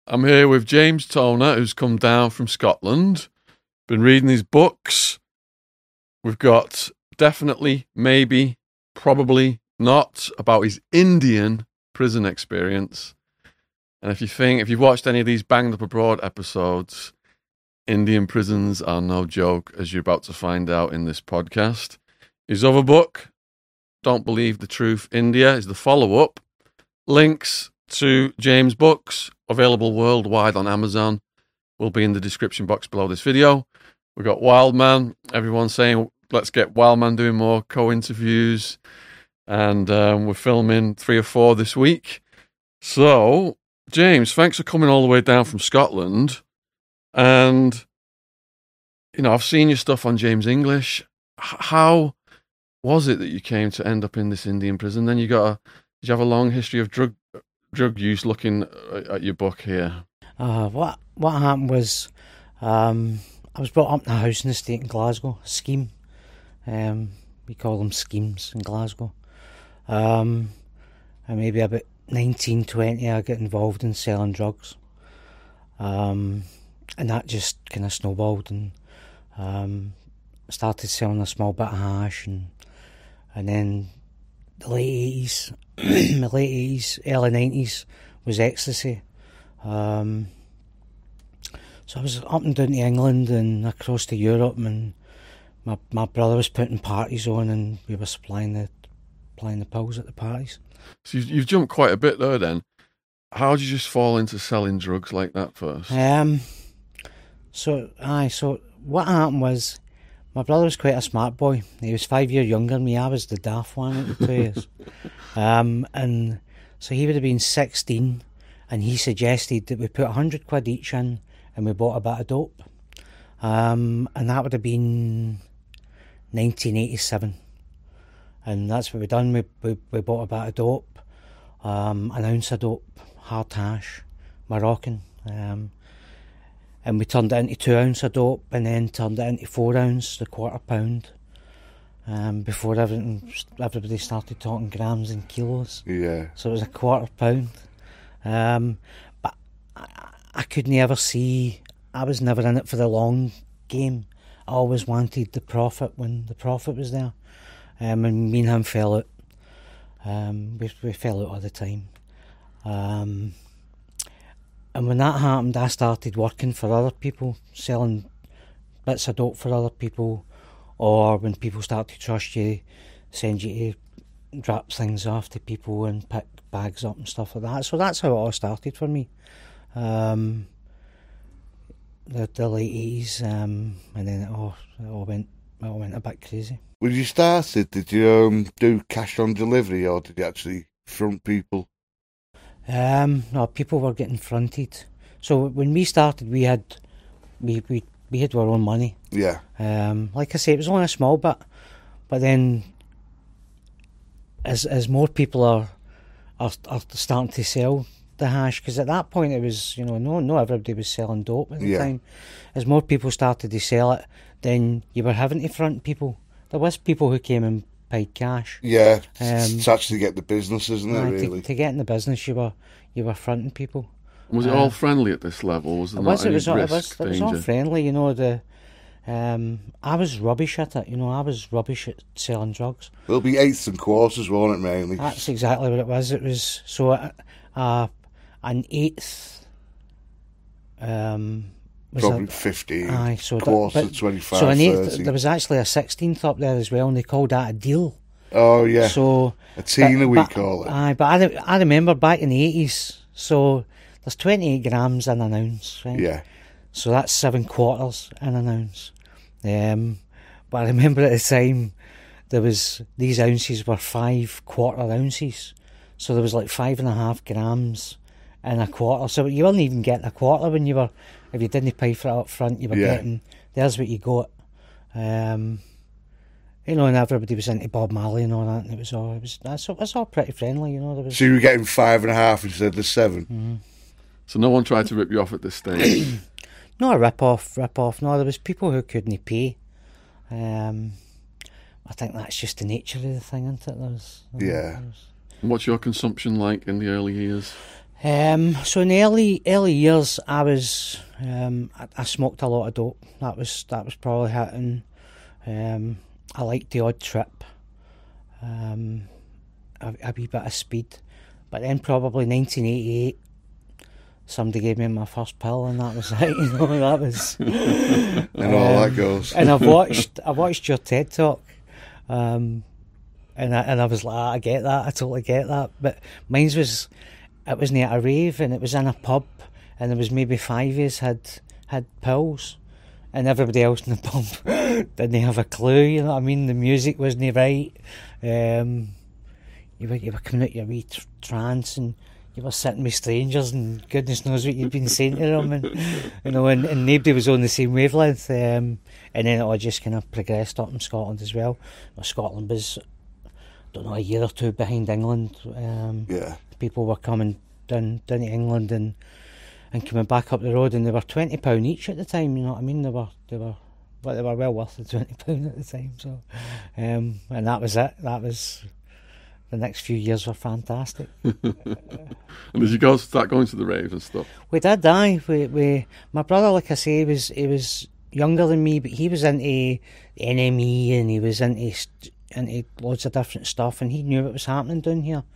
I'm here with James Toner, who's come down from Scotland. Been reading his books. We've got Definitely, Maybe, Probably Not about his Indian prison experience. And if you've watched any of these Banged Up Abroad episodes, Indian prisons are no joke, as you're about to find out in this podcast. His other book, Don't Believe the Truth, India, is the follow-up. Links to James' books, available worldwide on Amazon, will be in the description box below this video. We've got Wildman. Everyone's saying, let's get Wildman doing more co-interviews. And we're filming 3 or 4 this week. So, James, thanks for coming all the way down from Scotland. And, I've seen your stuff on James English. How was it that you came to end up in this Indian prison? Then did you have a long history of drug use, looking at your book here? What happened was, I was brought up in a housing estate in Glasgow, a scheme. We call them schemes in Glasgow. And maybe about 19, 20, I got involved in selling drugs. And that just kind of snowballed, and started selling a small bit of hash, and then the late 80s, early 90s was ecstasy. So I was up and down to England and across to Europe, and my brother was putting parties on, and we were supplying the pills at the parties. So you've jumped quite a bit there then. How did you just fall into selling drugs like that first? So what happened was, my brother was quite a smart boy. He was 5 years younger than me. I was the daft one at the 2 years. And so he would have been 16, and he suggested that we put 100 quid each in, and we bought a bit of dope. And that would have been 1987. And that's what we done. We bought a bit of dope, an ounce of dope, hard hash, Moroccan. And we turned it into 2 ounce of dope, and then turned it into 4 ounce, the quarter pound. Before everybody started talking grams and kilos. Yeah. So it was a quarter pound. But I could never see, I was never in it for the long game. I always wanted the profit when the profit was there. And me and him fell out. We fell out all the time. And when that happened, I started working for other people, selling bits of dope for other people, or when people start to trust you, send you to drop things off to people and pick bags up and stuff like that. So that's how it all started for me. The late 80s, and then it all went a bit crazy. When you started, did you do cash on delivery, or did you actually front people? No, people were getting fronted. So when we started, we had our own money. Yeah. Like I say, it was only a small bit, but then as more people are starting to sell the hash, because at that point it was, no everybody was selling dope at the time. As more people started to sell it, then you were having to front people. There was people who came and paid cash. Yeah, to actually get the business, isn't it, really? To get in the business, you were fronting people. Was it all friendly at this level? Was there not any risk, it was all friendly, I was rubbish at it, I was rubbish at selling drugs. There'll be eighths and quarters, won't it, mainly? That's exactly what it was. It was, so an eighth... probably 15, so quarter, 25, so an eighth, 30. There was actually a 16th up there as well, and they called that a deal. Oh, yeah. So a teen, we call it. But I remember back in the 80s, so there's 28 grams in an ounce, right? Yeah. So that's 7 quarters in an ounce. But I remember at the time, these ounces were 5 quarter ounces. So there was like 5.5 grams in a quarter. So you weren't even getting a quarter if you didn't pay for it up front, you were getting, there's what you got. And everybody was into Bob Marley and all that, and it was all pretty friendly, So you were getting 5.5 instead of 7? Mm-hmm. So no one tried to rip you off at this stage? No, a rip-off. No, there was people who couldn't pay. I think that's just the nature of the thing, isn't it? And what's your consumption like in the early years? So in the early years, I was I smoked a lot of dope. That was probably hitting. I liked the odd trip, a wee bit of speed, but then probably 1988, somebody gave me my first pill, and that was it. You know, that was. And all that goes. And I watched your TED talk, and I was like, I get that, I totally get that. But mine was. It wasn't at a rave, and it was in a pub, and there was maybe 5 of us had pills, and everybody else in the pub didn't have a clue. You know what I mean? The music wasn't right. You were coming out your wee trance, and you were sitting with strangers, and goodness knows what you'd been saying to them, and you know, and nobody was on the same wavelength. And then it all just kind of progressed up in Scotland as well. Scotland was, I don't know, a year or two behind England. Yeah. People were coming down to England and coming back up the road, and they were £20 each at the time. You know what I mean? They were well worth the £20 at the time. So, and that was it. That was the next few years were fantastic. And did you guys start going to the raves and stuff? We did, we my brother, like I say, he was younger than me, but he was into NME, and he was into loads of different stuff, and he knew what was happening down here.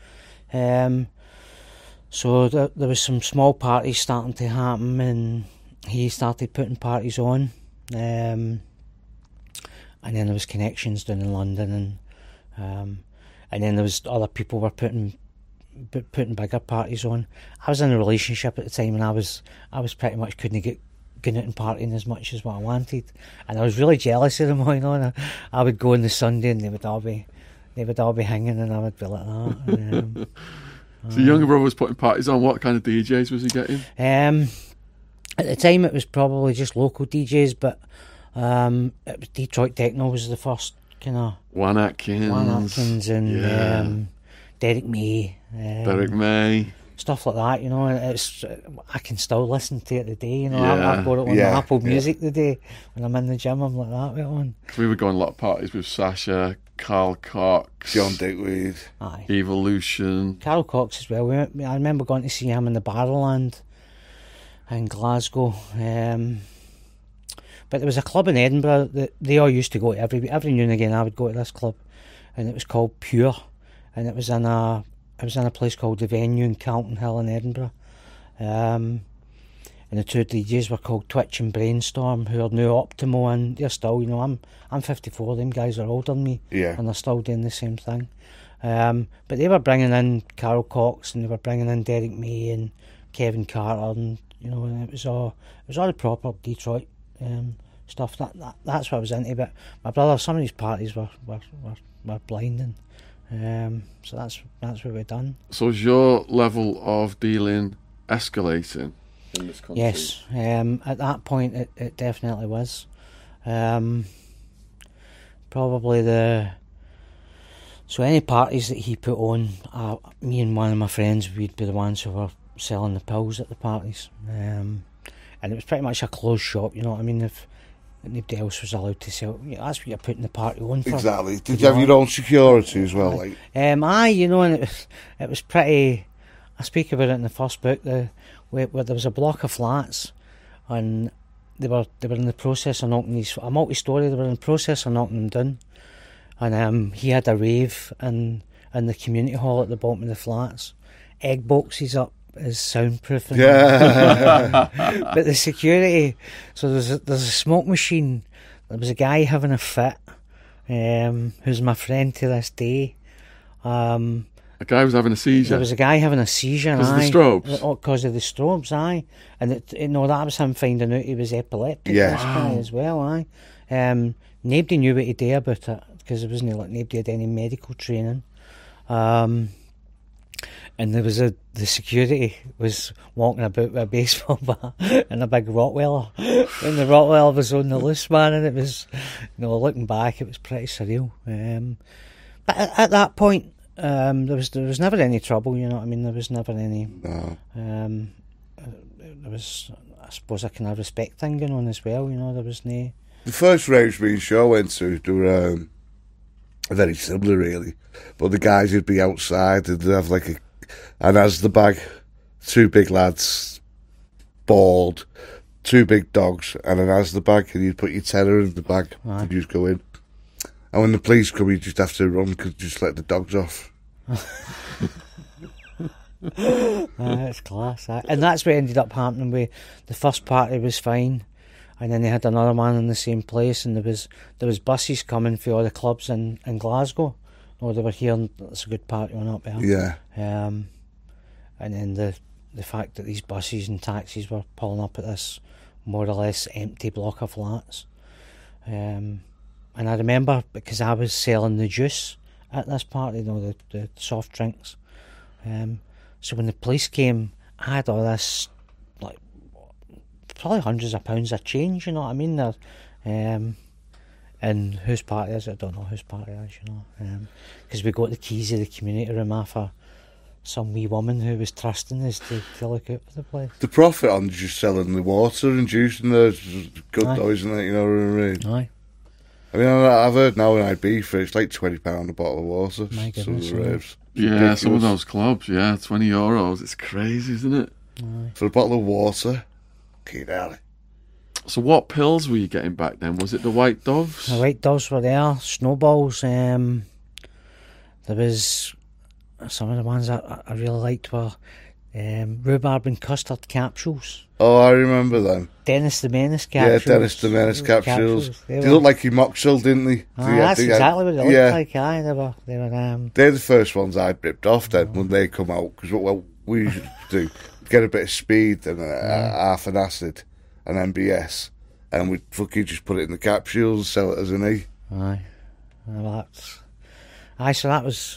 So there was some small parties starting to happen, and he started putting parties on, and then there was connections down in London, and then there was other people were putting bigger parties on. I was in a relationship at the time, and I was pretty much couldn't get going out and partying as much as what I wanted, and I was really jealous of them. You know, I would go on the Sunday, and they would all be hanging, and I would be like that. So your younger brother was putting parties on. What kind of DJs was he getting? At the time, it was probably just local DJs, but it was Detroit Techno was the first kind of Juan Atkins and Derek May, stuff like that. You know, and it's I can still listen to it today. You know, I've got it on Apple Music today when I'm in the gym. I'm like that. On. We were going a lot of parties with Sasha, Carl Cox, John Dickweed, Evolution, Carl Cox as well. I remember going to see him in the Barrowland in Glasgow. But there was a club in Edinburgh that they all used to go to every now and again. I would go to this club, and it was called Pure, and it was in a place called The Venue in Carlton Hill in Edinburgh. And the two DJs were called Twitch and Brainstorm, who are now Optimo, and they're still, you know, I'm 54, them guys are older than me, and they're still doing the same thing. But they were bringing in Carol Cox, and they were bringing in Derek May and Kevin Carter, and you know, and it was all the proper Detroit stuff. That's what I was into. But my brother, some of these parties were blinding. So that's what we've done. So is your level of dealing escalating in this country? Yes, at that point it definitely was. Probably so any parties that he put on, me and one of my friends, we'd be the ones who were selling the pills at the parties, and it was pretty much a closed shop. You know what I mean? If nobody else was allowed to sell, you know, that's what you're putting the party on for. Exactly. Did you have your own security as well? Like, you know, and it was pretty. I speak about it in the first book. Where there was a block of flats, and they were in the process of knocking these, a multi-story. They were in the process of knocking them down, and he had a rave in the community hall at the bottom of the flats. Egg boxes up as soundproofing. Yeah. But the security, so there's a smoke machine. There was a guy having a fit, who's my friend to this day. A guy was having a seizure. There was a guy having a seizure. Because of the strobes? Because of the strobes, aye. And that was him finding out he was epileptic. Yeah. This guy as well, aye. Nobody knew what to do about it, because there wasn't like nobody had any medical training. And there was the security was walking about with a baseball bat and a big Rottweiler, and the Rottweiler was on the loose, man. And it was, you know, looking back, it was pretty surreal. But at that point, there was never any trouble. You know what I mean? There was never any. No. There was, I suppose, a kind of respect thing going on as well. You know, there was no. The first raves me and Shaw went to, they were very similar, really. But the guys would be outside, they'd have like an Asda bag two big lads, bald, two big dogs, and an Asda bag, and you'd put your tenner in the bag, and you just go in. And when the police come, you just have to run because you just let the dogs off. That's class. And that's what ended up happening with the first party was fine, and then they had another one in the same place, and there was buses coming for all the clubs in Glasgow. Oh, they were hearing it's a good party on up there. Yeah. And then the fact that these buses and taxis were pulling up at this more or less empty block of flats. And I remember because I was selling the juice at this party, the soft drinks. So when the police came, I had all this, like, probably hundreds of pounds of change, you know what I mean? And whose party is it? I don't know whose party it is, you know. Because we got the keys of the community room for some wee woman who was trusting us to look out for the place. The profit on just selling the water and juice in there is good though, isn't it? You know what I mean? Aye. I mean, I've heard now in Ibiza it's like £20 a bottle of water. My goodness, some of the raves. Yeah, Ridiculous. some of those clubs, €20. It's crazy, isn't it? Aye. For a bottle of water. Keep out. So what pills were you getting back then? Was it the White Doves? The White Doves were there, Snowballs. There was some of the ones that I really liked were rhubarb and custard capsules. Oh, I remember them. Dennis the Menace capsules. Yeah, Dennis the Menace capsules. They They looked like your Moxil, didn't they? that's exactly what they looked like. Aye, they were. They're the first ones I'd ripped off then when they come out. Because what we used to do, get a bit of speed and half an acid and MBS, and we'd fucking just put it in the capsules and sell it as an E. Aye. Well, so that was.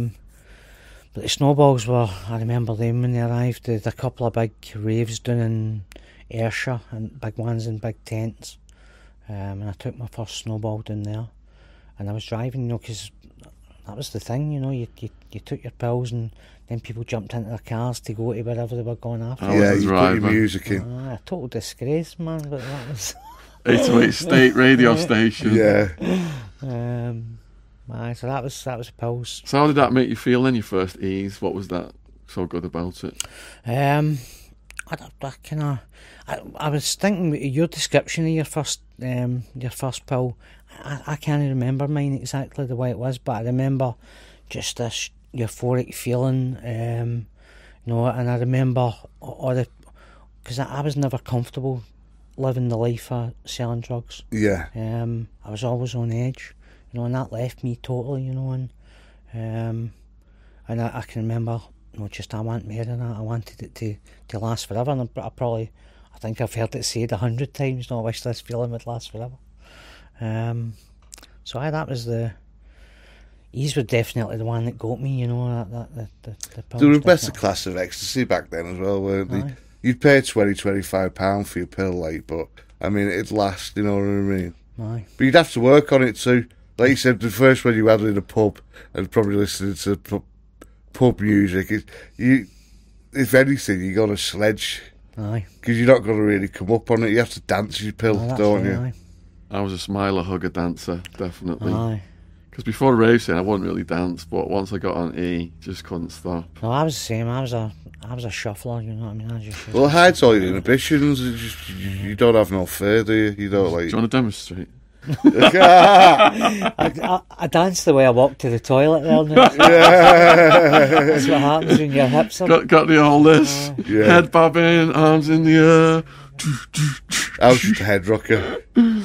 But the Snowballs were, I remember them when they arrived. They had a couple of big raves down in Ayrshire, and big ones in big tents. And I took my first Snowball down there. And I was driving, because that was the thing, you took your pills and then people jumped into their cars to go to wherever they were going after. Yeah, you put your music in. A total disgrace, man, but that was... 808 State radio station. Yeah. Aye, so that was the pills. So how did that make you feel then, your first E's? What was that so good about it? I was thinking with your description of your first pill. I can't remember mine exactly the way it was, but I remember just this euphoric feeling, and I remember all the, because I was never comfortable living the life of selling drugs. Yeah. I was always on edge, and that left me totally, and I can remember, just I want more than that. I wanted it to last forever, and I think I've heard it said 100 times. I wish this feeling would last forever. So that was Ease were definitely the one that got me. The There were a better class of ecstasy back then as well, weren't they? Aye. You'd pay £25 for your pill, but I mean it'd last. You know what I mean? Aye. But you'd have to work on it too. Like you said, the first one you had in a pub and probably listening to pub music, if anything, you got a sledge. Aye. Because you're not going to really come up on it. You have to dance your pill, don't you? Aye. I was a smiler, hugger dancer, definitely. Aye. Because before racing, I wouldn't really dance, but once I got on E, just couldn't stop. No, I was the same. I was a shuffler. You know what I mean? I just Well, it hides all your inhibitions. You don't have no fear, do you? You don't like. Do you want to demonstrate? I danced the way I walked to the toilet there. That's what happens when your hips are... Got the old this. Yeah. Head bobbing, arms in the air. I was just a head rocker.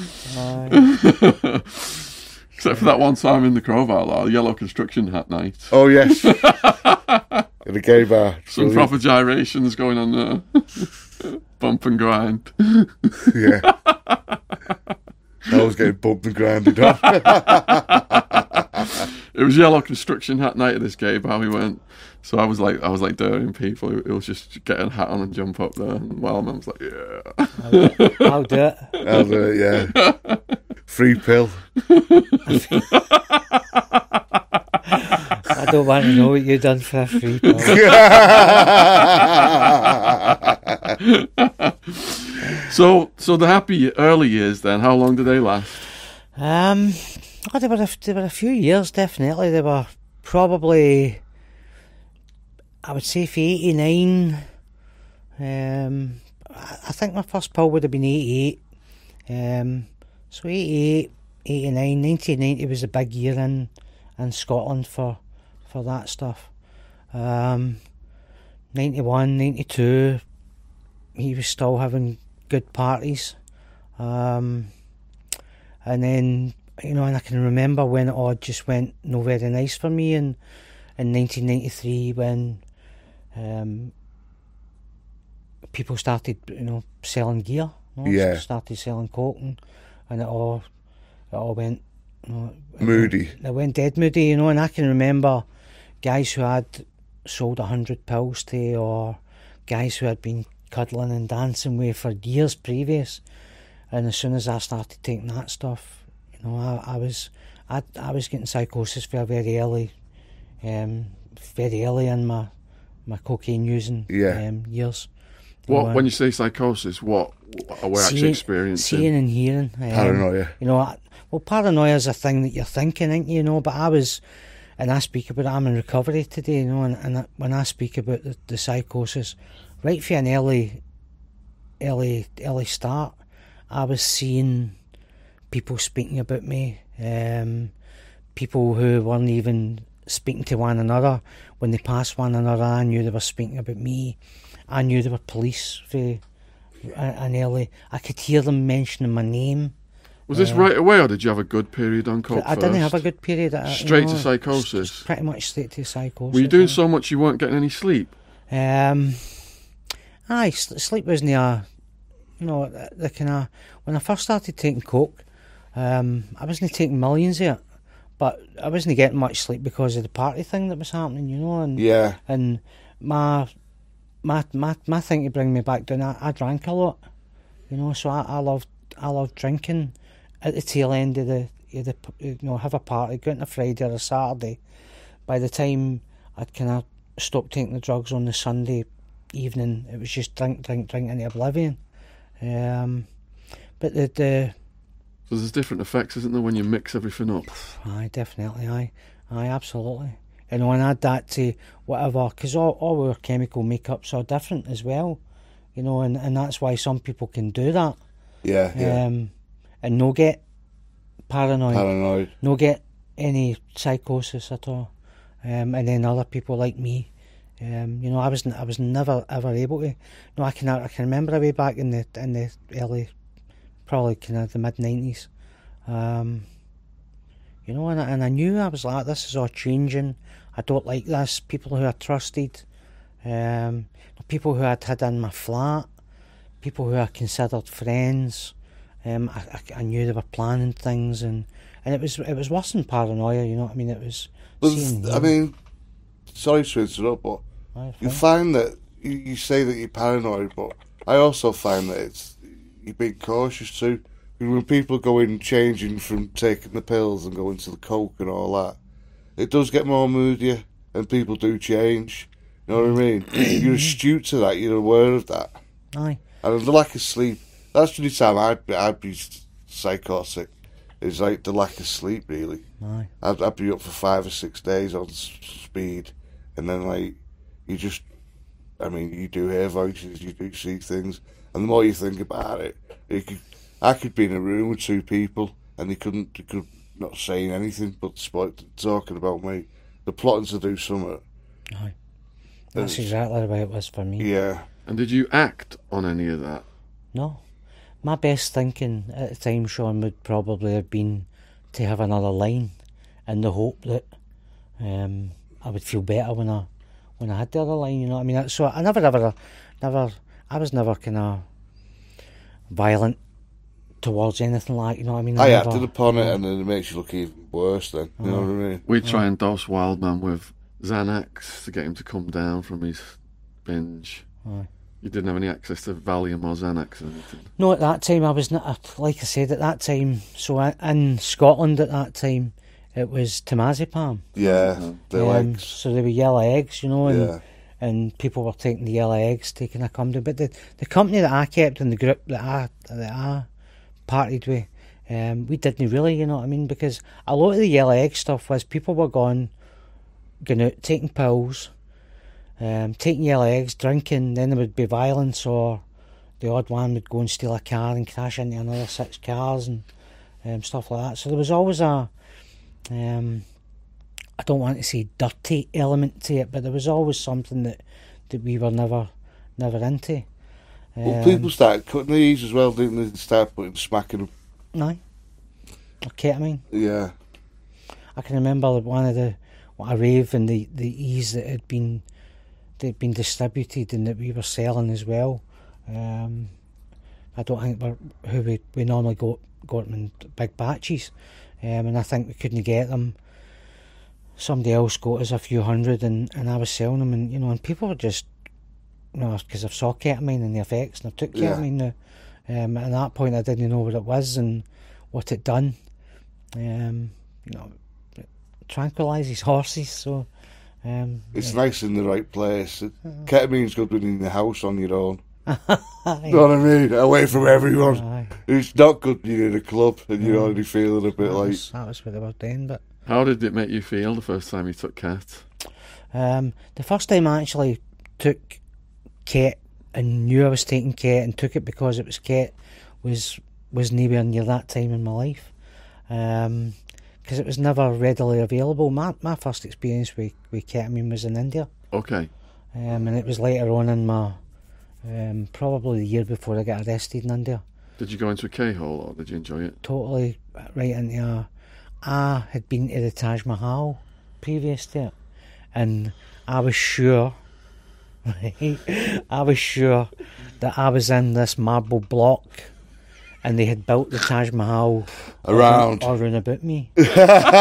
Except for that one time in the Crowbar, the yellow construction hat night. Oh yes, in a gay bar. Some proper gyrations going on there. Bump and grind. Yeah. I was getting bumped and grinded off. It was yellow construction hat night at this gay bar we went. So I was like daring people. It was just get a hat on and jump up there. And Wildman was like, yeah. I'll do it. I'll do it, yeah. Free pill. I don't want to know what you've done for a free pill. So the happy early years then, how long did they last? They were a few years, definitely. They were probably, I would say, for 89 I think my first pill would have been 88. So 88, 89, 1990 was a big year in Scotland for that stuff. 91, 92, he was still having good parties. And then, and I can remember when it all just went no very nice for me in 1993 when people started, selling gear. Started selling coke and it all went moody. It went dead moody, and I can remember guys who had sold 100 pills to, or guys who had been cuddling and dancing with for years previous, and as soon as I started taking that stuff, I was getting psychosis very early in my cocaine using years. When you say psychosis, what are we actually experiencing? Seeing and hearing. Paranoia. Paranoia is a thing that you're thinking, ain't you? But I speak about it, I'm in recovery today, and when I speak about the psychosis, right from an early start, I was seeing people speaking about me, people who weren't even speaking to one another. When they passed one another, I knew they were speaking about me. I knew they were police for an early. I could hear them mentioning my name. Was this right away, or did you have a good period on coke I didn't have a good period. Straight to psychosis? Pretty much straight to psychosis. Were you doing so much you weren't getting any sleep? Sleep wasn't the kind of... When I first started taking coke, I wasn't taking millions of it, but I wasn't getting much sleep because of the party thing that was happening, and and my thing to bring me back down, I drank a lot, so I loved drinking at the tail end of the have a party, go on a Friday or a Saturday. By the time I'd kind of stopped taking the drugs on the Sunday evening, it was just drink into oblivion. But so there's different effects, isn't there, when you mix everything up? Aye, definitely, aye, absolutely. And add that to whatever, because all our chemical makeups are different as well, and that's why some people can do that. And no get paranoid, no get any psychosis at all. And then other people like me, I was never ever able to. I can remember a way back in the early, probably kind of the mid-90s, and I knew I was like, this is all changing. I don't like this. People who I trusted, people who I'd had in my flat, people who I considered friends, I knew they were planning things, and it was worse than paranoia. It was. Sorry to interrupt, but you find that you say that you're paranoid, but I also find that you're being cautious too. When people go in changing from taking the pills and going to the coke and all that, it does get more moodier, and people do change. You know what I mean? You're astute to that. You're aware of that. Aye. And the lack of sleep. That's the only time I'd be psychotic. It's like the lack of sleep, really. Aye. I'd be up for 5 or 6 days on speed, and then you do hear voices, you do see things, and the more you think about it, I could be in a room with two people, and they could not saying anything but talking about me. They're plotting to do something. Aye. That's exactly the way it was for me. Yeah. And did you act on any of that? No. My best thinking at the time, Sean, would probably have been to have another line, in the hope that I would feel better when I had the other line. So I I was never kind of violent towards anything like. I acted upon it, and then it makes you look even worse. Then you know what I mean. We try and dose Wildman with Xanax to get him to come down from his binge. You didn't have any access to Valium or Xanax or anything? No, at that time I was not. Like I said, at that time, so in Scotland at that time, it was temazepam. Yeah, the eggs. So they were yellow eggs, and people were taking the yellow eggs, taking a company. But the company that I kept in the group that I partied with, we didn't really, because a lot of the yellow egg stuff was people were going out taking pills. taking yellow eggs, drinking, then there would be violence, or the odd one would go and steal a car and crash into another 6 cars and stuff like that. So there was always a, I don't want to say dirty element to it, but there was always something that we were never into. Well, people started cutting these as well, didn't they? They started smacking them. No. Or ketamine. Yeah. I can remember one of a rave and the E's that had been distributed and that we were selling as well. I don't think we normally got them in big batches, and I think we couldn't get them. Somebody else got us a few hundred, and I was selling them, and and people were just, because I've saw ketamine and the effects, and I took ketamine now. At that point, I didn't know what it was and what it done. Tranquilises horses, so. It's nice in the right place. Ketamine's good when you're in the house on your own. You know what I mean? Away from everyone. Aye. It's not good when you're in a club and you're already feeling a bit like... That was what they were doing, but... How did it make you feel the first time you took Ket? The first time I actually took Ket and knew I was taking Ket and took it because it was Ket was nowhere near that time in my life. Because it was never readily available. My first experience with ketamine was in India. Okay. And it was later on in my... probably the year before I got arrested in India. Did you go into a K-hole or did you enjoy it? Totally right into I had been to the Taj Mahal previous to it, and I was sure, right, I was sure that I was in this marble block and they had built the Taj Mahal around about me. And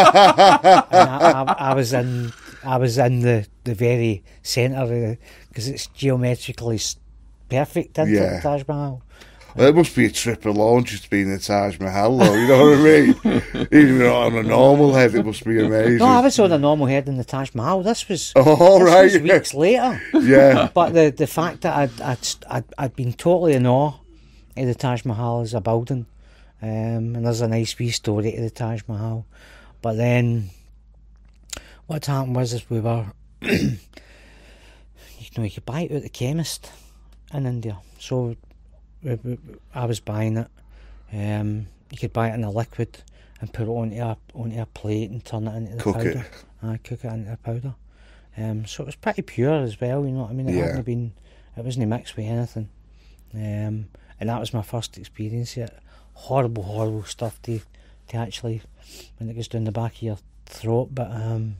I was in the very centre of it, because it's geometrically perfect into the Taj Mahal. Well, it must be a trip alone just being in Taj Mahal, though, you know what I mean? Even on a normal head, it must be amazing. No, I was on a normal head in the Taj Mahal. This was weeks later. Yeah. But the fact that I'd been totally in awe of the Taj Mahal as a building, and there's a nice wee story to the Taj Mahal. But then what happened was we were, you could buy it at the chemist in India. So I was buying it. You could buy it in a liquid and put it onto a plate and turn it into the powder. Cook it into the powder. So it was pretty pure as well. You know what I mean? It wasn't mixed with anything. And that was my first experience of it. Horrible stuff to actually, when it goes down the back of your throat. But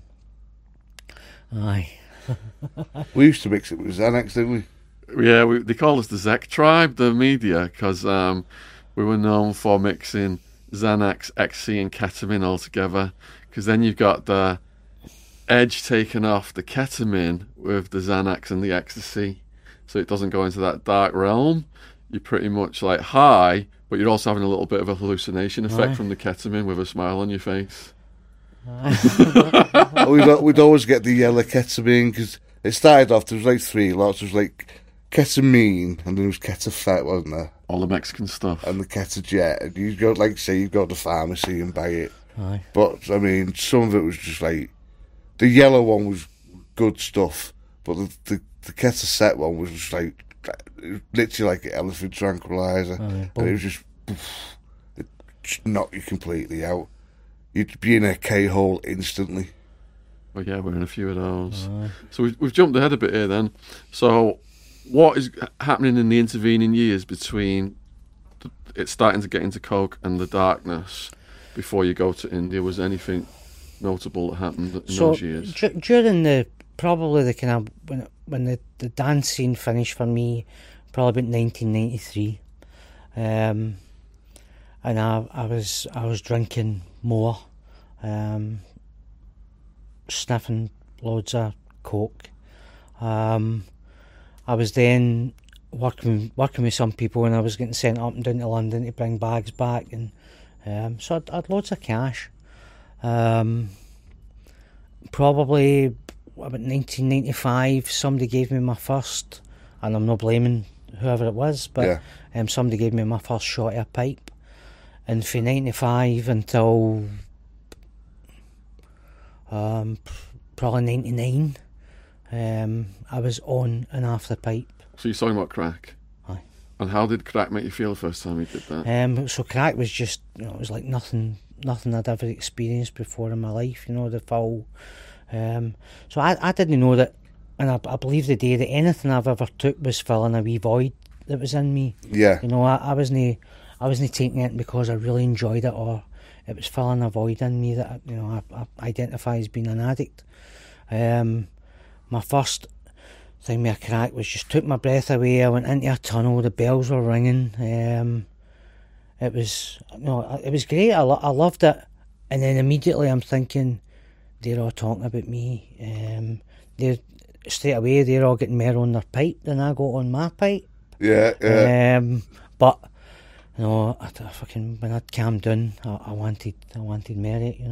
aye. We used to mix it with Xanax, didn't we? Yeah, they call us the Zek tribe, the media, because we were known for mixing Xanax, XC and ketamine all together, because then you've got the edge taken off the ketamine with the Xanax and the ecstasy, so it doesn't go into that dark realm. You're pretty much like high, but you're also having a little bit of a hallucination effect from the ketamine with a smile on your face. We'd always get the yellow ketamine, because it started off, there was like 3 lots. There was like ketamine, and there was ketafet, wasn't there? All the Mexican stuff. And the ketajet. And you'd go, like say, you'd go to the pharmacy and buy it. Aye. But, I mean, some of it was just like, the yellow one was good stuff, but the ketaset one was just like, literally like an elephant tranquilizer. And it was just, it just knocked you completely out. You'd be in a K-hole instantly. Well, yeah, we're in a few of those. So we've jumped ahead a bit here then. So what is happening in the intervening years between it starting to get into coke and the darkness before you go to India? Was anything notable that happened in those years? During probably the kind of when the dance scene finished for me, probably about 1993, and I was drinking more, sniffing loads of coke. I was then working with some people, and I was getting sent up and down to London to bring bags back, and so I had loads of cash. Probably about 1995, somebody gave me my first, and I'm not blaming whoever it was, but somebody gave me my first shot of a pipe, and from 95 until probably 99, I was on and off the pipe. So you're talking about crack? Aye. And how did crack make you feel the first time you did that? So crack was just, it was like nothing I'd ever experienced before in my life, the full. So I didn't know that, and I believe the day that anything I've ever took was filling a wee void that was in me. Yeah. I wasn't taking it because I really enjoyed it, or it was filling a void in me that I identify as being an addict. My first thing with a crack was just took my breath away. I went into a tunnel. The bells were ringing. It was great. I loved it. And then immediately I'm thinking, they're all talking about me. Straight away they're all getting more on their pipe than I got on my pipe. Yeah. But I fucking, when I'd calmed down, I wanted more.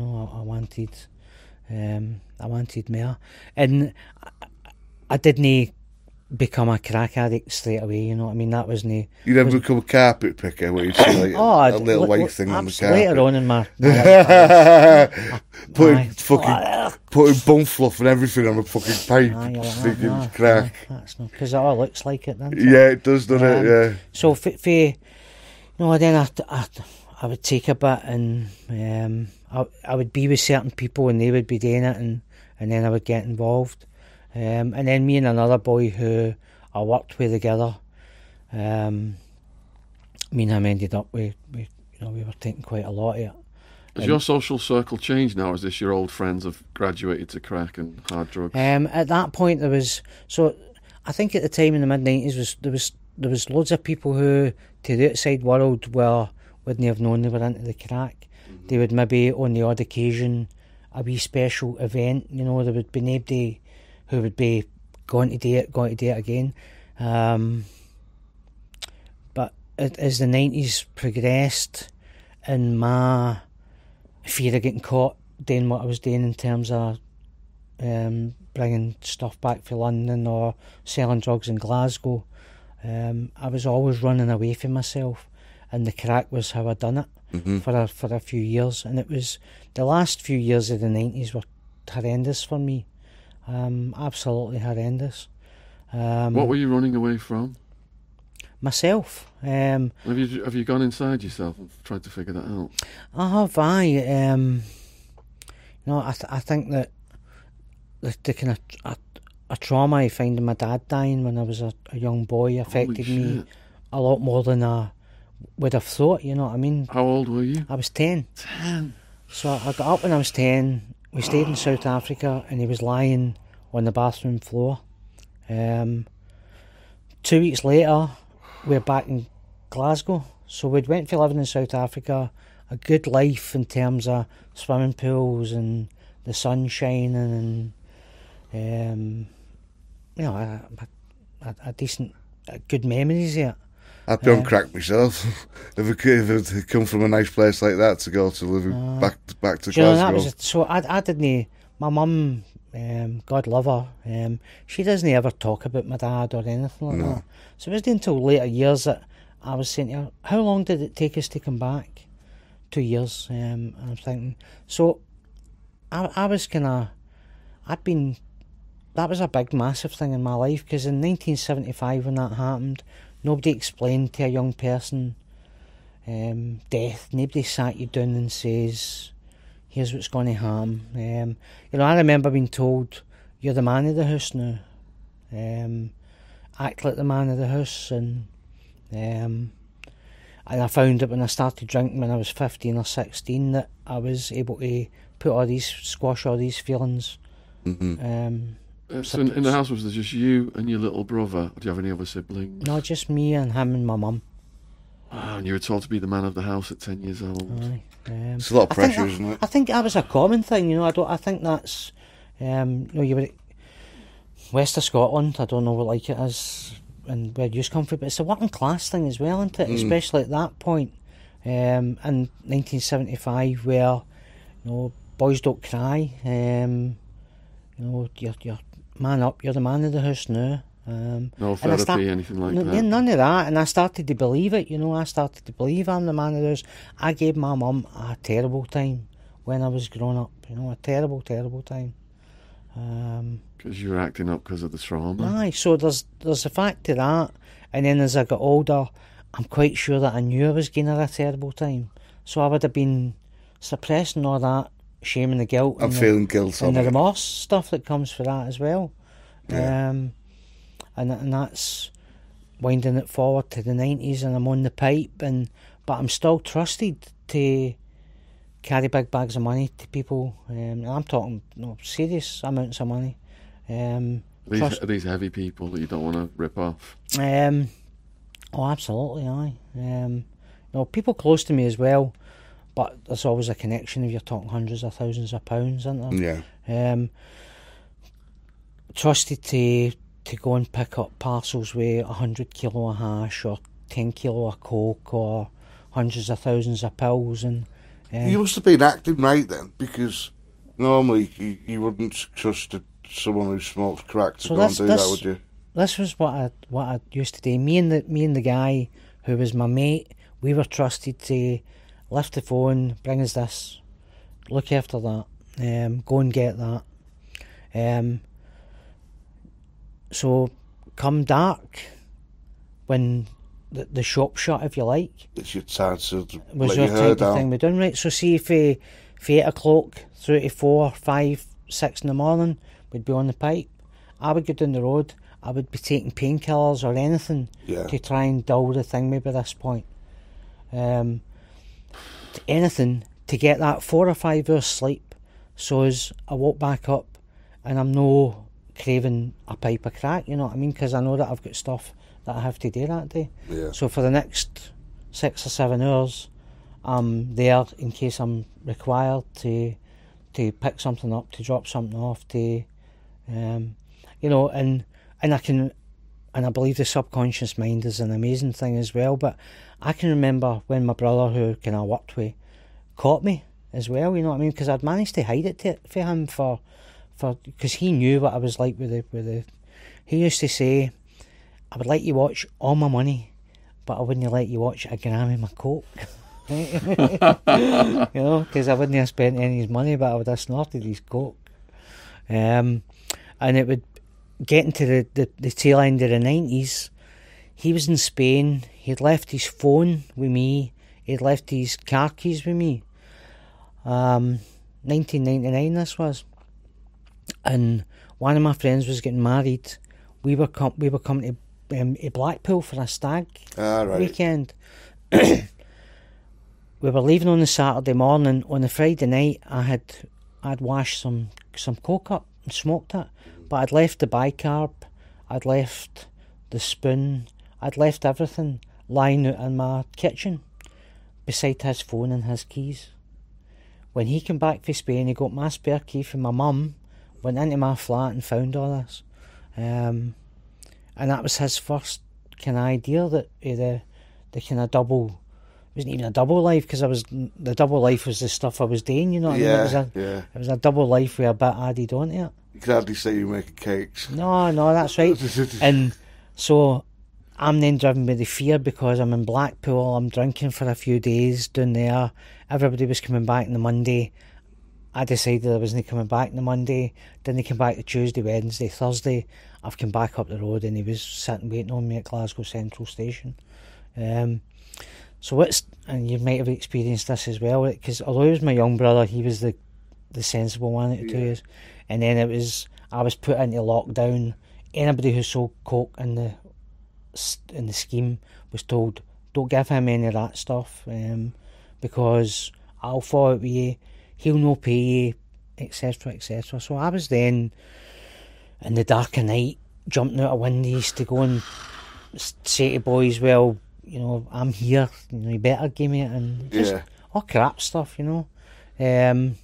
I wanted more, and I didn't become a crack addict straight away. That wasn't. You never become a carpet picker where you see like a little white thing on the carpet. Later on in my life, putting bum fluff and everything on a fucking pipe, thinking crack. That's not, because it all looks like it, doesn't it? Yeah, it does, doesn't it? Yeah. So then I would take a bit, and I would be with certain people and they would be doing it, and then I would get involved. And then me and another boy who I worked with together, me and him ended up we were taking quite a lot of it. Has your social circle changed now? Or is this your old friends have graduated to crack and hard drugs? At that point there was, so I think at the time in the mid-90s there was loads of people who to the outside world wouldn't have known they were into the crack. Mm-hmm. They would maybe on the odd occasion a wee special event, there would be nobody who would be going to do it again. But as the 90s progressed, and my fear of getting caught doing what I was doing in terms of bringing stuff back from London or selling drugs in Glasgow, I was always running away from myself, and the crack was how I done it. Mm-hmm. for a few years, and it was the last few years of the 90s were horrendous for me. Absolutely horrendous. What were you running away from? Myself. Have you gone inside yourself and tried to figure that out? I have. I think that the kind of a trauma I found in my dad dying when I was a young boy affected me a lot more than I would have thought. You know what I mean? How old were you? I was 10. 10. So I got up when I was 10. We stayed in South Africa, and he was lying on the bathroom floor. 2 weeks later, we're back in Glasgow. So we'd went for living in South Africa, a good life in terms of swimming pools and the sun shining, and a decent, good memories there. I'd be on crack myself if I'd come from a nice place like that to go to living back to Glasgow. So I didn't. My mum, God love her, she doesn't ever talk about my dad or anything like that. So it wasn't until later years that I was saying to her, "How long did it take us to come back?" 2 years. And I'm thinking, so I was kind of, that was a big, massive thing in my life, because in 1975 when that happened, nobody explained to a young person death. Nobody sat you down and says, here's what's going to happen. I remember being told, you're the man of the house now. Act like the man of the house. And I found that when I started drinking when I was 15 or 16, that I was able to squash all these feelings. Mm-hmm. So in the house was there just you and your little brother? Or do you have any other siblings? No, just me and him and my mum. Oh, and you were told to be the man of the house at 10 years old. Aye. It's a lot of pressure, isn't it? I think that was a common thing, I think that's, you were west of Scotland. I don't know what like it is and where you come from, but it's a working class thing as well, isn't it? Especially at that point, in 1975, where boys don't cry. You're man up. You're the man of the house now. No therapy, anything like that. None of that. And I started to believe it. I started to believe I'm the man of the house. I gave my mum a terrible time when I was growing up. A terrible, terrible time. Because you were acting up because of the trauma. Aye, so there's a fact to that. And then as I got older, I'm quite sure that I knew I was going to have a terrible time. So I would have been suppressing all that shame and the guilt. I'm feeling guilt and on the it. remorse stuff that comes for that as well. Yeah. And that's winding it forward to the 90s, and I'm on the pipe, but I'm still trusted to carry big bags of money to people. And I'm talking serious amounts of money. Are these heavy people that you don't want to rip off? Oh, absolutely, aye. People close to me as well, but there's always a connection if you're talking hundreds of thousands of pounds, isn't there? Yeah. Trusted to go and pick up parcels with 100 kilo of hash or 10 kilo of coke or hundreds of thousands of pills. And you must have been acting right then, because normally you wouldn't trust someone who smokes crack to go and do that, would you? This was what I used to do. Me and the guy who was my mate, we were trusted to lift the phone, bring us this, look after that, go and get that. So come dark, when the shop shut, if you like, it's your chance to was let your your hair type down. of thing we done, right? So see if 8 o'clock through to 4, 5, 6 in the morning, we'd be on the pipe. I would go down the road. I would be taking painkillers or anything to try and dull the thing maybe at this point. Anything to get that 4 or 5 hours sleep, so as I walk back up and I'm no craving a pipe of crack, you know what I mean? Because I know that I've got stuff that I have to do that day. Yeah. So for the next 6 or 7 hours, I'm there in case I'm required to pick something up, to drop something off, to and I can, and I believe the subconscious mind is an amazing thing as well. But I can remember when my brother, who kind of worked with, caught me as well. You know what I mean? Because I'd managed to hide it for him because he knew what I was like with the. He used to say, "I would let you watch all my money, but I wouldn't let you watch a gram of my coke." You know, because I wouldn't have spent any of his money, but I would have snorted his coke. And it would get into the tail end of the 90s. He was in Spain. He'd left his phone with me. He'd left his car keys with me. 1999 this was. And one of my friends was getting married. We were coming to Blackpool for a stag weekend. We were leaving on the Saturday morning. On the Friday night, I'd washed some coke up and smoked it, but I'd left the bicarb, I'd left the spoon, I'd left everything lying out in my kitchen beside his phone and his keys. When he came back from Spain, he got my spare key from my mum, went into my flat and found all this, and that was his first kind of idea that the kind of double. It wasn't even a double life, because the double life was the stuff I was doing, you know what I mean? It was a double life with a bit added onto it. You could hardly say you're making cakes. No, that's right. And so I'm then driven by the fear, because I'm in Blackpool, I'm drinking for a few days down there. Everybody was coming back on the Monday. I decided I wasn't coming back on the Monday. Then they came back to Tuesday, Wednesday, Thursday. I've come back up the road and he was sitting waiting on me at Glasgow Central Station. So and you might have experienced this as well, because although he was my young brother, he was the sensible one out of two years. And then I was put into lockdown. Anybody who sold coke in the scheme was told, don't give him any of that stuff, because I'll fall out with you, he'll no pay you, etc, etc. So I was then in the dark of night jumping out of windows to go and say to boys, well, you know, I'm here, you know, you better give me it, and just all crap stuff, you know. And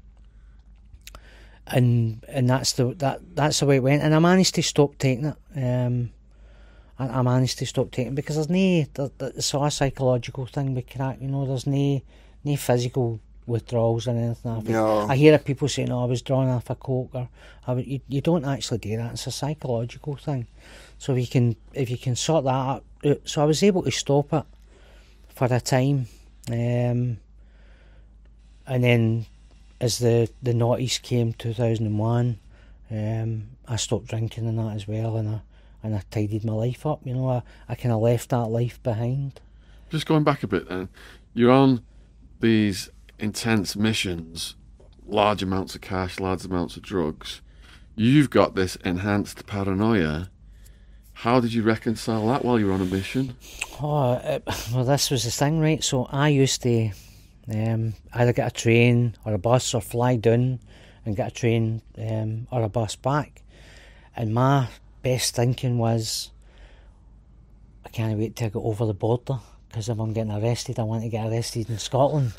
that's the way it went, and I managed to stop taking it. I managed to stop taking it because it's all a psychological thing with crack, you know. There's no physical withdrawals or anything. No. I hear of people saying, "Oh, I was drawn off a coke," or you don't actually do that. It's a psychological thing. So if you can sort that out. So I was able to stop it for a time, and then as the noughties came, 2001, I stopped drinking and that as well, and I tidied my life up. You know, I kind of left that life behind. Just going back a bit then, you're on these intense missions, large amounts of cash, large amounts of drugs. You've got this enhanced paranoia. How did you reconcile that while you were on a mission? Well, this was the thing, right? So I used to either get a train or a bus or fly down and get a train or a bus back. And my best thinking was, I can't wait till I get over the border, because if I'm getting arrested, I want to get arrested in Scotland.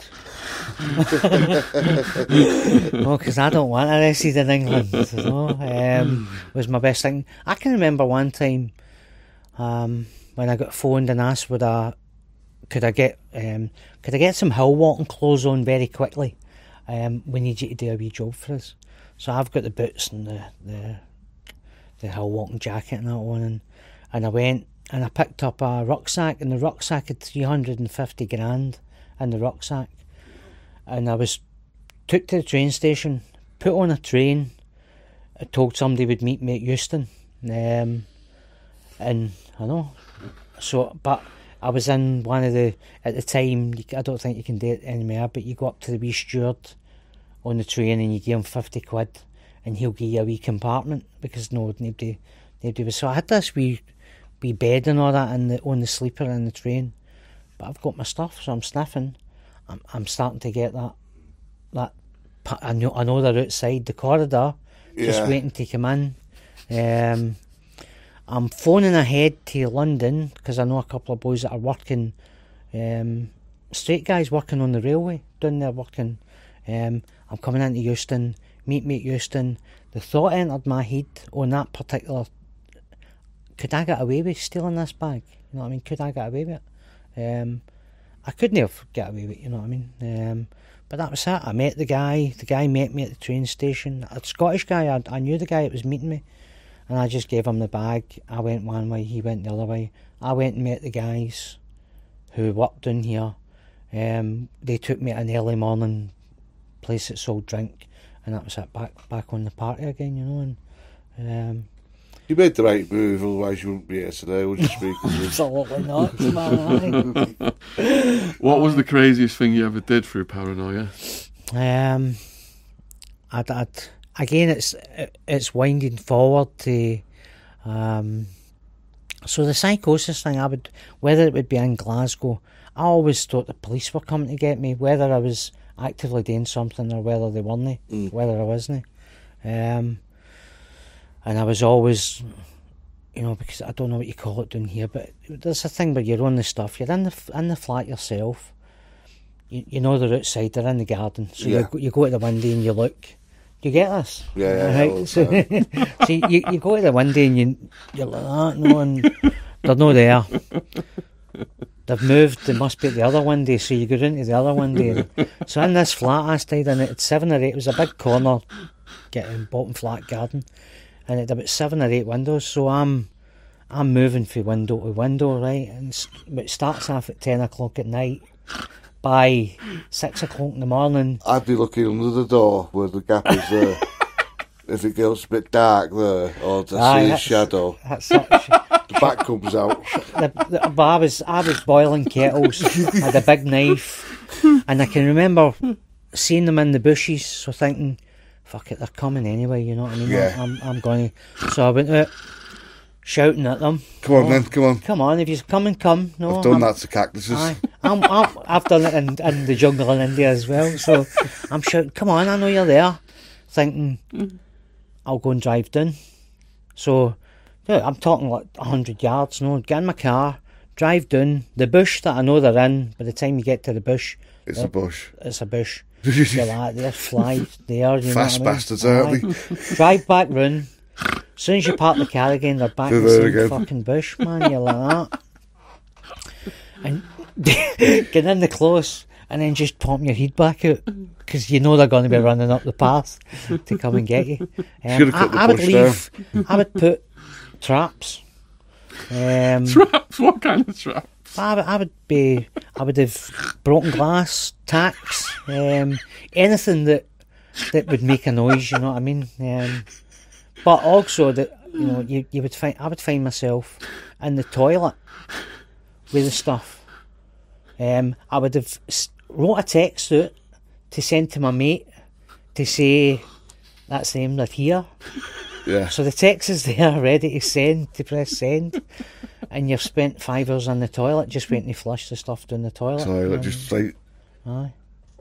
No, because I don't want arrested in England. Was my best thing. I can remember one time when I got phoned and asked, could I get some hill walking clothes on very quickly? We need you to do a wee job for us. So I've got the boots and the hill walking jacket and that on, and I went and I picked up a rucksack, and the rucksack had 350 grand in the rucksack, and I was took to the train station, put on a train. I told somebody would meet me at Euston, and I know. So, but I was in one of the, at the time, I don't think you can do it anymore, but you go up to the wee steward on the train and you give him 50 quid and he'll give you a wee compartment, because nobody was. So I had this wee bed and all that on the sleeper in the train, but I've got my stuff, so I'm sniffing. I'm starting to get that. I know they're outside the corridor, just waiting to come in. I'm phoning ahead to London because I know a couple of boys that are working, straight guys working on the railway, down there working. I'm coming into Euston, meet me at Euston. The thought entered my head on that particular, could I get away with stealing this bag? You know what I mean? Could I get away with it? I couldn't have got away with it, you know what I mean? But that was it. I met the guy met me at the train station. A Scottish guy, I knew the guy that was meeting me. And I just gave him the bag. I went one way, he went the other way. I went and met the guys who worked down here. They took me to an early morning place that sold drink, and that was it, back on the party again, you know. And you made the right move, otherwise you wouldn't be here today, would you, speak? Absolutely not, man. What was the craziest thing you ever did through paranoia? Again, it's winding forward to, so the psychosis thing, whether it would be in Glasgow, I always thought the police were coming to get me, whether I was actively doing something or whether they weren't, whether I wasn't. And I was always, you know, because I don't know what you call it down here, but there's a thing where you're on the stuff, you're in the flat yourself, you know they're outside, they're in the garden, so you go to the window and you look. You get this? Yeah. Right? So you go to the window and you're like that, no, and they're not there. They've moved, they must be at the other window, so you go into the other window. So in this flat I stayed in, it had 7 or 8, it was a big corner, getting bottom flat garden, and it had about 7 or 8 windows, so I'm moving from window to window, right, and it starts off at 10 o'clock at night. By 6 o'clock in the morning, I'd be looking under the door where the gap is there. If it gets a bit dark there, or to see a shadow, the back comes out. But I was boiling kettles, had a big knife, and I can remember seeing them in the bushes, so thinking, fuck it, they're coming anyway, you know what I mean? Yeah. I'm going to. So I went out, shouting at them. Come on, then, come on. Come on, if you come and come. No, I've done that to cactuses. I've done it in the jungle in India as well, so I'm shouting, come on, I know you're there. Thinking, I'll go and drive down. So, yeah, I'm talking like 100 yards, no, get in my car, drive down. The bush that I know they're in, by the time you get to the bush... It's a bush. It's a bush. You're like, there's flies there, you Fast know what bastards, I mean? aren't they? Drive back round. As soon as you park the car again, they're back in the same fucking bush, man. You're like that. And get in the close and then just pop your head back out because you know they're going to be running up the path to come and get you. I would put traps. Traps? What kind of traps? I would have broken glass, tacks, anything that would make a noise, you know what I mean? But also that you would find I would find myself in the toilet with the stuff. I would have wrote a text out to send to my mate to say that's them, they're here. Yeah. So the text is there, ready to send, to press send, and you've spent 5 hours in the toilet just waiting to flush the stuff down the toilet. Toilet, just like... Aye,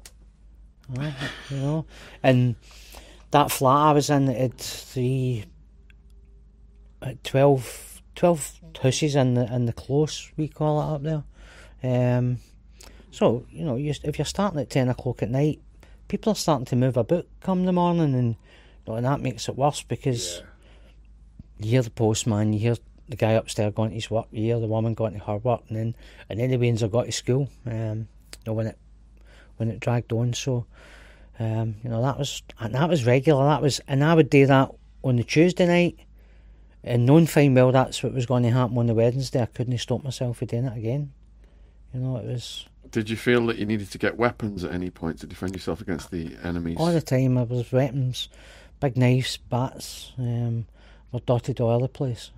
and that flat I was in, it had 12 houses in the close, we call it up there. So, if you're starting at 10 o'clock at night, people are starting to move about come the morning, and that makes it worse because you hear the postman, you hear the guy upstairs going to his work, you hear the woman going to her work, and then the wains are got to school. When it dragged on, so that was regular. And I would do that on the Tuesday night, and knowing fine well that's what was going to happen on the Wednesday. I couldn't stop myself from doing it again. It was. Did you feel that you needed to get weapons at any point to defend yourself against the enemies? All the time. I was weapons, big knives, bats. Were dotted all over the place.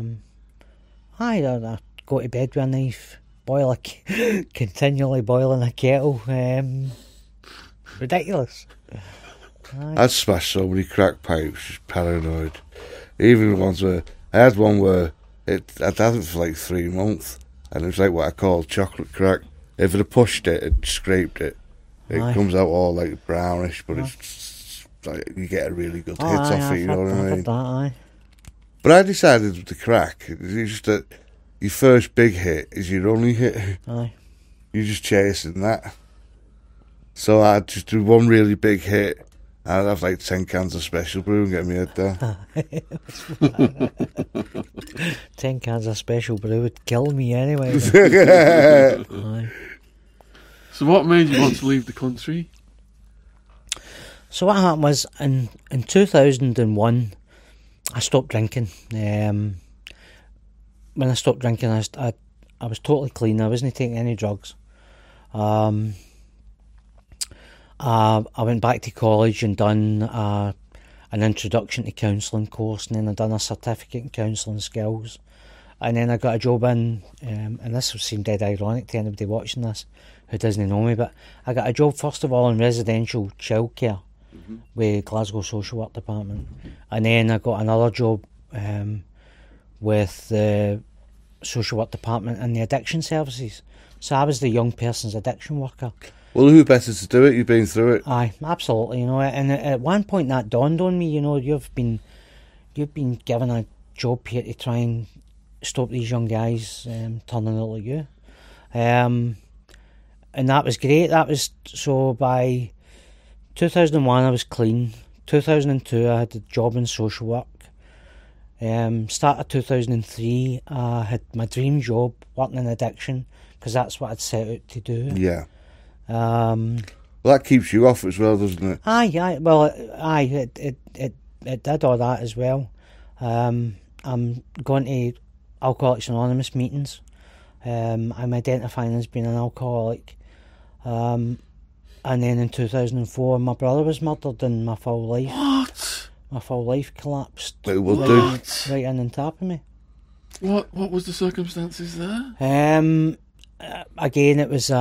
I'd go to bed with a knife. Continually boiling a kettle. Ridiculous. I'd smashed so many crack pipes, just paranoid. Even the ones where I had one where I'd had it for like 3 months, and it was like what I call chocolate crack. If it had pushed it, it scraped it. It comes out all like brownish, but it's like you get a really good hit off it. You know what I mean? But I decided with the crack, it's just that your first big hit is your only hit. Aye. You're just chasing that. So I'd just do one really big hit, and I'd have like 10 cans of Special Brew and get me head there. 10 cans of Special Brew would kill me anyway. Aye. So what made you want to leave the country? So what happened was, in 2001, I stopped drinking. When I stopped drinking, I was totally clean. I wasn't taking any drugs. I went back to college and done an introduction to counselling course, and then I done a certificate in counselling skills, and then I got a job in, and this will seem dead ironic to anybody watching this who doesn't know me, but I got a job first of all in residential childcare with Glasgow Social Work Department, and then I got another job with the Social Work Department and the addiction services. So I was the young person's addiction worker. Well, who better to do it? You've been through it. Aye, absolutely. And at one point that dawned on me. You've been given a job here to try and stop these young guys turning out like you. And that was great. So by 2001 I was clean. 2002 I had a job in social work. Start of 2003 I had my dream job working in addiction, because that's what I'd set out to do. Yeah. Well, that keeps you off as well, doesn't it? Aye. Well, aye. It did all that as well. I'm going to Alcoholics Anonymous meetings. I'm identifying as being an alcoholic. And then in 2004, my brother was murdered, and my full life. What? My full life collapsed. It will do. Right in on top of me. What was the circumstances there? Again, it was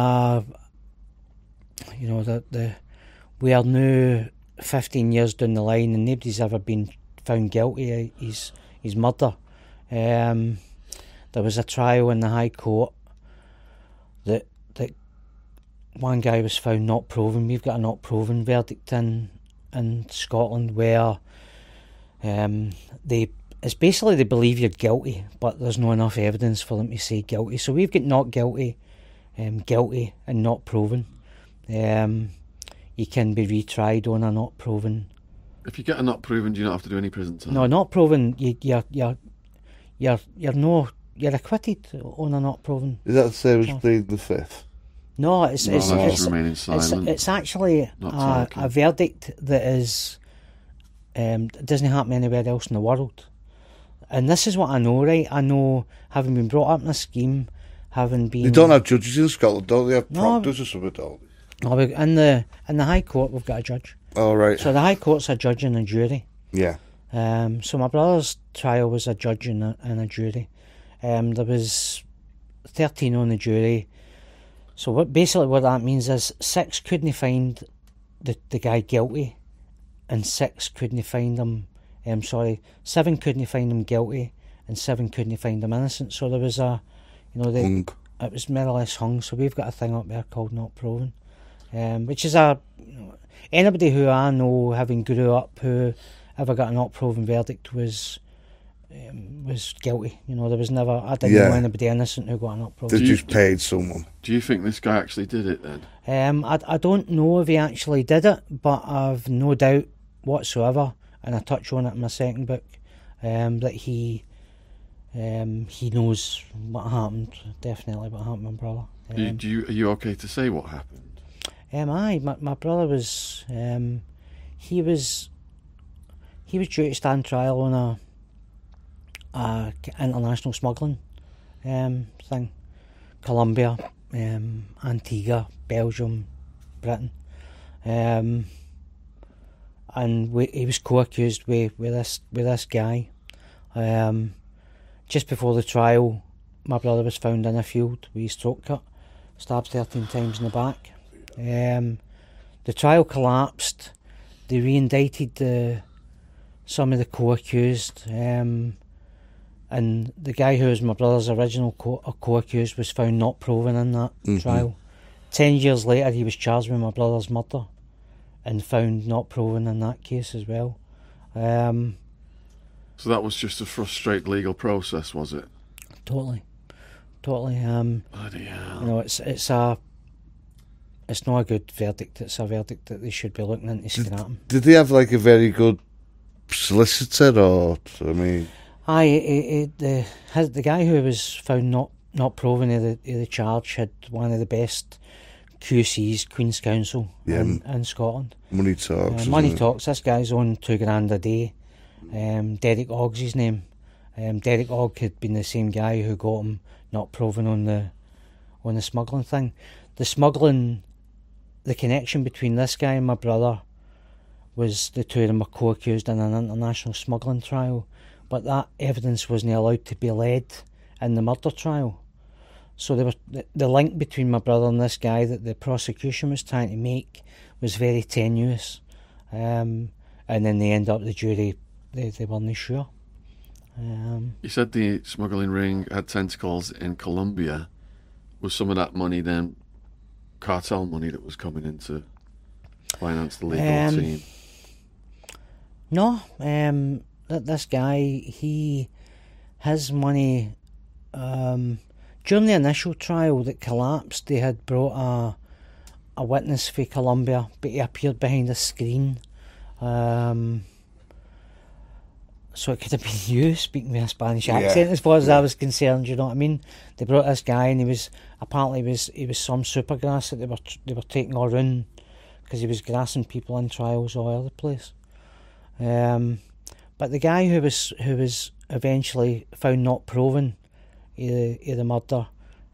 we are now 15 years down the line, and nobody's ever been found guilty of his murder. There was a trial in the High Court that one guy was found not proven. We've got a not proven verdict in Scotland where it's basically they believe you're guilty, but there's not enough evidence for them to say guilty. So we've got not guilty, guilty and not proven. You can be retried on a not proven. If you get a not proven, do you not have to do any prison time? No, not proven. You're acquitted on a not proven. Is that the same as pleading the fifth? No, it's remaining silent. It's actually a verdict that is doesn't happen anywhere else in the world. And this is what I know, right? I know, having been brought up in a scheme, having been... They don't have judges in Scotland, don't they? Have proctors or something, don't they? No, in the High Court we've got a judge. Oh, right. So the High Court's a judge and a jury. Yeah. So my brother's trial was a judge and a jury. There was 13 on the jury. So basically what that means is 6 couldn't find the guy guilty, and 6 couldn't find him. 7 couldn't find him guilty, and 7 couldn't find him innocent. So there was it was more or less hung. So we've got a thing up there called not proven, which is anybody who I know, having grew up, who ever got a not proven verdict was guilty. There was never. I didn't know anybody innocent who got a not proven. They just paid someone. Do you think this guy actually did it then? I don't know if he actually did it, but I've no doubt whatsoever, and I touch on it in my second book, that he knows what happened. Definitely what happened to my brother. Are you okay to say what happened? My brother was he was due to stand trial on a international smuggling thing. Colombia, Antigua, Belgium, Britain, and he was co-accused with this guy. Just before the trial, my brother was found in a field with his throat cut, stabbed 13 times in the back. The trial collapsed. They re-indicted some of the co-accused, and the guy who was my brother's original co-accused was found not proven in that trial. 10 years later, he was charged with my brother's murder and found not proven in that case as well. So that was just a frustrated legal process, was it? Totally. Bloody hell. It's not a good verdict. It's a verdict that they should be looking into scrapping. Did they have a very good solicitor, or the guy who was found not proven of the charge had one of the best QCs, Queen's Counsel, in Scotland. Money talks. Money talks. This guy's on $2,000 a day. Derek Ogg's his name. Derek Ogg had been the same guy who got him not proven on the smuggling thing. The connection between this guy and my brother was the two of them were co-accused in an international smuggling trial, but that evidence wasn't allowed to be led in the murder trial. So the link between my brother and this guy that the prosecution was trying to make was very tenuous, and then they end up the jury. They weren't sure. You said the smuggling ring had tentacles in Colombia. Was some of that money then cartel money that was coming in to finance the legal team? No, this guy, his money, during the initial trial that collapsed, they had brought a witness for Colombia, but he appeared behind a screen. So it could have been you speaking with a Spanish accent, as far as I was concerned. You know what I mean? They brought this guy, and he was some supergrass that they were taking around because he was grassing people in trials all over the place. But the guy who was eventually found not proven of the murder,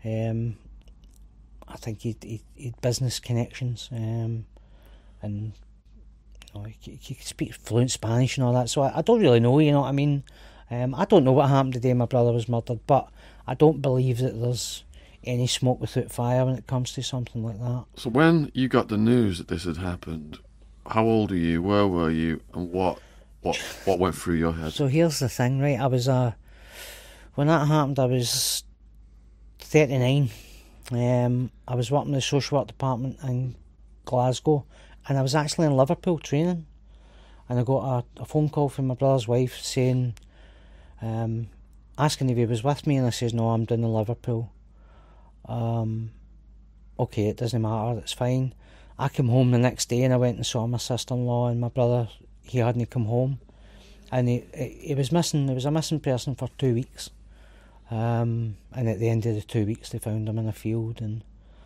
I think he'd business connections, and he could speak fluent Spanish and all that. So I don't really know, you know what I mean? I don't know what happened the day my brother was murdered, but I don't believe that there's any smoke without fire when it comes to something like that. So when you got the news that this had happened, how old are you? Where were you? And what went through your head? So here's the thing, right? I was when that happened, I was 39. I was working in the social work department in Glasgow, and I was actually in Liverpool training, and I got a phone call from my brother's wife saying, asking if he was with me, and I says, no, I'm down in Liverpool. Okay, it doesn't matter, it's fine. I came home the next day and I went and saw my sister-in-law, and my brother, he hadn't come home, and he was missing. He was a missing person for 2 weeks, and at the end of the 2 weeks they found him in a field, and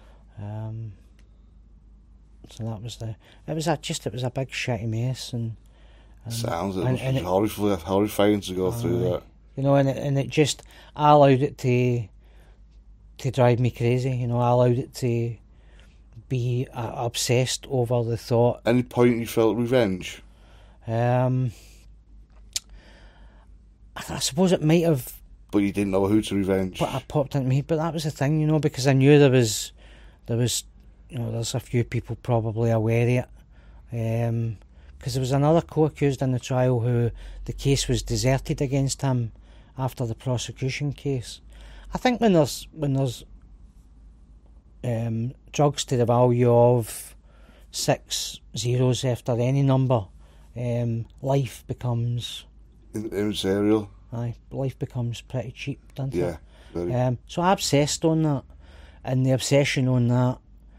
so that was it was a big shitty mess, and sounds horrifying to go through that. You know, and it just, I allowed it to drive me crazy. You know, I allowed it to be obsessed over the thought. Any point you felt revenge? I suppose it might have But you didn't know who to revenge. popped into me, but that was the thing, you know, because I knew there was, you know, there's a few people probably aware of it. Because there was another co-accused in the trial who the case was deserted against him after the prosecution case. I think when there's drugs to the value of 6 zeros after any number, life becomes Immaterial. life becomes pretty cheap, doesn't Yeah. it? Very. So I obsessed on that, and the obsession on that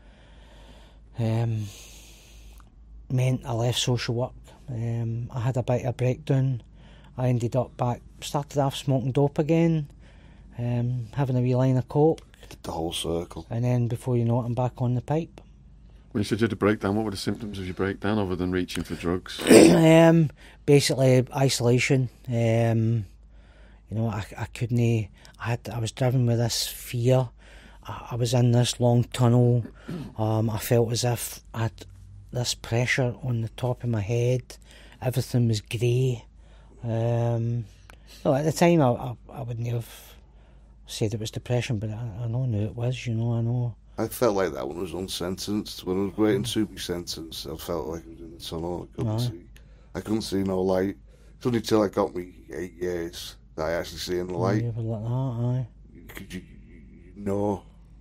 meant I left social work. I had a bit of a breakdown. I ended up started off smoking dope again, having a wee line of coke, The whole circle. and then before you know it, I'm back on the pipe. When you said you had a breakdown, what were the symptoms of your breakdown other than reaching for drugs? Basically isolation. You know, I couldn't. I was driven with this fear. I was in this long tunnel. I felt as if I had this pressure on the top of my head. Everything was grey. At the time, I wouldn't have said it was depression, but I knew it was. You know, I know. I felt like that when I was unsentenced. When I was waiting to be sentenced, I felt like I was in the tunnel. I couldn't see no light. It's only till I got me 8 years that I actually see in the light. Yeah, but like that, aye. You know.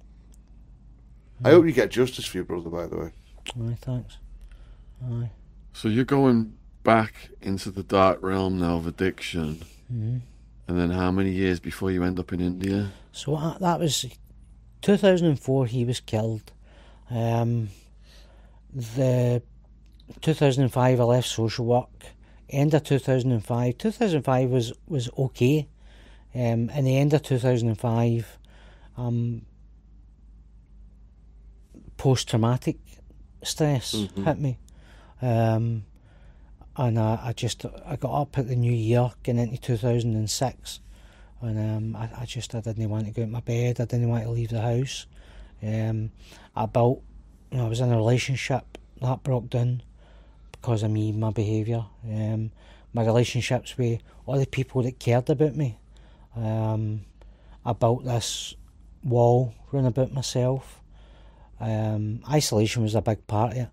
I hope you get justice for your brother, by the way. Aye, thanks. Aye. So you're going back into the dark realm now of addiction. Mm-hmm. And then how many years before you end up in India? So that was 2004. He was killed. The 2005 I left social work. End of 2005. 2005 was okay. In the end of 2005, post-traumatic stress hit me. And I got up at the new year, getting into 2006, and I didn't want to go out of my bed. I didn't want to leave the house. I was in a relationship that broke down because of me, my behaviour. My relationships with all the people that cared about me. I built this wall round about myself. Isolation was a big part of it.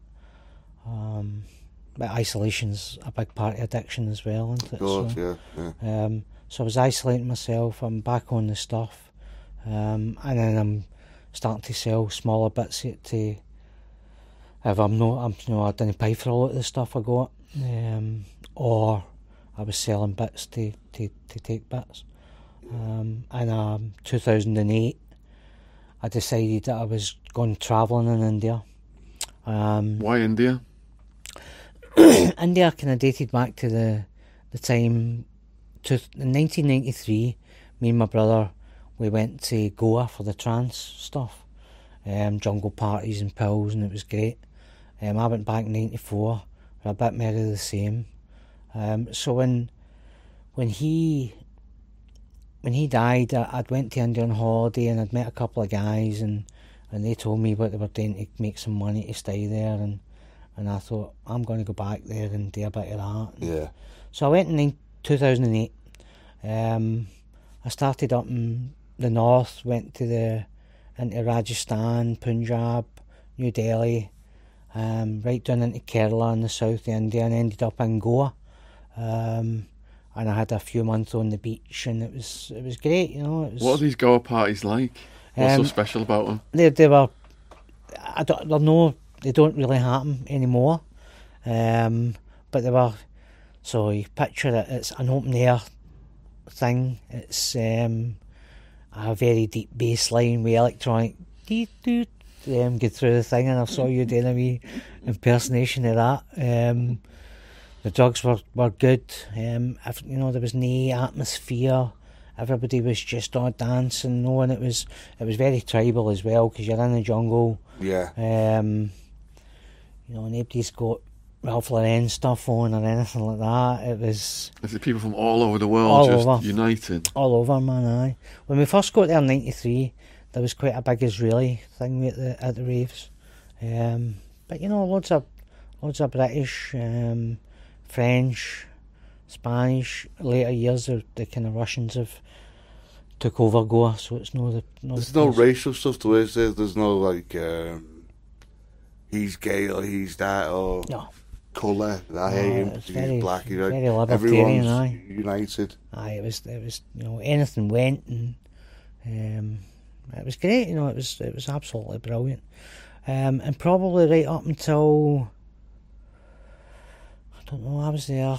But isolation's a big part of addiction as well, isn't it? God, So, yeah. so I was isolating myself. I'm back on the stuff, and then I'm starting to sell smaller bits to. If I didn't pay for a lot of the stuff I got, or I was selling bits to take bits. And 2008, I decided that I was going travelling in India. Why India? India kind of dated back to the time, in 1993, me and my brother, we went to Goa for the trance stuff, jungle parties and pills, and it was great. I went back in 94, we're a bit more of the same. So when he died, I'd went to India on holiday and I'd met a couple of guys and they told me what they were doing to make some money to stay there, and I thought, I'm going to go back there and do a bit of that. Yeah. So I went in 2008. I started up in the north, went into Rajasthan, Punjab, New Delhi, right down into Kerala in the south of India, and ended up in Goa. And I had a few months on the beach, and it was great, you know. What are these Goa parties like? What's so special about them? They were, they don't really happen anymore. But they were, so you picture it, it's an open air thing. It's a very deep bass line with electronic get through the thing, and I saw you doing a wee impersonation of that. The drugs were good. There was no atmosphere. Everybody was just all dancing, and it was very tribal as well, because you're in the jungle. Yeah. Nobody's got Ralph Lauren stuff on or anything like that. It was Is it people from all over the world over. United? All over, man, aye. When we first got there in 93, there was quite a big Israeli thing at the raves. But loads of British, French, Spanish. Later years, the kind of Russians have took over Goa, so it's There's no racial stuff to it, is there? There's no, like, he's gay or he's that, or No. colour. I hate him because he's black. You know, very libertarian, everyone's aye. united. Aye, it was anything went, and it was great. It was absolutely brilliant, and probably right up until I don't know. I was there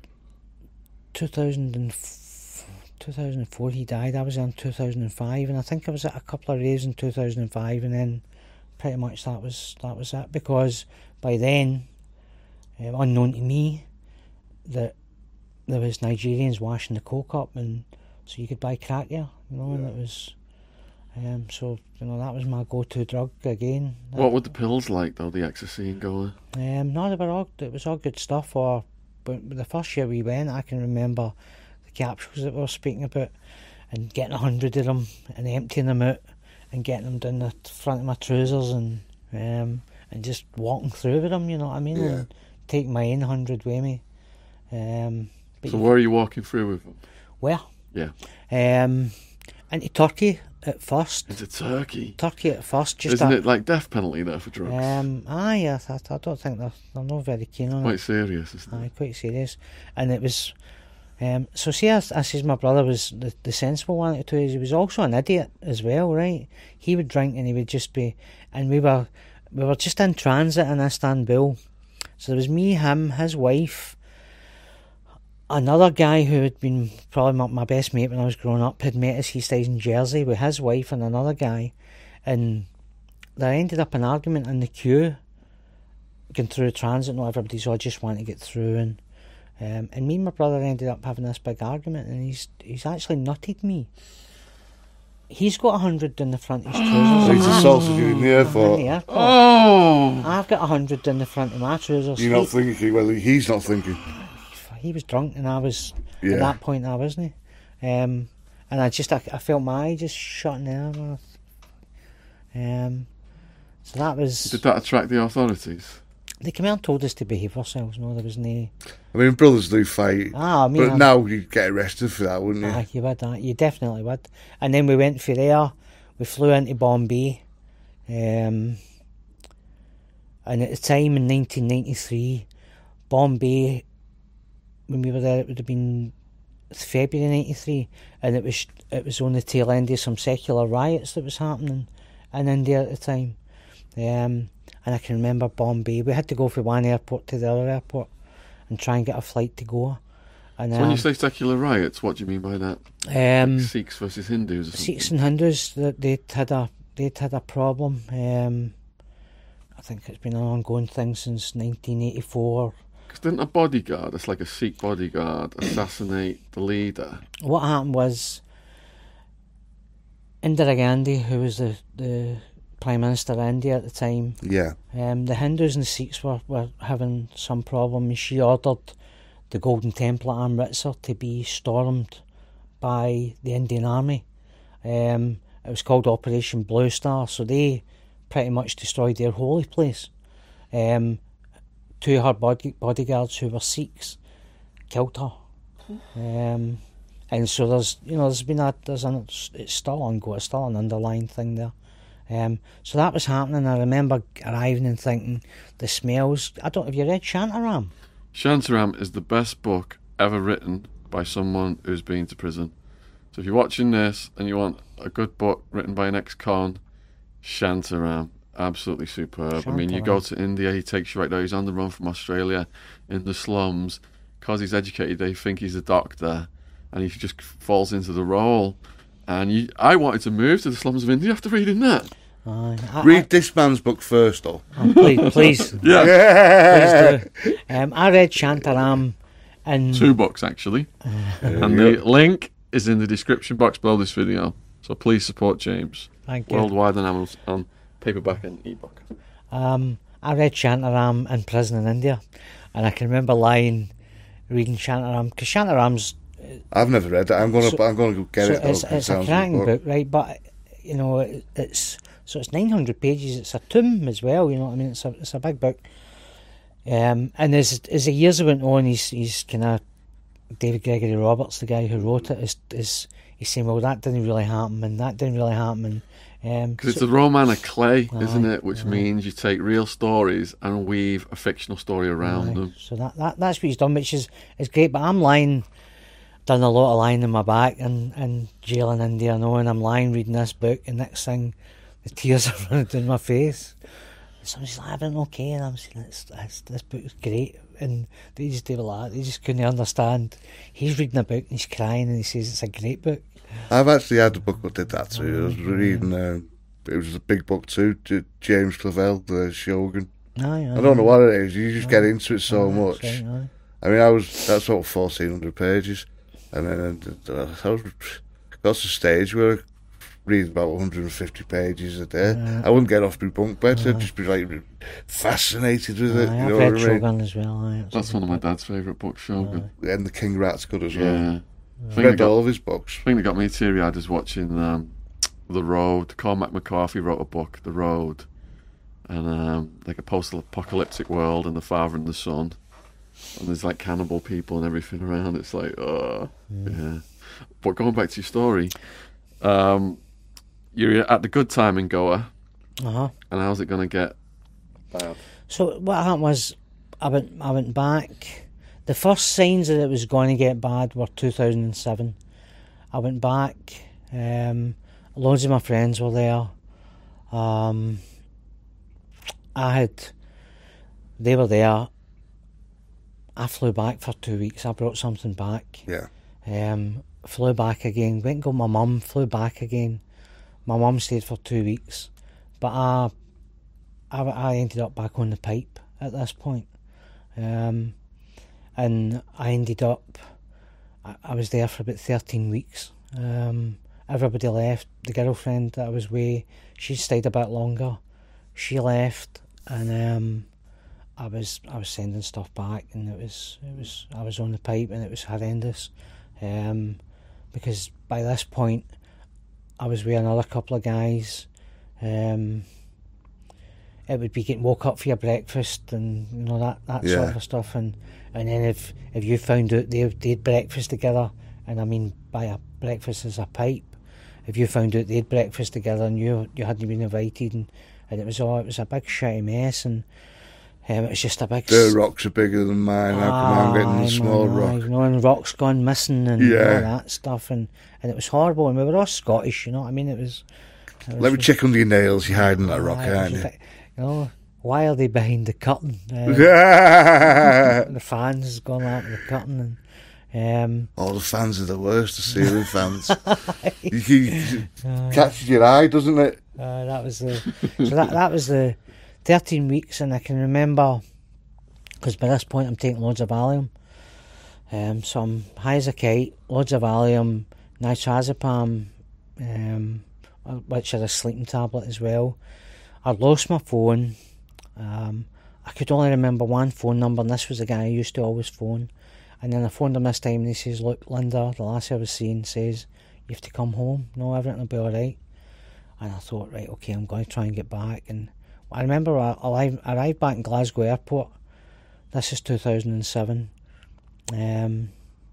2004. He died. I was there in 2005, and I think I was at a couple of raves in 2005, and then pretty much that was it. Because by then, unknown to me, that there was Nigerians washing the coke up, and so you could buy crack there, and it was so that was my go-to drug again. What were the pills like though, the ecstasy and Goa? No, it was all good stuff. But the first year we went, I can remember the capsules that we were speaking about, and getting 100 of them and emptying them out and getting them down the front of my trousers, and just walking through with them, you know what I mean? Yeah. And taking my own 100 with me. But So where are you walking through with them? where? Yeah. Into Turkey at first. Into Turkey. Turkey at first, just Isn't it like death penalty there for drugs? I don't think they're not very keen on it. Quite serious, isn't it? Aye, quite serious. And it was so see, I says my brother was the sensible one out of two. He was also an idiot as well, right? He would drink and he would just be, and we were just in transit in Istanbul. So there was me, him, his wife, another guy who had been probably my best mate when I was growing up, had met us. He stays in Jersey with his wife and another guy, and there ended up an argument in the queue going through transit. Not everybody's all just wanting to get through, and me and my brother ended up having this big argument, and he's actually nutted me. He's got 100 down the front of his trousers. He's assaulted you in the airport. Oh! I've got 100 down the front of my trousers. You're not thinking, well, he's not thinking. He was drunk, and I was Yeah. at that point. I wasn't. And I felt my eye just shutting there. So that was. Did that attract the authorities? They came out and told us to behave ourselves. No, there was no. I mean, brothers do fight. I mean, but now you'd get arrested for that, wouldn't you? You would. You definitely would. And then we went for there. We flew into Bombay. And at the time in 1993, Bombay, when we were there, it would have been February 93, and it was on the tail end of some secular riots that was happening in India at the time. And I can remember Bombay. We had to go from one airport to the other airport and try and get a flight to Goa. And So when you say secular riots, what do you mean by that? Like Sikhs versus Hindus or something? Sikhs and Hindus, they'd had a problem. I think it's been an ongoing thing since 1984. Because didn't a bodyguard, it's like a Sikh bodyguard, assassinate the leader? What happened was Indira Gandhi, who was the Prime Minister of India at the time, Yeah. the Hindus and the Sikhs were having some problem, and she ordered the Golden Temple at Amritsar to be stormed by the Indian Army. It was called Operation Blue Star, so they pretty much destroyed their holy place. Two of her bodyguards, who were Sikhs, killed her. And so it's still ongoing, it's still an underlying thing there. So that was happening. I remember arriving and thinking, the smells. Have you read Shantaram? Shantaram is the best book ever written by someone who's been to prison. So if you're watching this and you want a good book written by an ex-con, Shantaram, absolutely superb. I mean, you go to India, he takes you right there. He's on the run from Australia in the slums. Because he's educated, they think he's a doctor, and he just falls into the role. And I wanted to move to the slums of India after reading that. Read this man's book first, though. Please. Yeah. Please do. I read Shantaram. And 2 books, actually. And the link is in the description box below this video. So please support James. Thank you. Worldwide on paperback and ebook. I read Shantaram in prison in India. And I can remember reading Shantaram. Because Shantaram's... I've never read it. I'm going to go get it. It's a cracking book, right? But, it's 900 pages. It's a tome as well, you know what I mean? It's a big book. And as the years went on, he's kind of David Gregory Roberts, the guy who wrote it, is he's saying, well, that didn't really happen, and that didn't really happen, and Because it's a roman of clay, isn't it? Which means you take real stories and weave a fictional story around them. So that's what he's done, which is great. But I'm lying, done a lot of lying in my back and jail in India, I know, and I'm lying reading this book, and next thing, the tears are running down my face. Somebody's like, I'm okay, and I'm saying, this book is great, and they just do like that. They just couldn't understand. He's reading a book and he's crying, and he says it's a great book. I've actually had a book that did that too. I was reading, it was a big book too, James Clavell, the Shogun. I don't know what it is, you just get into it so much. Right, I mean, that's about 1,400 pages, and then I got to a stage where I read about 150 pages a day. I wouldn't get off my bunk bed, I'd just be like fascinated with it. I've you know read what I mean? Shogun as well. That's one of my dad's favourite books, Shogun. And The King Rat's good as well. Yeah. I've read all of his books. The thing that got me teary-eyed is watching The Road. Cormac McCarthy wrote a book, The Road, and like a post-apocalyptic world, and the father and the son, and there's like cannibal people and everything around. It's like, yeah. But going back to your story, you're at the good time in Goa, and how's it going to get bad? So what happened was, I went back. The first signs that it was going to get bad were 2007. I went back. Loads of my friends were there. They were there. I flew back for 2 weeks. I brought something back. Yeah. Flew back again. Went and got my mum. Flew back again. My mum stayed for 2 weeks, but I ended up back on the pipe at this point. And I ended up, I was there for about 13 weeks. Everybody left. The girlfriend that I was with, she stayed a bit longer. She left, and I was sending stuff back, and it was I was on the pipe, and it was horrendous. Because by this point, I was with another couple of guys. It would be getting woke up for your breakfast, and you know that sort of stuff, and then if you found out they had breakfast together, and I mean by a breakfast as a pipe, if you found out they had breakfast together and you hadn't been invited, and it was a big shitty mess, and it was just a big. The rocks are bigger than mine. How come I'm getting a small rock? You know, and rocks gone missing and all that stuff, and it was horrible. And we were all Scottish, you know what I mean? It was Let me check under your nails. You're hiding that rock, aren't you? You know, why are they behind the curtain? The fans has gone out of the curtain, and all the fans are the worst. The ceiling fans. You catches your eye, doesn't it? That was the 13 weeks, and I can remember because by this point I'm taking loads of Valium. So I'm high as a kite, loads of Valium, nitrazepam, which is a sleeping tablet as well. I lost my phone. I could only remember one phone number, and this was the guy I used to always phone. And then I phoned him this time, and he says, "Look, Linda, the lassie I was seeing says you have to come home. No, everything will be all right." And I thought, right, okay, I'm going to try and get back. And I remember I arrived back in Glasgow Airport. This is 2007. And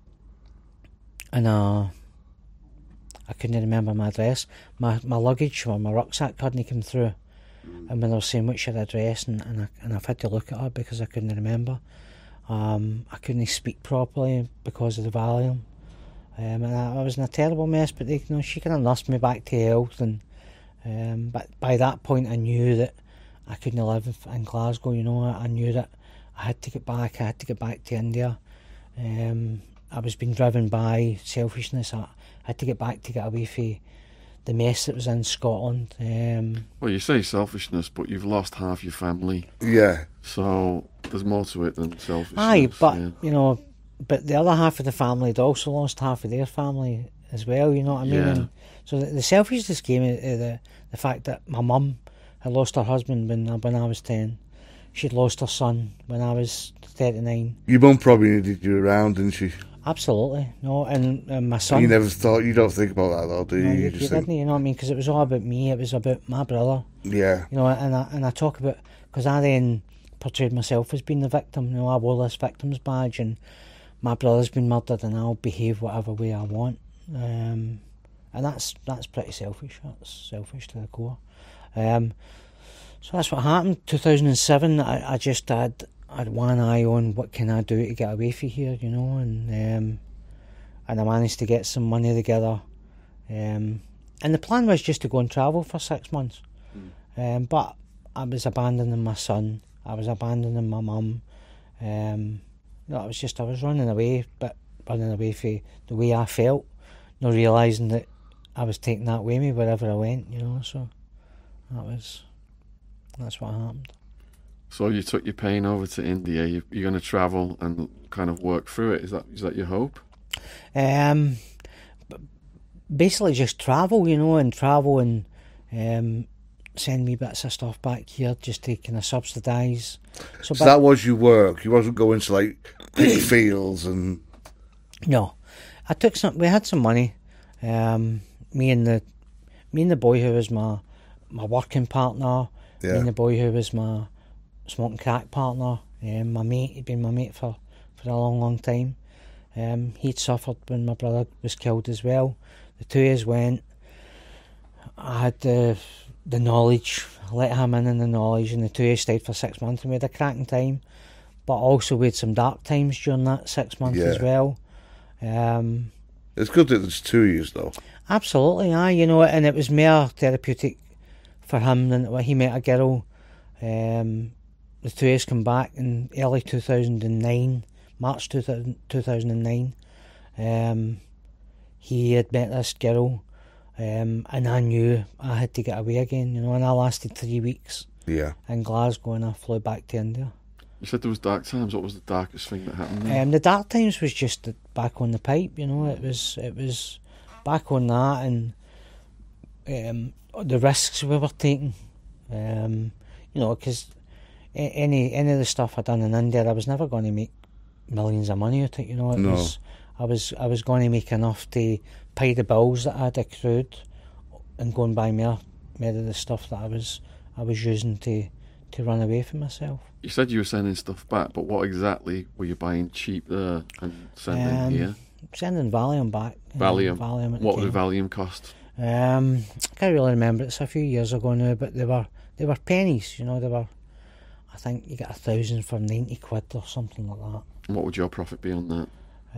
I couldn't remember my address. My luggage or my rucksack couldn't come through. And when I was saying what's your address, and I've had to look at her because I couldn't remember. I couldn't speak properly because of the Valium. And I was in a terrible mess, but she kind of nursed me back to health. And but by that point I knew that I couldn't live in Glasgow, you know. I knew that I had to get back. I had to get back to India. I was being driven by selfishness. I had to get back to get away from the mess that was in Scotland. Well, you say selfishness, but you've lost half your family. Yeah. So there's more to it than selfishness. Aye, but you know, but the other half of the family had also lost half of their family as well. You know what I mean? Yeah. And so the selfishness came out of the fact that my mum had lost her husband when I was 10. She'd lost her son when I was 39. Your mum probably needed you around, didn't she? Absolutely, no. And my son. You never thought. You don't think about that, though, do you? No, you you just think, didn't, you know what I mean? Because it was all about me. It was about my brother. yeah. You know, and I talk about, because I then portrayed myself as being the victim. You know, I wore this victim's badge, and my brother's been murdered and I'll behave whatever way I want. And that's pretty selfish. That's selfish to the core. So that's what happened. 2007, I just had one eye on what can I do to get away from here, you know, and I managed to get some money together. And the plan was just to go and travel for 6 months. But I was abandoning my son. I was abandoning my mum. You know, I was running away, but running away from the way I felt, not realising that I was taking that with me wherever I went, you know, so that's what happened. So you took your pain over to India. You're going to travel and kind of work through it. Is that your hope? Basically just travel, you know, and send me bits of stuff back here just to kind of subsidise. So that was your work? You wasn't going to, like, pick fields and... No. I took some... We had some money. Me and the boy who was my working partner, me and the boy who was my smoking crack partner, my mate, he'd been my mate for a long time. He'd suffered when my brother was killed as well. The two of us went. I had the knowledge, I let him in the knowledge, and the two of us stayed for 6 months, and we had a cracking time. But also we had some dark times during that 6 months as well. It's good that there's 2 years though. Absolutely, aye, you know, and it was more therapeutic for him than when he met a girl. The two of us come back in early 2009, March 2009. He had met this girl, and I knew I had to get away again, you know, and I lasted 3 weeks in Glasgow and I flew back to India. You said there was dark times. What was the darkest thing that happened there? The dark times was just back on the pipe, you know, it was back on that, and the risks we were taking, you know, because any of the stuff I'd done in India, I was never going to make millions of money out of it, you know. I was going to make enough to pay the bills that I'd accrued and go and buy more of the stuff that I was using to run away from myself. You said you were sending stuff back, but what exactly were you buying cheap there and sending here? Sending Valium back. Valium. What did Valium cost? I can't really remember. It's a few years ago now, but they were pennies. You know, they were. I think you get 1,000 for 90 quid or something like that. And what would your profit be on that?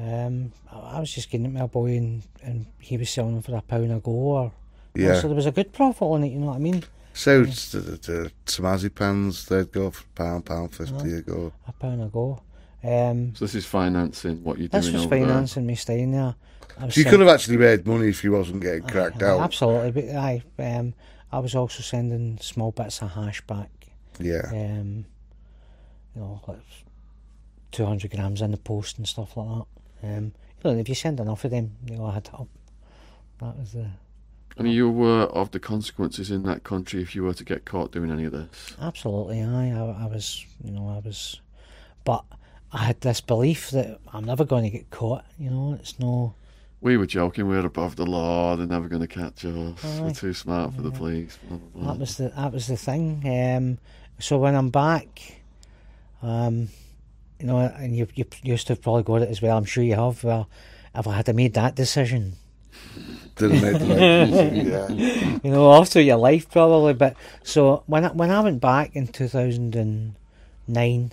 I was just getting it to my boy, and he was selling them for £1 a go, or so there was a good profit on it. You know what I mean? So the Samazipans, they'd go for £1.50 a go. £1 a go. So this is financing what you're doing over there? This was financing me staying there. So you could have actually made money if you wasn't getting cracked out. Absolutely, but I was also sending small bits of hash back. Yeah. You know, like 200 grams in the post and stuff like that. You know, if you send enough of them, they'll add up. That was the... And are you aware of the consequences in that country if you were to get caught doing any of this? Absolutely, I was, but I had this belief that I'm never going to get caught, you know, it's no... We were joking, we're above the law, they're never going to catch us, we're too smart for the police, blah, blah, blah. That was the thing. So when I'm back, you know, and you used to have probably got it as well, I'm sure you have, well, if I had made that decision... Didn't make the right decision, yeah. You know, all through your life probably, but so when I went back in 2009,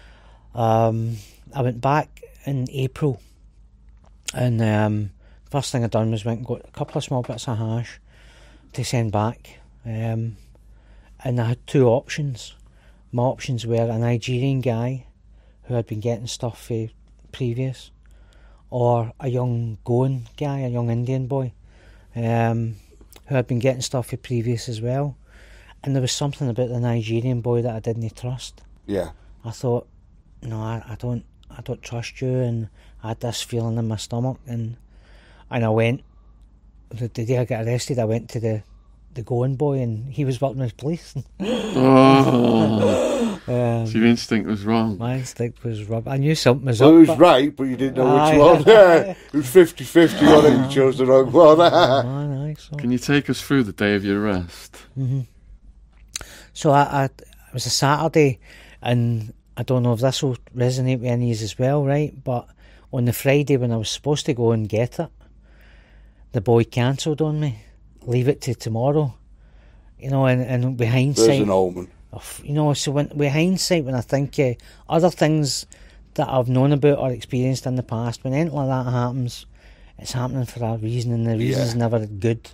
I went back in April, and first thing I done was went and got a couple of small bits of hash to send back, and I had two options. My options were a Nigerian guy who had been getting stuff for previous, or a young Goan guy, a young Indian boy, who had been getting stuff for previous as well. And there was something about the Nigerian boy that I didn't trust. Yeah. I thought, no, I don't trust you, and I had this feeling in my stomach, and I went, the day I got arrested, I went to the Goan boy, and he was working with police. So your instinct was wrong. My instinct was wrong. I knew something was up. Well, it was right, but you didn't know which one. It was 50-50 on it, you chose the wrong one. So. Can you take us through the day of your arrest? Mm-hmm. So it was a Saturday, and I don't know if this will resonate with any of you as well, right? But on the Friday when I was supposed to go and get it, the boy cancelled on me. Leave it to tomorrow. You know, and with hindsight... There's an omen. You know, so with hindsight, when I think other things that I've known about or experienced in the past, when anything like that happens, it's happening for a reason, and the reason's never good.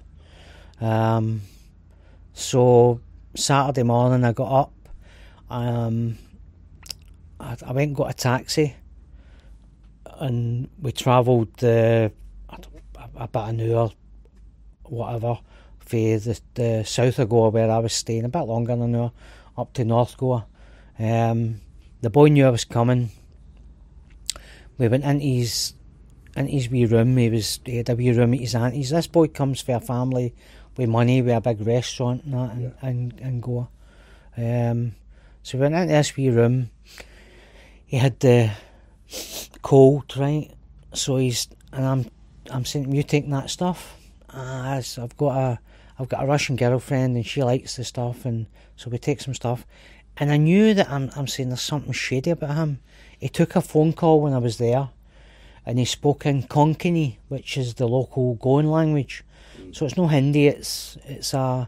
So Saturday morning I got up, I went and got a taxi, and we travelled about an hour, whatever, for the south of Goa where I was staying, a bit longer than an hour, up to North Goa. The boy knew I was coming. We went into his wee room. He had a wee room at his auntie's. This boy comes for a family with money, with a big restaurant and that, and Goa. So we went into this wee room. He had the cold, right? So I'm saying to him, you taking that stuff? I've got a Russian girlfriend and she likes the stuff, and so we take some stuff. And I knew that I'm saying there's something shady about him. He took a phone call when I was there, and he spoke in Konkani, which is the local Goan language. So it's no Hindi, it's a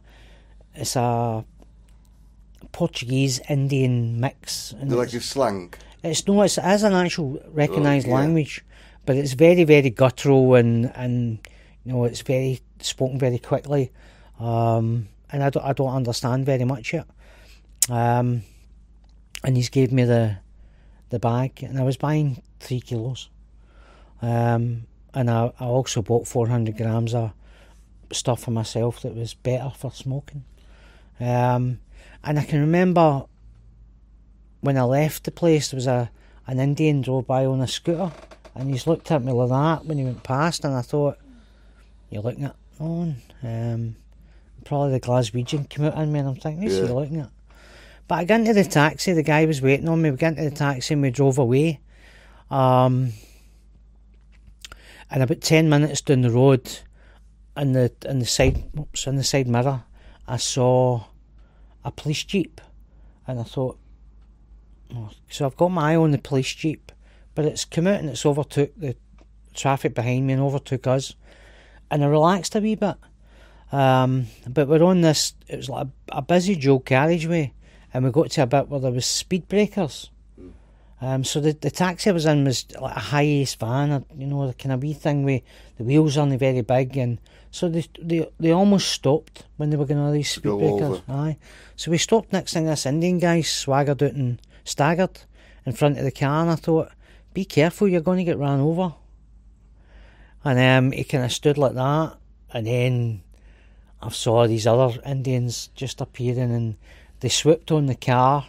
Portuguese Indian mix. And like a slang. It is an actual recognised language, but it's very, very guttural, and you know, it's very spoken very quickly, and I don't understand very much yet. And he's gave me the bag, and I was buying 3 kilos, and I also bought 400 grams of stuff for myself that was better for smoking. And I can remember when I left the place, there was an Indian drove by on a scooter, and he's looked at me like that when he went past, and I thought, you're looking at on. Probably the Glaswegian came out in me, and I'm thinking, who's he looking at? But I got into the taxi, the guy was waiting on me, we got into the taxi and we drove away. And about 10 minutes down the road, in the side mirror, I saw a police jeep, and I thought, so I've got my eye on the police jeep, but it's come out and it's overtook the traffic behind me and overtook us, and I relaxed a wee bit. But we're on this, it was like a busy dual carriageway, and we got to a bit where there was speed breakers. So the taxi I was in was like a high-ace van, you know, the kind of wee thing with the wheels aren't very big, and so they almost stopped when they were going on these speed breakers. Aye. So we stopped. Next thing, this Indian guy swaggered out and staggered in front of the car, and I thought, be careful, you're going to get ran over. And he kind of stood like that, and then I saw these other Indians just appearing, and they swooped on the car.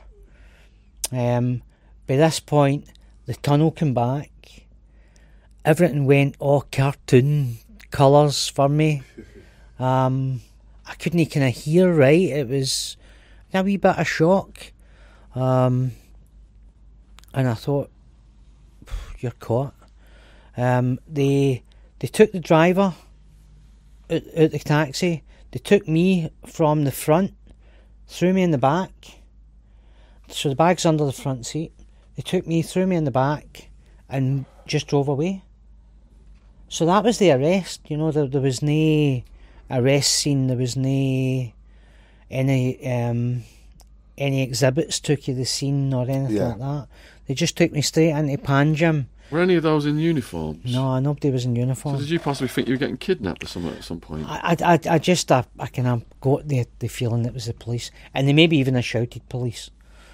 By this point, the tunnel came back. Everything went all cartoon colours for me. I couldn't kind of hear right. It was a wee bit of shock. And I thought, you're caught. They took the driver out the taxi. They took me from the front, threw me in the back. So the bag's under the front seat. They took me, threw me in the back, and just drove away. So that was the arrest. You know, there was no arrest scene. There was no any exhibits took you the scene or anything like that. They just took me straight into Panjim. Were any of those in uniforms? No, nobody was in uniform. So did you possibly think you were getting kidnapped or something at some point? I kind of got the feeling it was the police, and they maybe even shouted police.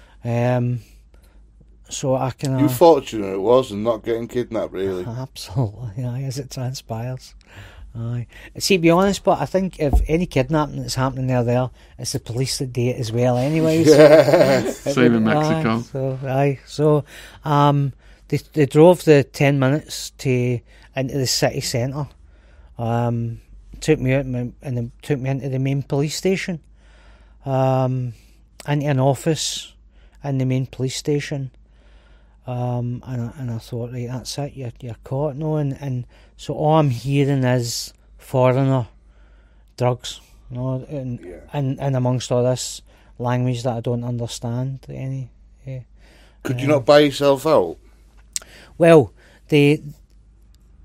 So I can. You're fortunate it was, and not getting kidnapped, really. Absolutely, as it transpires. Aye. See, to be honest, but I think if any kidnapping that's happening there, it's the police that do it as well, anyways. Same in Mexico. So they drove the 10 minutes into the city centre. Took me out and then took me into the main police station, into an office in the main police station. And I thought, right, that's it, you're caught, no, and so all I'm hearing is foreigner drugs, you know, and amongst all this language that I don't understand any. Could you not buy yourself out? Well, the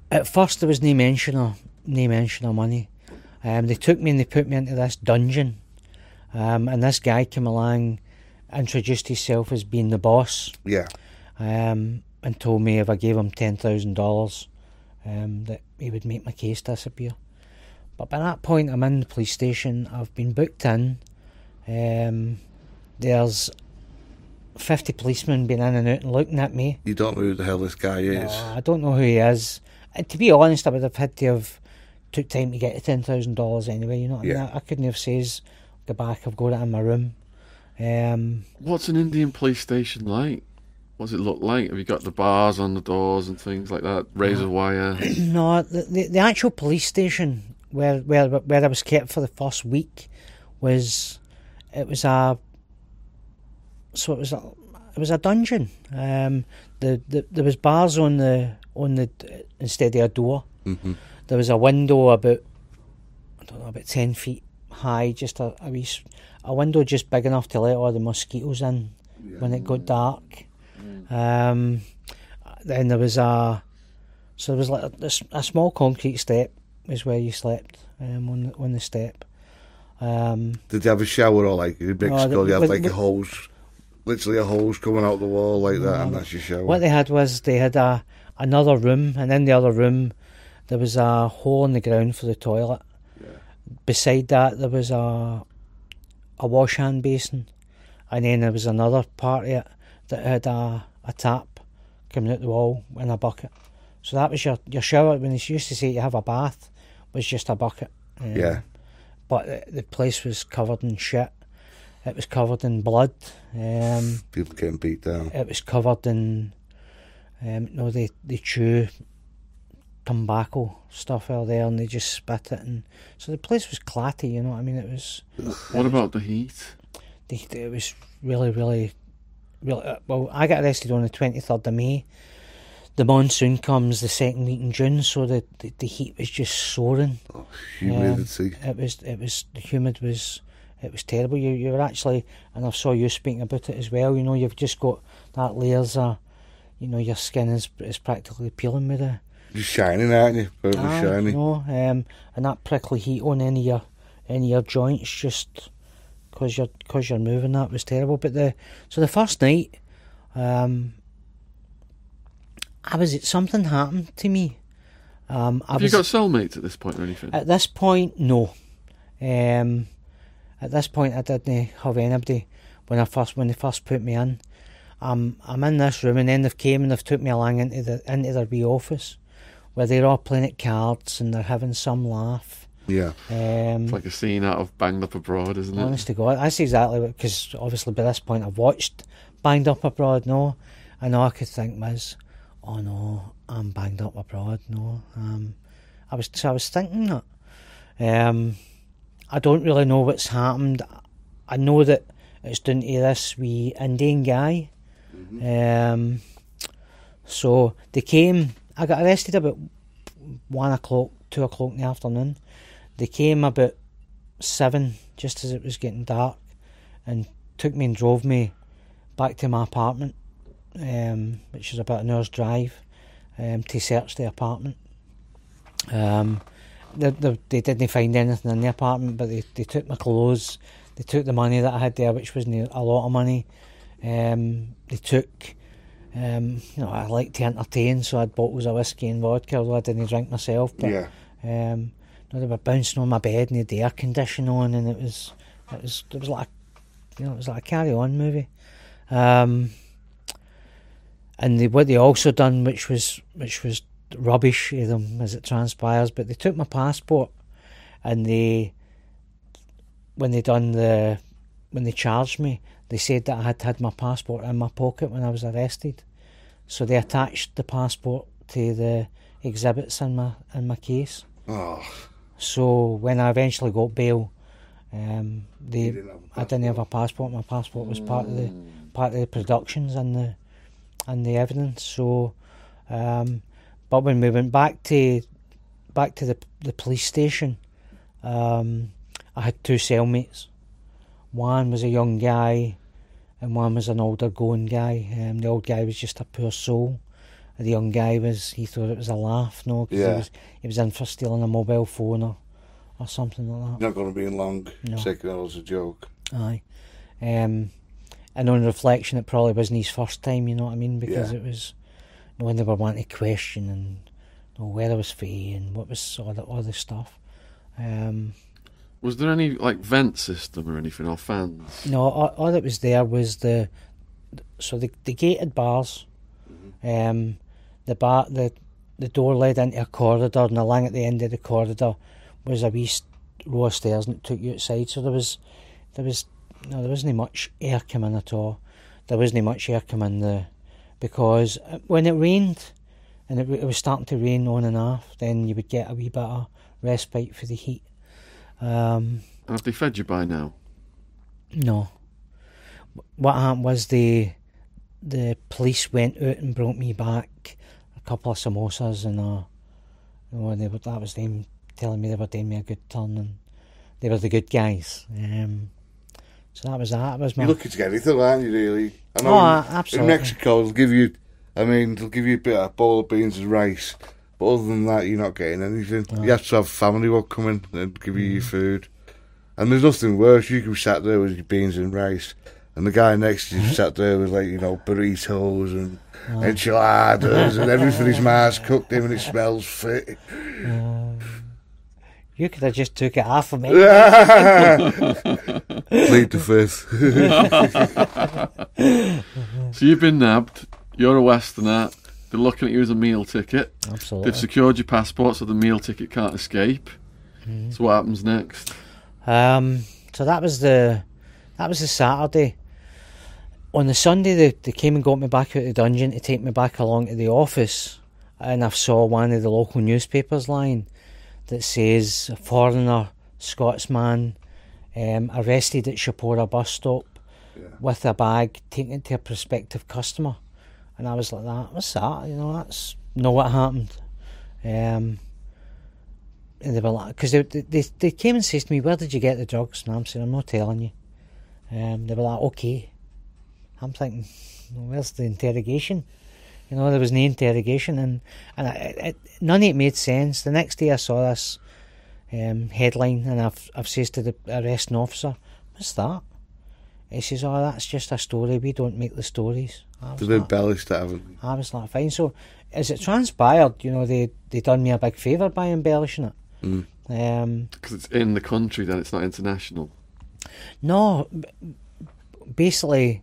At first, there was no mention of money. They took me and they put me into this dungeon, and this guy came along, introduced himself as being the boss, Yeah. and told me if I gave him $10,000, that he would make my case disappear. But by that point, I'm in the police station. I've been booked in. There's 50 policemen been in and out and looking at me. You don't know who the hell this guy is. I don't know who he is. And to be honest, I would have had to have took time to get the $10,000 anyway. You know what I mean? I couldn't have says, "Go back, I've got it in my room." What's an Indian police station like? What does it look like? Have you got the bars on the doors and things like that? Razor wire? No, the actual police station where I was kept for the first week was a dungeon. There was bars on the instead of a door. Mm-hmm. There was a window about 10 feet high, just a window just big enough to let all the mosquitoes in when it got dark. Then there was like a small concrete step is where you slept on the step. Did you have a shower or like in Mexico? You have like a hose, literally a hose coming out the wall like that, and that's your shower. What they had was another room, and in the other room there was a hole in the ground for the toilet. Yeah. Beside that there was a wash hand basin, and then there was another part of it that had a tap coming out the wall in a bucket. So that was your shower. When they used to say you have a bath, was just a bucket. Yeah. But the place was covered in shit. It was covered in blood. People getting beat down. It was covered in, they chew tobacco stuff out there and they just spit it. And so the place was clatty, you know what I mean? It was. What about the heat? It was really, really, really. Well, I got arrested on the 23rd of May. The monsoon comes the second week in June, so the heat was just soaring. Oh, humidity. It was the humid was. It was terrible. You were actually, and I saw you speaking about it as well. You know, you've just got that layers of, you know, your skin is practically peeling with it. You're shining, aren't you? Perfectly shiny. You know, and that prickly heat on any of your joints just because you're moving. That was terrible. But the first night, something happened to me. Have you got cellmates at this point or anything? At this point, no. At this point, I didn't have anybody when they first put me in. I'm in this room, and then they've came and they've took me along into their wee office, where they're all playing at cards and they're having some laugh. Yeah. It's like a scene out of Banged Up Abroad, isn't it? Honest to God, that's exactly what. Because obviously by this point I've watched Banged Up Abroad. No, and all I could think was, oh no, I'm banged up abroad. No, I was thinking that. I don't really know what's happened. I know that it's down to this wee Indian guy. Mm-hmm. So they came. I got arrested about 1 o'clock, 2 o'clock in the afternoon. They came about 7, just as it was getting dark, and took me and drove me back to my apartment, which is about an hour's drive, to search the apartment. They didn't find anything in the apartment, but they took my clothes, they took the money that I had there, which wasn't a lot of money. They took, I like to entertain, so I had bottles of whiskey and vodka, although I didn't drink myself. But, yeah. They were bouncing on my bed and they had the air conditioning on, and it was like, it was like a Carry On movie. And what they also done, which was rubbish of them as it transpires, but they took my passport, and when they charged me, they said that I had my passport in my pocket when I was arrested, so they attached the passport to the exhibits in my case. Oh. So when I eventually got bail, I didn't have a passport. My passport was part of the productions and the evidence. So, but when we went back to the police station, I had 2 cellmates. One was a young guy, and one was an older going guy. The old guy was just a poor soul, the young guy he thought it was a laugh, no, because he was in for stealing a mobile phone or something like that. Not going to be in long, No. taking it as a joke. Aye. And on reflection, it probably wasn't his first time, you know what I mean? Because it was when they were wanting to question and where I was from and what was all the stuff. Was there any like vent system or anything, or fans? No, all that was there was the gated bars. The door led into a corridor, and along at the end of the corridor was a wee row of stairs that took you outside. So there wasn't much air coming at all. There wasn't much air coming because when it rained, and it was starting to rain on and off, then you would get a wee bit of respite for the heat. Have they fed you by now? No. What happened was the police went out and brought me back a couple of samosas, and that was them telling me they were doing me a good turn, and they were the good guys. So that was that. You're lucky to get anything, aren't you, really? I know absolutely. In Mexico, they'll give you a bit of bowl of beans and rice, but other than that, you're not getting anything. You have to have family will come in and give you your food. And there's nothing worse. You can be sat there with your beans and rice, and the guy next to you sat there with, like, burritos and enchiladas and everything his ma's cooked him, and it smells fit. You could have just took it off of me. Plead the fifth. So you've been nabbed. You're a Westerner. They're looking at you as a meal ticket. Absolutely. They've secured your passport, so the meal ticket can't escape. So what happens next? So that was the Saturday. On the Sunday, they came and got me back out of the dungeon to take me back along to the office, and I saw one of the local newspapers lying that says a foreigner, Scotsman, arrested at Shapora bus stop with a bag taken to a prospective customer. And I was like, what's that? That's not what happened. And they were like, because they came and said to me, where did you get the drugs? And I'm saying, I'm not telling you. They were like, okay. I'm thinking, well, where's the interrogation? There was no interrogation, and none of it made sense. The next day I saw this headline, and I've said to the arresting officer, what's that? He says, that's just a story, we don't make the stories. They've embellished that, haven't they? I was like, fine. So as it transpired, they done me a big favour by embellishing it. Because it's in the country, then it's not international. No, basically,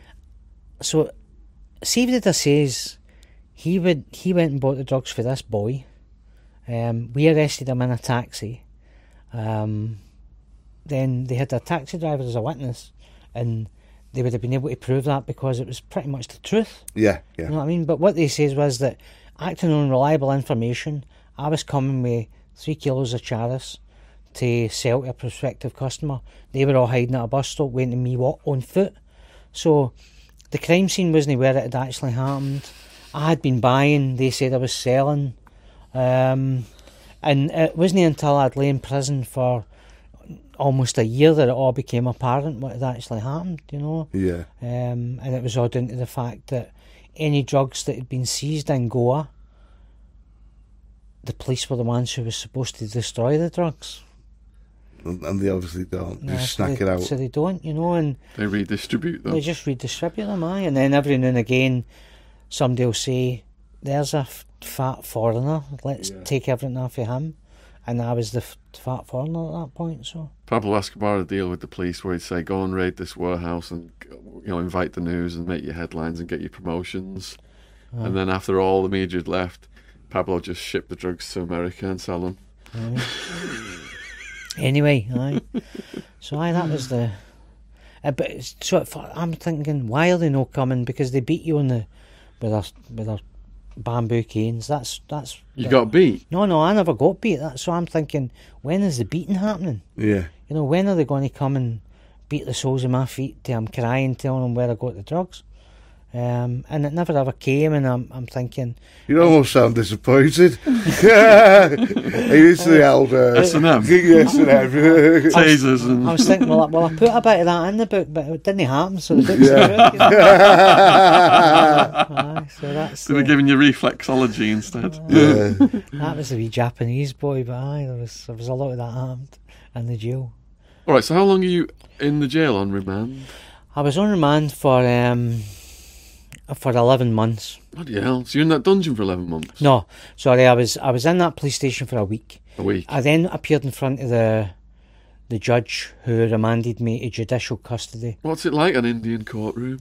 so Seavedader says he went and bought the drugs for this boy. We arrested him in a taxi. Then they had a taxi driver as a witness, and they would have been able to prove that because it was pretty much the truth. Yeah. You know what I mean? But what they says was that, acting on reliable information, I was coming with 3 kilos of charas to sell to a prospective customer. They were all hiding at a bus stop waiting to me walk on foot. So the crime scene wasn't where it had actually happened. I had been buying, they said I was selling. And it wasn't until I'd lay in prison for almost a year that it all became apparent what had actually happened, Yeah. And it was all down to the fact that any drugs that had been seized in Goa, the police were the ones who were supposed to destroy the drugs. And they obviously don't. They just so snack it out. So they don't, and They redistribute them. they just redistribute them, aye. And then every now and again, somebody will say, there's a fat foreigner, let's take everything off of him. And I was the fat foreigner at that point, so. Pablo Escobar had a deal with the police where he'd say, go and raid this warehouse and invite the news and make your headlines and get your promotions. And then after all the media had left, Pablo just shipped the drugs to America and sell them. Anyway, aye. So that was the. But so I'm thinking, why are they not coming? Because they beat you with their bamboo canes. That's. You got beat? No, I never got beat. So I'm thinking, when is the beating happening? Yeah. When are they going to come and beat the soles of my feet till I'm crying, telling them where I got the drugs? And it never ever came, and I'm thinking... You almost sound disappointed. He used to the elder S&M. S&M. Tasers and... I was thinking, well, I put a bit of that in the book, but it didn't happen, so the book's Yeah. the book, you know. Aye, so that's... They were giving you reflexology instead. Yeah. That was the wee Japanese boy, but aye, there was a lot of that happened in the jail. All right, so how long are you in the jail on remand? I was on remand for 11 months. Bloody hell. So you're in that dungeon for 11 months? No, sorry, I was in that police station for a week. A week? I then appeared in front of the judge who remanded me to judicial custody. What's it like, an Indian courtroom?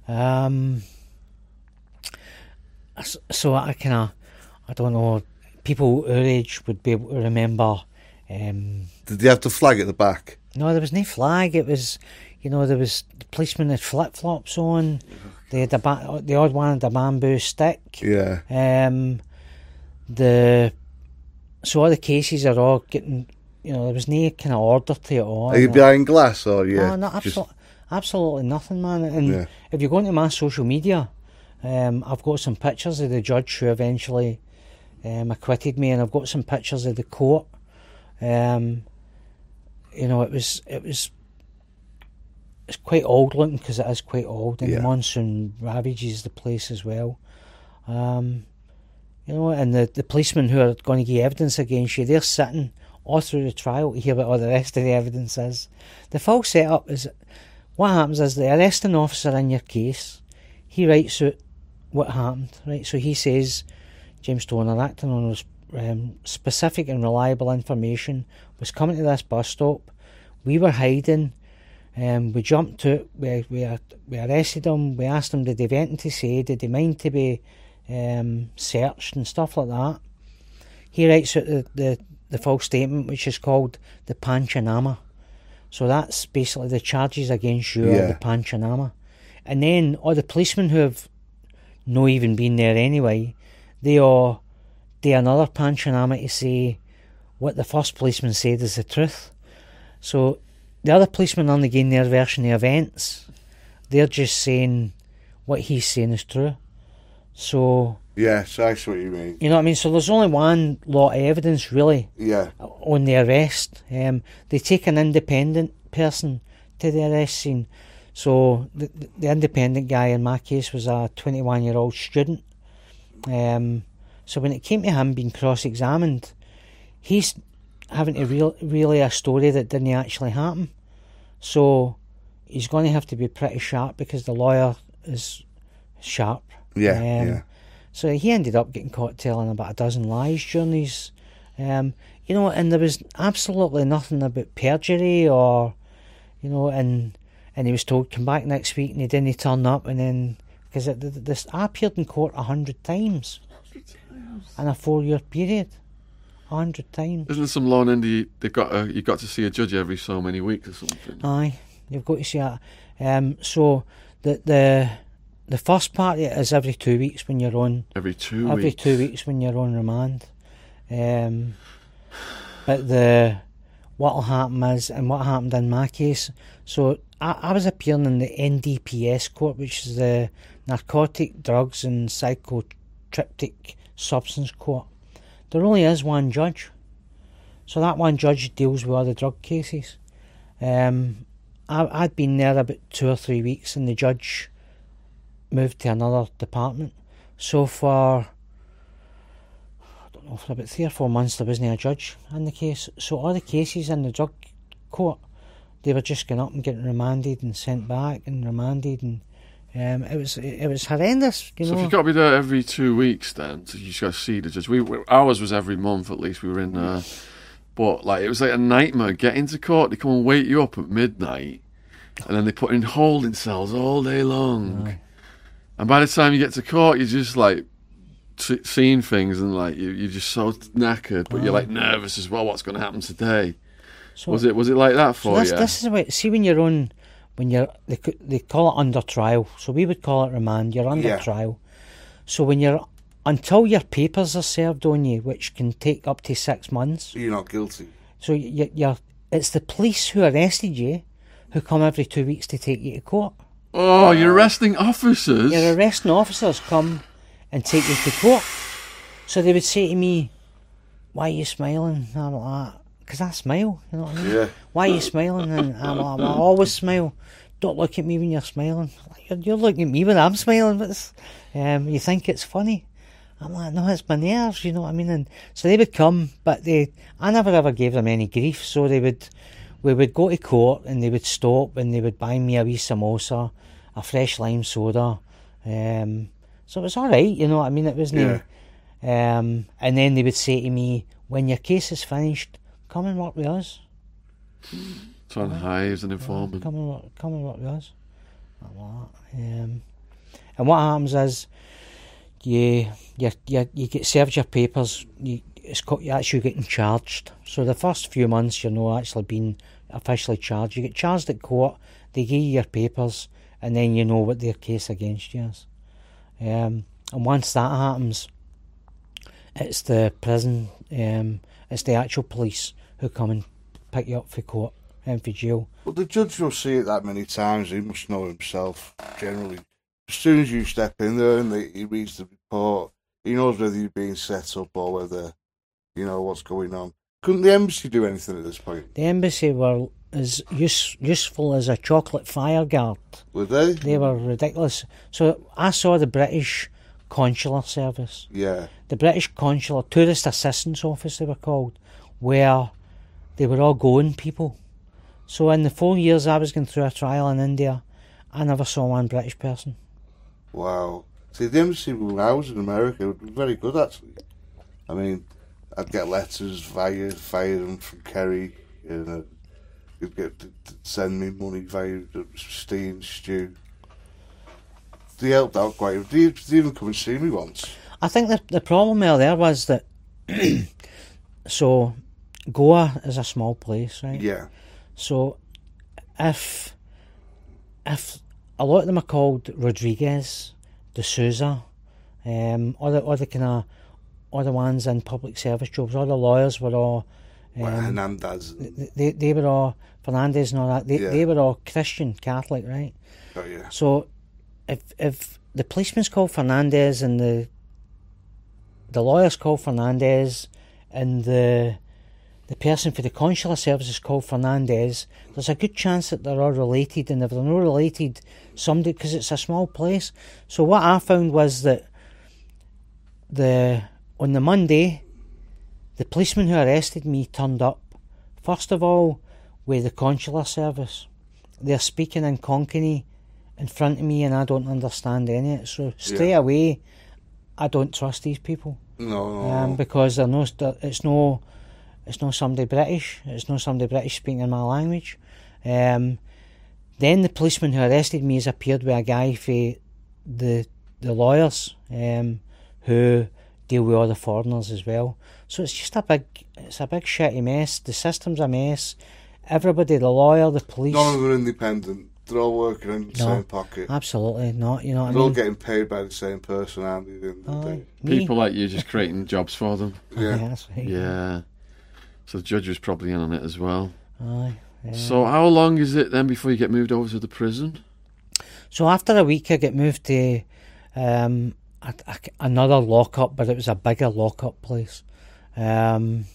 So I don't know, people our age would be able to remember. Did they have the flag at the back? No, there was no flag. It was, there was the policemen had flip flops on. They had the odd one had a bamboo stick. Yeah. So all the cases are all getting, there was no kind of order to it all. Are you behind glass or you? No, absolutely nothing, man. And if you go into my social media, I've got some pictures of the judge who eventually acquitted me, and I've got some pictures of the court. It's quite old looking, because it is quite old, and the monsoon ravages the place as well. And the policemen who are going to give evidence against you, they're sitting all through the trial to hear what all the rest of the evidence is. The full setup is, what happens is the arresting officer in your case, he writes out what happened, right? So he says, James Toner, acting on specific and reliable information, was coming to this bus stop. We were hiding. We jumped to it. We arrested him. We asked him, did they have anything to say? Did they mind to be searched and stuff like that? He writes out the false statement, which is called the Panchanama. So that's basically the charges against you are the Panchanama. And then all the policemen who have not even been there anyway, they do another Panchanama to say what the first policeman said is the truth. So the other policemen aren't getting their version of events. They're just saying what he's saying is true. So... Yes, I see what you mean. You know what I mean? So there's only one lot of evidence, really, Yeah. on the arrest. They take an independent person to the arrest scene. So the independent guy in my case was a 21-year-old student. So when it came to him being cross-examined, he's having to relay a story that didn't actually happen. So he's going to have to be pretty sharp, because the lawyer is sharp. Yeah, So he ended up getting caught telling about a dozen lies during these, and there was absolutely nothing about perjury or, and he was told, come back next week, and he didn't turn up, and then, because I appeared in court 100 times in a 4-year period. 100 times. Isn't there some law in India you've got to see a judge every so many weeks or something? Aye, you've got to see that. So the first part of it is every 2 weeks when you're on. Every 2 weeks. Every 2 weeks when you're on remand. But what'll happen is, and what happened in my case, so I was appearing in the NDPS court, which is the Narcotic Drugs and Psychotropic Substance Court. There only is one judge. So that one judge deals with all the drug cases. I'd been there about 2 or 3 weeks, and the judge moved to another department. So for about 3 or 4 months there wasn't a judge in the case. So all the cases in the drug court, they were just going up and getting remanded and sent back and remanded, and it was horrendous. So if you've got to be there every 2 weeks, then so you just got to see the judge. Ours was every month at least. We were in there, but it was like a nightmare getting to court. They come and wake you up at midnight, and then they put you in holding cells all day long. Aye. And by the time you get to court, you're just seeing things, and you're just so knackered, but you're nervous as well. What's going to happen today? So was it like that for you? This is about, see, when you're on, they call it under trial. So we would call it remand. You're under trial. So until your papers are served on you, which can take up to 6 months. You're not guilty. So it's the police who arrested you, who come every 2 weeks to take you to court. Oh, you're arresting officers? Your arresting officers come and take you to court. So they would say to me, "Why are you smiling?" And I'm like, "Because I smile." You know what I mean? Yeah. Why are you smiling? And I'm like, "I always smile. Don't look at me when you're smiling." You're looking at me when I'm smiling. But you think it's funny. I'm like, "No, it's my nerves." You know what I mean? And so they would come, but I never ever gave them any grief. So we would go to court and they would stop and they would buy me a wee samosa, a fresh lime soda. So it was all right, you know what I mean? It wasn't. Yeah. And then they would say to me, "When your case is finished, come and work with us." So on high as an informant. Come and work with us. Like that. And what happens is, you get served your papers. You're actually getting charged. So the first few months, you're not actually being officially charged. You get charged at court. They give you your papers, and then you know what their case against you is. And once that happens, it's the prison. It's the actual police who come and pick you up for court and for jail. But the judge will see it that many times. He must know himself. Generally, as soon as you step in there and he reads the report, he knows whether you're being set up or whether you know what's going on. Couldn't the embassy do anything at this point? The embassy were as useful as a chocolate fire guard. Were they? They were ridiculous. So I saw the British Consular Service. Yeah. The British Consular Tourist Assistance Office, they were called, where they were all going people. So in the 4 years I was going through a trial in India, I never saw one British person. Wow. See, the embassy when I was in America would be very good, actually. I mean, I'd get letters via them from Kerry, and you'd send me money via Steve and Stu. They helped out quite. They even come and see me once. I think the problem there was that so Goa is a small place, right? Yeah. So if a lot of them are called Rodriguez, D'Souza, or the kind of other ones in public service jobs, all the lawyers were all Hernandez. They were all Fernandez and all that. They were all Christian Catholic, right? Oh yeah. So if the policeman's called Fernandez and the lawyer's called Fernandez and the person for the consular service is called Fernandez, there's a good chance that they're all related, and if they're not related, somebody, because it's a small place. So what I found was that on the Monday, the policeman who arrested me turned up, first of all, with the consular service. They're speaking in Konkani in front of me and I don't understand any of it. So straight away, I don't trust these people. No. Because they're no, it's no somebody British. It's not somebody British speaking in my language. Then the policeman who arrested me has appeared with a guy for the lawyers who deal with all the foreigners as well. So it's just a big shitty mess. The system's a mess. Everybody, the lawyer, the police. None of them are independent. They're all working in the same pocket. Absolutely not. You know what I mean? They're all getting paid by the same person, aren't they? At the end of the day? People like you just creating jobs for them. Yeah. That's right. Yeah. So the judge was probably in on it as well. Aye. So how long is it then before you get moved over to the prison? So after a week I get moved to another lockup, but it was a bigger lockup place. So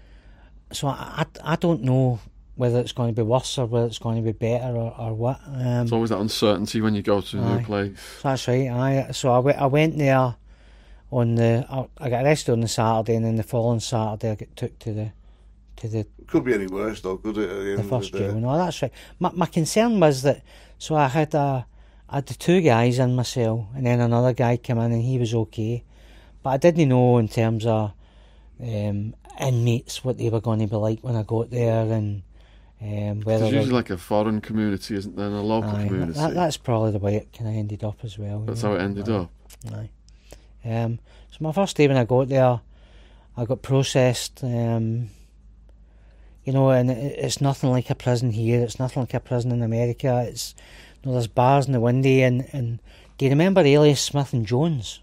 I don't know whether it's going to be worse or whether it's going to be better or what. It's always that uncertainty when you go to a new place. So that's right. So I went there I got arrested on the Saturday, and then the following Saturday I got took to the Could be any worse though, could it? At the end the of first the day? jail. No, that's right. My concern was that, so I had the two guys in my cell, and then another guy came in and he was okay, but I didn't know in terms of inmates what they were going to be like when I got there, and whether There's usually like a foreign community, isn't there, and a local community. That's probably the way it kind of ended up as well. That's how it ended up. Aye. So my first day when I got there, I got processed. And it's nothing like a prison here. It's nothing like a prison in America. It's there's bars in the window, and do you remember Elias Smith and Jones?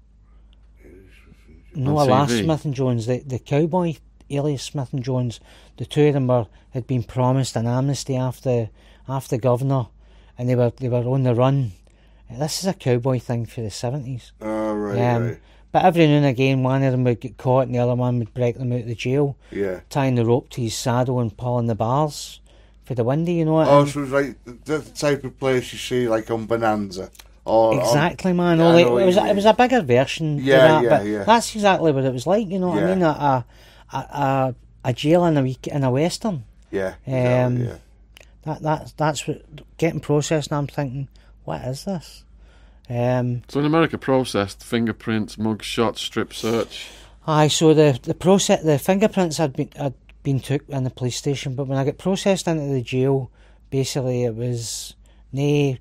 No, Elias Smith and Jones, the cowboy Elias Smith and Jones. The two of them had been promised an amnesty after the governor and they were on the run. This is a cowboy thing for the 70s. Oh, right. But every now and again, one of them would get caught and the other one would break them out of the jail, tying the rope to his saddle and pulling the bars for the windy, you know what I mean? So it was like the type of place you see like on Bonanza. Or exactly, man. Yeah, Only it was a bigger version of that, but yeah. that's exactly what it was like, you know what I mean? A jail in a western. Yeah, exactly, That's what getting processed, and I'm thinking, what is this? So in America, processed fingerprints, mug shots, strip search. Aye, so the fingerprints had been took in the police station, but when I got processed into the jail, basically it was no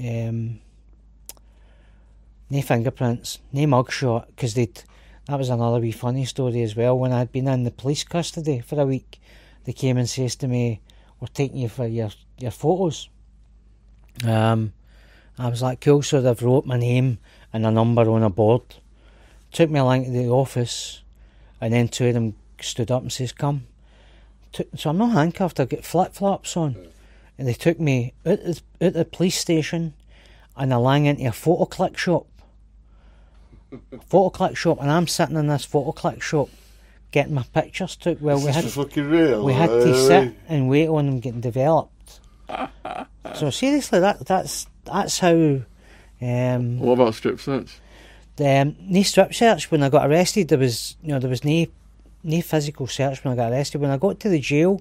fingerprints, no mug shot, because that was another wee funny story as well. When I'd been in the police custody for a week, they came and says to me, "We're taking you for your photos." I was like, cool, so they've wrote my name and a number on a board. Took me along to the office, and then two of them stood up and says, come. So I'm not handcuffed, I've got flip-flops on. And they took me out the police station and along into a photo click shop. And I'm sitting in this photo click shop getting my pictures took. Well, we had to sit and wait on them getting developed. So seriously, that's how. What about strip search? No strip search. When I got arrested, there was no physical search when I got arrested. When I got to the jail,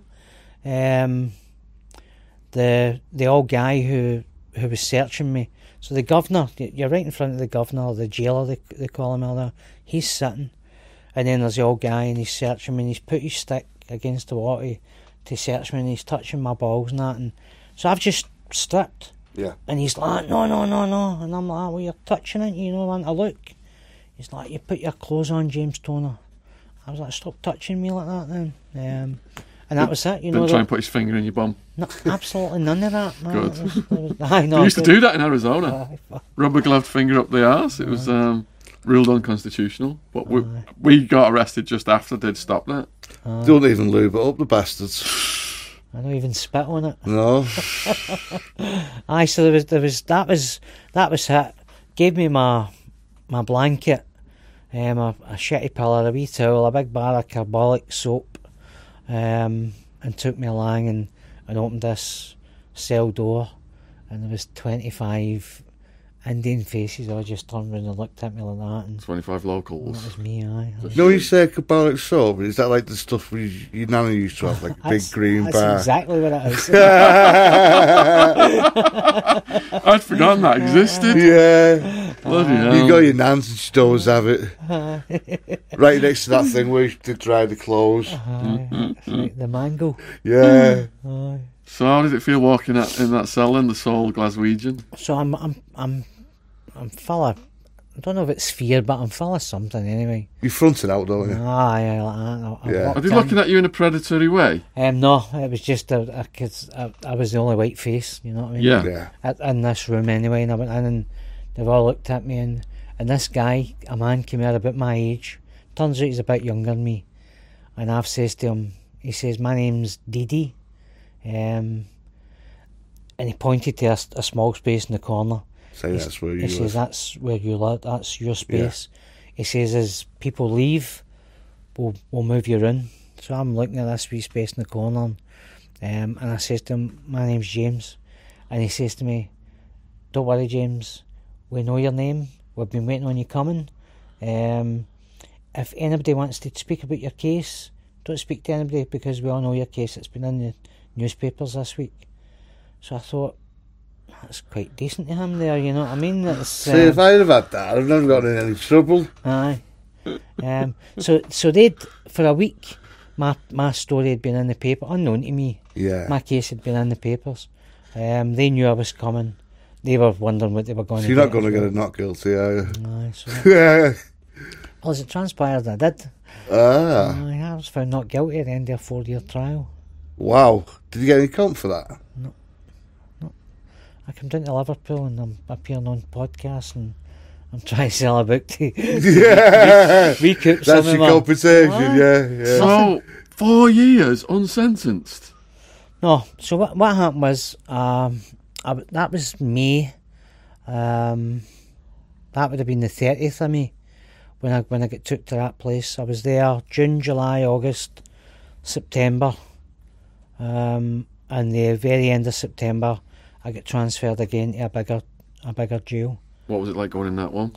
the old guy who was searching me. So the governor, you're right in front of the governor, or the jailer they call him there. He's sitting, and then there's the old guy and he's searching me. And he's put his stick against the wall to search me, and he's touching my balls and that. And so I've just stripped. Yeah. And he's like, no. And I'm like, well, you're touching it, you know, want to look. He's like, you put your clothes on, James Toner. I was like, stop touching me like that then. And that was it, you know. Didn't try and put his finger in your bum. No, absolutely none of that, man. Good. I know. We used to do that in Arizona. Rubber gloved finger up the arse. It was ruled unconstitutional. But we got arrested just after they'd stopped that. Don't even lube it up, the bastards. I don't even spit on it. No. Aye, so that was it. Gave me my blanket, a shitty pillow, a wee towel, a big bar of carbolic soap, and took me along and opened this cell door, and there was 25 Indian faces. I just turned around and looked at me like that. And 25 locals. That was me, aye. No, you say carbolic soap. Is that like the stuff your nana used to have, like a big green bar? That's exactly what it is. I'd forgotten that existed. Yeah. Bloody hell. You got your nans and she always have it. Right next to that thing where you to dry the clothes. It's like the mango. Yeah. Aye. So how did it feel walking in that cell in the sole Glaswegian? So I'm full of, I don't know if it's fear, but I'm full of something anyway. You front it out, don't you? Aye, like that. Yeah. Are they looking at you in a predatory way? No, it was just cause I was the only white face, you know what I mean? Yeah. In this room anyway, and I went in and they've all looked at me, and this guy, a man came out about my age, turns out he's a bit younger than me, and I've says to him, he says, my name's Didi, and he pointed to a small space in the corner. That's where you He says, that's where you live, that's your space. Yeah. He says, as people leave, we'll move you in. So I'm looking at this wee space in the corner, and I says to him, my name's James. And he says to me, don't worry, James, we know your name, we've been waiting on you coming. If anybody wants to speak about your case, don't speak to anybody, because we all know your case, it's been in the newspapers this week. So I thought, that's quite decent to him there, you know what I mean? See, if I'd have had that, I've never gotten in any trouble. Aye. So they'd, for a week, my story had been in the paper, unknown to me. Yeah. My case had been in the papers. They knew I was coming. They were wondering what they were going to do. So you're not going to get a not guilty, are you? Aye, so Yeah. well, as it transpired, I did. I was found not guilty at the end of a 4-year trial. Wow. Did you get any comp for that? No. I come down to Liverpool and I'm appearing on podcasts and I'm trying to sell a book to recoup some of my... That's your compensation, yeah. So, 4 years unsentenced? No, so what happened was, I that was May. That would have been the 30th of May when I got took to that place. I was there June, July, August, September, and the very end of September, I got transferred again to a bigger jail. What was it like going in that one?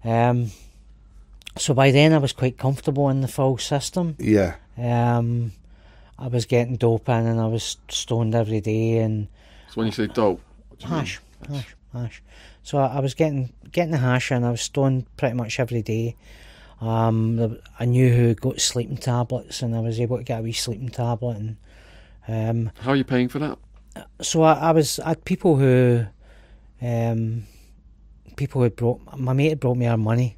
So by then I was quite comfortable in the full system. Yeah. I was getting dope in and I was stoned every day. And So when you say dope, what do you mean? hash. So I was getting the hash and I was stoned pretty much every day. I knew who got sleeping tablets and I was able to get a wee sleeping tablet. And How are you paying for that? so I had people who had my mate had brought me our money.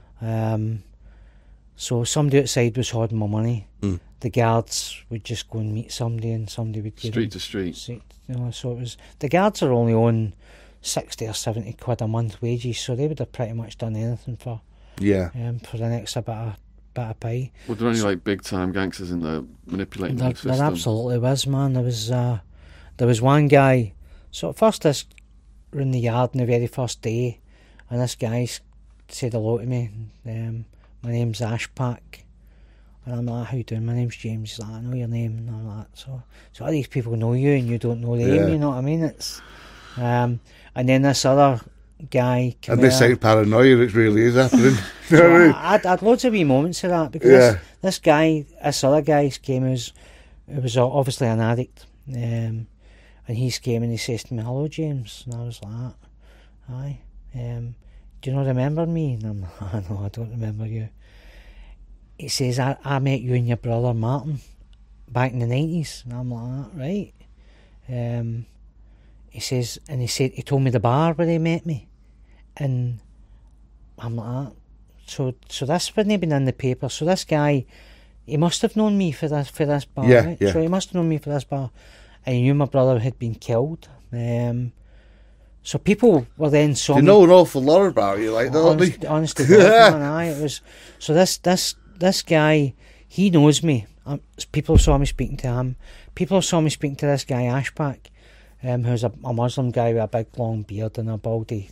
So somebody outside was holding my money. The guards would just go and meet somebody and somebody would give Street them to street. So it was, the guards are only on 60 or 70 quid a month wages, so they would have pretty much done anything for Yeah. for the next bit of pie. Were there any like big time gangsters in there manipulating the system? There absolutely was, man. There was one guy. So first this were in the yard on the very first day, and this guy said hello to me. My name's Ashpack. And I'm like, how you doing? My name's James. He's like, I know your name. And I'm like, so all these people know you and you don't know them, Yeah. you know what I mean? It's and then this other guy came And this out. ain't paranoia, it really is happening. You know So what I mean? I had loads of wee moments of that because Yeah. this other guy came who was obviously an addict, and he came and he says to me, hello James, and I was like, hi, do you not remember me? And I'm like, no, I don't remember you. He says, I met you and your brother Martin back in the 90s, and I'm like, right. He says, and he told me the bar where he met me, and I'm like, so this wouldn't have been in the paper. So this guy, he must have known me for this bar, Yeah, right? yeah. So he must have known me for this bar, and he knew my brother had been killed. So people were then saw They me. know an awful lot about you, like, don't they? Honest to God, man, aye, it was. So this guy, he knows me. People saw me speaking to him. People saw me speaking to this guy Ashpack, who's a Muslim guy with a big long beard and a baldy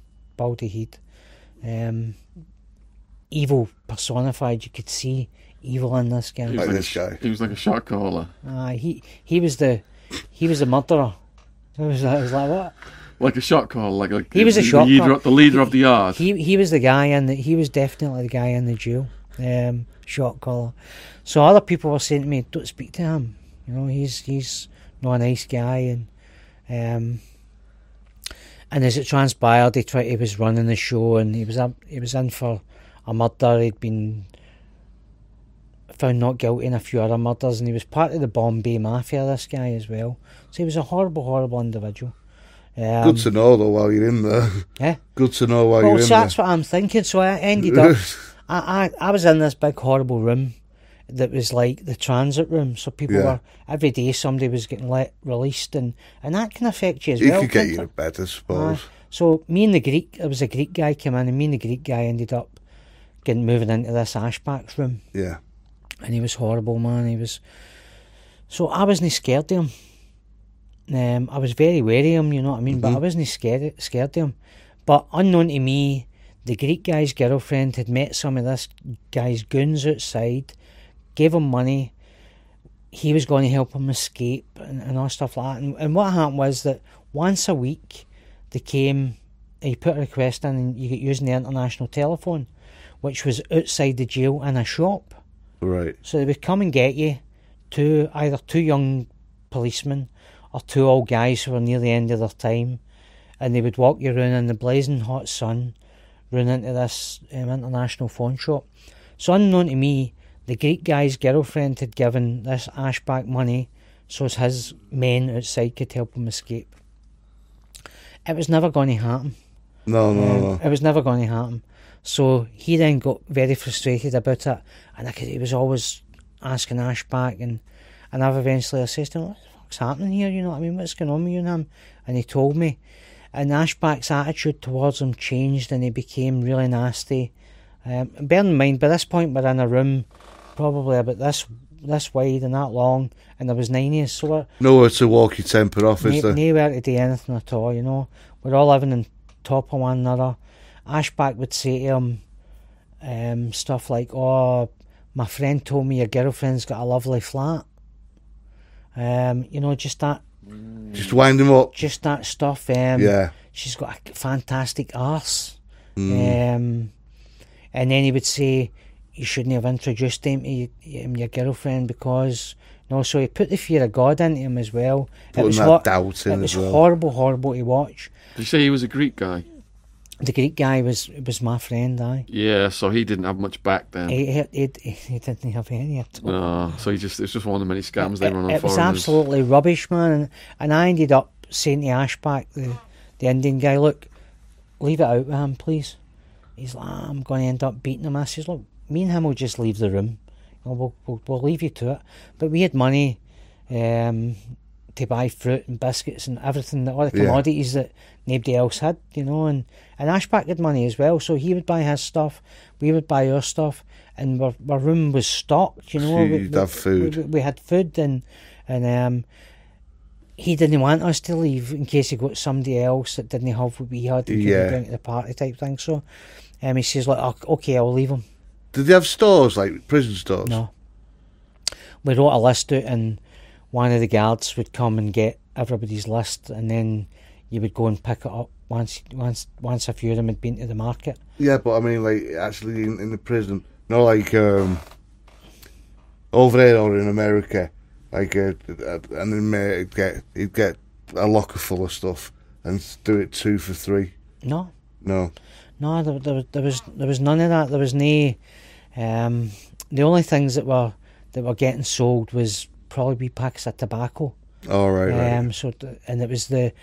head. Evil personified. You could see evil in this guy. Like this guy. He was like a shot caller. He was the murderer. It was like what? Like a shot caller, like He was a shot caller. The leader of the yard. He was the guy he was definitely the guy in the jail. Shot caller. So other people were saying to me, don't speak to him. You know, he's not a nice guy, and as it transpired, he was running the show, and he was in for a murder. He'd been found not guilty in a few other murders, and he was part of the Bombay Mafia, this guy as well. So he was a horrible individual. Good to know, though, while you're in there. Yeah. Good to know while Well, you're in so there. that's what I'm thinking. So I ended up, I was in this big horrible room that was like the transit room. So people were, every day somebody was getting released, and that can affect you as He well. could get can't you it? to bed, I suppose. So me and the Greek, there was a Greek guy came in, and me and the Greek guy ended up moving into this Ashpack's room. Yeah. And he was horrible, man. So I wasn't scared of him. I was very wary of him, you know what I mean? But I wasn't scared of him. But unknown to me, the Greek guy's girlfriend had met some of this guy's goons outside, gave him money. He was going to help him escape and all stuff like that. And what happened was that once a week, they came, he put a request in, and you get using the international telephone, which was outside the jail in a shop. Right. So they would come and get you, either two young policemen or two old guys who were near the end of their time, and they would walk you around in the blazing hot sun, run into this international phone shop. So unknown to me, the Greek guy's girlfriend had given this Ashback money so as his men outside could help him escape. It was never going to happen. No. It was never going to happen. So he then got very frustrated about it, and he was always asking Ashback, and I've eventually said to him, what the fuck's happening here, you know what I mean, what's going on with you and him? And he told me, and Ashback's attitude towards him changed, and he became really nasty. Bear in mind, by this point we're in a room probably about this this wide and that long, and there was 90s, so we're Nowhere to walk your temper off, is there? nowhere to do anything at all, you know. We're all living on top of one another. Ashback would say to him stuff like, "Oh, my friend told me your girlfriend's got a lovely flat." You know, just that. Just wind him up. Just that stuff. Yeah. She's got a fantastic arse. And then he would say, "You shouldn't have introduced him to your girlfriend because..." No, so he put the fear of God into him as well. Putting that doubt in as well. It was horrible, horrible to watch. Did you say he was a Greek guy? The Greek guy was my friend, aye. Yeah, so he didn't have much back then. He didn't have any at all. No, so it's just one of the many scams they run on It was foreigners. absolutely rubbish, man. And I ended up saying to Ashback, the Indian guy, "Look, leave it out with him, please." He's like, "I'm going to end up beating him." I says, "Look, me and him will just leave the room. We'll leave you to it." But we had money to buy fruit and biscuits and everything, all the commodities that nobody else had, you know. And Ashback had money as well, so he would buy his stuff, we would buy our stuff, and our room was stocked, you know. You'd have food. We had food, and he didn't want us to leave in case he got somebody else that didn't have what we had and couldn't bring to the party type thing. So he says, "Look, okay, I'll leave him." Did they have stores, like prison stores? No. We wrote a list out, and one of the guards would come and get everybody's list, and then you would go and pick it up once a few of them had been to the market. Yeah, but I mean, like, actually in the prison, not like over there or in America, like an inmate he'd get a locker full of stuff and do it 2 for $3. No, No. there was none of that. There was no. The only things that were getting sold was probably packs of tobacco. Oh, right. So and it was the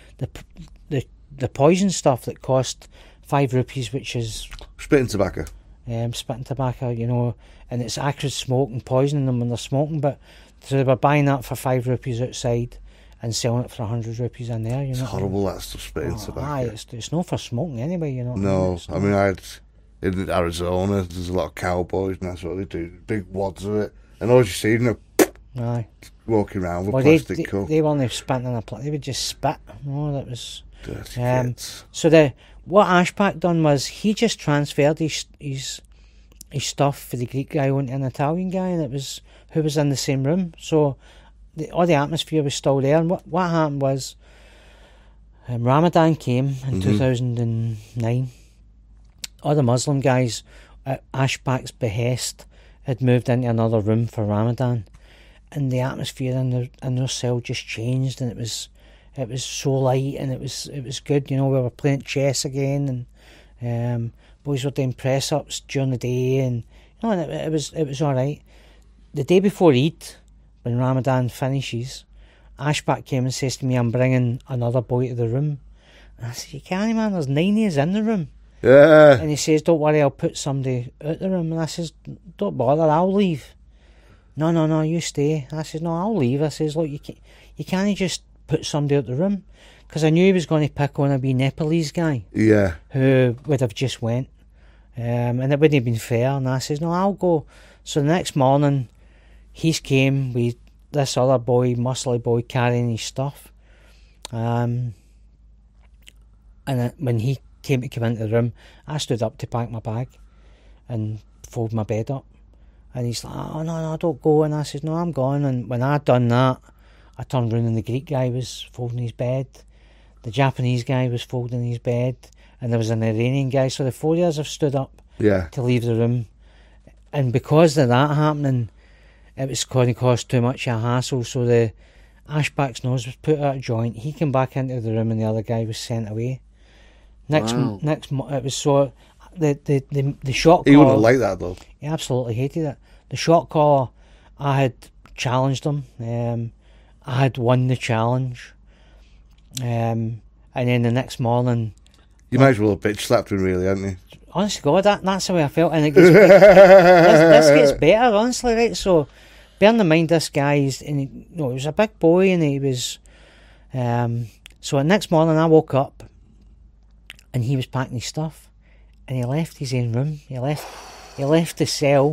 poison stuff that cost ₹5, which is Spitting tobacco. spitting tobacco, you know, and it's acrid smoke and poisoning them when they're smoking. But so they were buying that for ₹5 outside and selling it for ₹100 in there. You It's know, horrible, that stuff, spitting tobacco. Aye, it's not for smoking anyway, you know. No, It's I mean, in Arizona, there's a lot of cowboys, and that's what they do. Big wads of it, and all you see, aye. walking around with Well, plastic cup. they weren't spitting in a they would just spit. No, that was. Dirty kids. So what Ashback done was he just transferred his stuff for the Greek guy onto an Italian guy, and it was who was in the same room. So all the atmosphere was still there. And what happened was Ramadan came in 2009. All the Muslim guys at Ashback's behest had moved into another room for Ramadan, and the atmosphere in their cell just changed, and it was so light, and it was good. You know, we were playing chess again, and boys were doing press ups during the day, and you know, and it was all right. The day before Eid, when Ramadan finishes, Ashback came and says to me, "I'm bringing another boy to the room." And I said, "You can't, man. There's 90s in the room." Yeah. And he says, "Don't worry, I'll put somebody out the room." And I says, "Don't bother, I'll leave." No, you stay. I says, "No, I'll leave." I says, "Look, you can't just put somebody out the room," because I knew he was going to pick on a wee Nepalese guy Yeah. who would have just went, and it wouldn't have been fair. And I says, "No, I'll go." So the next morning, he came with this other boy, muscly boy, carrying his stuff, and when he came to come into the room, I stood up to pack my bag and fold my bed up, and he's like, "Oh no, don't go." And I says, "No, I'm gone." And when I'd done that, I turned round and the Greek guy was folding his bed, the Japanese guy was folding his bed, and there was an Iranian guy. So the 4 years have stood up to leave the room, and because of that happening, it was going to cost too much of a hassle. So the Ashback's nose was put out of joint. He came back into the room, and the other guy was sent away. Next, it was so the shot. He wouldn't like that though. He absolutely hated it. The shot caller, I had challenged him. I had won the challenge, and then the next morning, You might as well have bitch slapped him, really, hadn't you? honestly, God, that's the way I felt, and it gets this gets better, honestly, right? So, bearing in mind, this guy's, and he was a big boy, and he was. So the next morning, I woke up, and he was packing his stuff, and he left his own room. He left the cell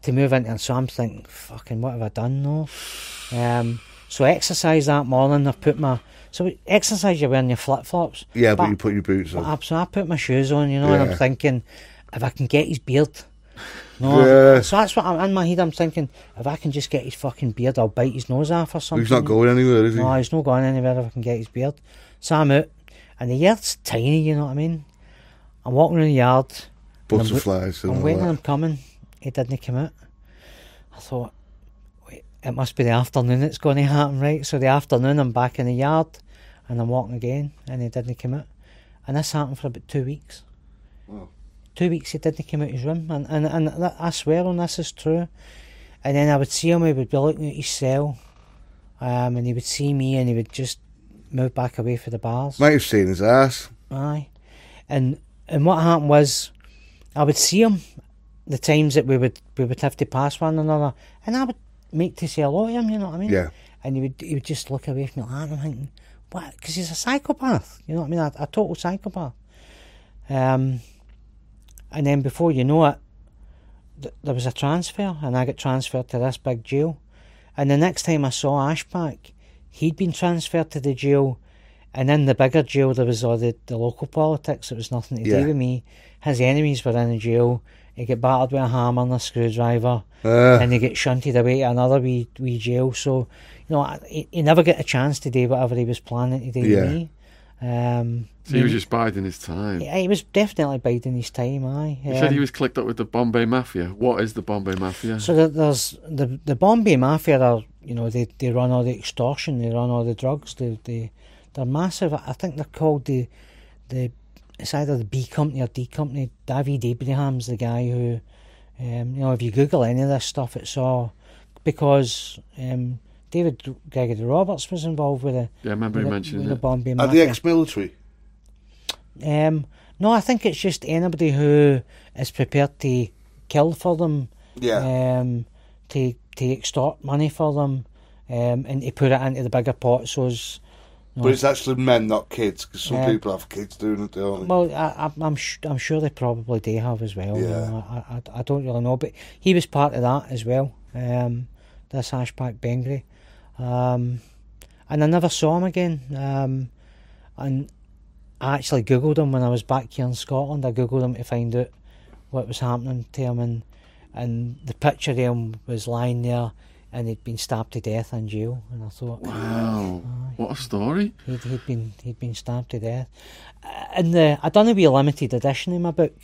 to move into. So I'm thinking, fucking, what have I done? No. So exercise that morning. Exercise, you're wearing your flip flops. Yeah, but you put your boots on. So I put my shoes on, and I'm thinking, if I can get his beard. Yeah. So that's what I'm in my head. I'm thinking, if I can just get his fucking beard, I'll bite his nose off or something. He's not going anywhere, is he? No, he's not going anywhere if I can get his beard. So I'm out, and the yard's tiny, you know what I mean? I'm walking in the yard. Butterflies. I'm waiting on him coming. He didn't come out. I thought, wait, it must be the afternoon it's going to happen, right? So the afternoon I'm back in the yard, and I'm walking again, and he didn't come out. And this happened for about 2 weeks. Wow. 2 weeks he didn't come out his room, and I swear on this is true. And then I would see him, he would be looking at his cell, and he would see me, and he would just move back away for the bars. Might have seen his ass. Aye. And what happened was, I would see him the times that we would have to pass one another, and I would make to say hello to him, you know what I mean? Yeah. And he would just look away from me like that, and I'm thinking, what? Because he's a psychopath, you know what I mean? A total psychopath. And then before you know it, there was a transfer, and I got transferred to this big jail. And the next time I saw Ashpack, he'd been transferred to the jail, and in the bigger jail there was all the local politics. It was nothing to do with me. His enemies were in the jail. He got battered with a hammer and a screwdriver, and he get shunted away to another wee jail. So, he never got a chance to do whatever he was planning to do with me. So he was just biding his time. He was definitely biding his time, aye. You said he was clicked up with the Bombay Mafia. What is the Bombay Mafia? So there's the Bombay Mafia are, they run all the extortion, they run all the drugs, they're massive. I think they're called it's either the B Company or D Company. David Abraham's the guy who, if you Google any of this stuff, it's all because David Gregory Roberts was involved with it. Yeah, I remember you mentioning the it. Bombay Are Mafia. they ex-military? No, I think it's just anybody who is prepared to kill for them, to extort money for them, and to put it into the bigger pot. So But it's actually men, not kids, because some people have kids doing it, don't they? Well, I'm sure they probably do have as well. Yeah. I don't really know, but he was part of that as well. This Ashpack Bengry, and I never saw him again. And I actually googled him when I was back here in Scotland. I googled him to find out what was happening to him, and the picture of him was lying there, and he'd been stabbed to death in jail. And I thought, wow, what a story! He'd been stabbed to death. And I done a wee limited edition in my book,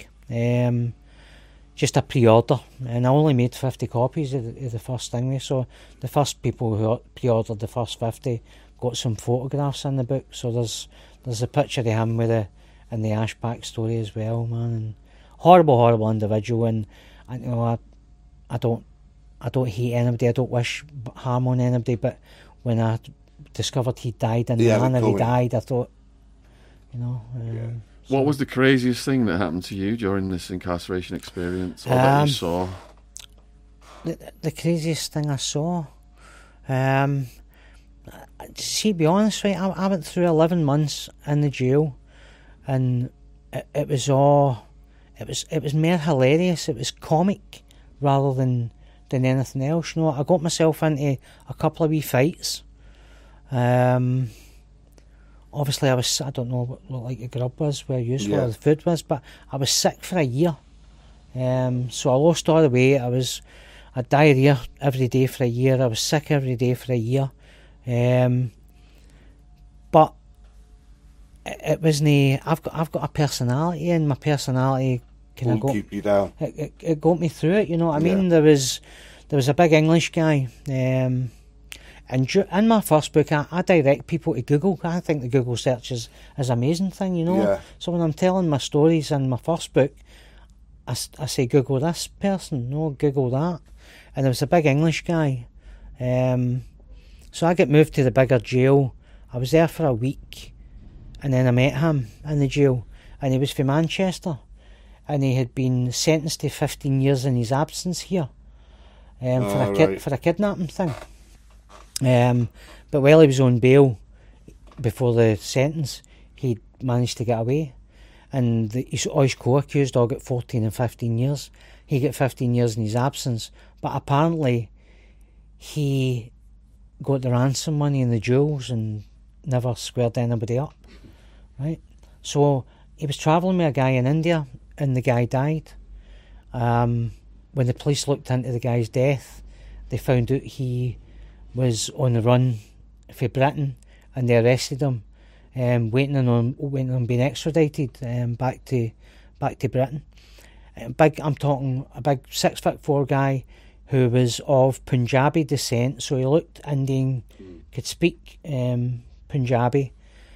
just a pre-order, and I only made 50 copies of the first thing. So the first people who pre-ordered the first 50 got some photographs in the book. So there's a picture of him and the Ashpack story as well, man. And horrible individual, and I don't hate anybody. I don't wish harm on anybody. But when I discovered he died and the manner he died, I thought, What was the craziest thing that happened to you during this incarceration experience, or that you saw? The craziest thing I saw, see, to be honest, right, I went through 11 months in the jail, and it was more hilarious. It was comic rather than anything else. I got myself into a couple of wee fights. Obviously, I don't know what like the grub was, where useful the food was, but I was sick for a year. So I lost all the weight. I had diarrhea every day for a year. I was sick every day for a year. But it wasn't. I've got a personality, and my personality won't keep you down. It got me through it. You know what I mean? There was a big English guy. And in my first book, I direct people to Google. I think the Google search is an amazing thing, Yeah. So when I'm telling my stories in my first book, I say Google this person, Google that. And there was a big English guy. So I get moved to the bigger jail. I was there for a week, and then I met him in the jail, and he was from Manchester, and he had been sentenced to 15 years in his absence here, for a kidnapping thing. But while he was on bail before the sentence, he managed to get away, and his co-accused all got 14 and 15 years. he got 15 years in his absence. But apparently, he got the ransom money and the jewels and never squared anybody up, right? So he was travelling with a guy in India, and the guy died. When the police looked into the guy's death, they found out he was on the run for Britain, and they arrested him, waiting on being extradited back to Britain. I'm talking a big 6'4" guy who was of Punjabi descent, so he looked Indian, could speak Punjabi.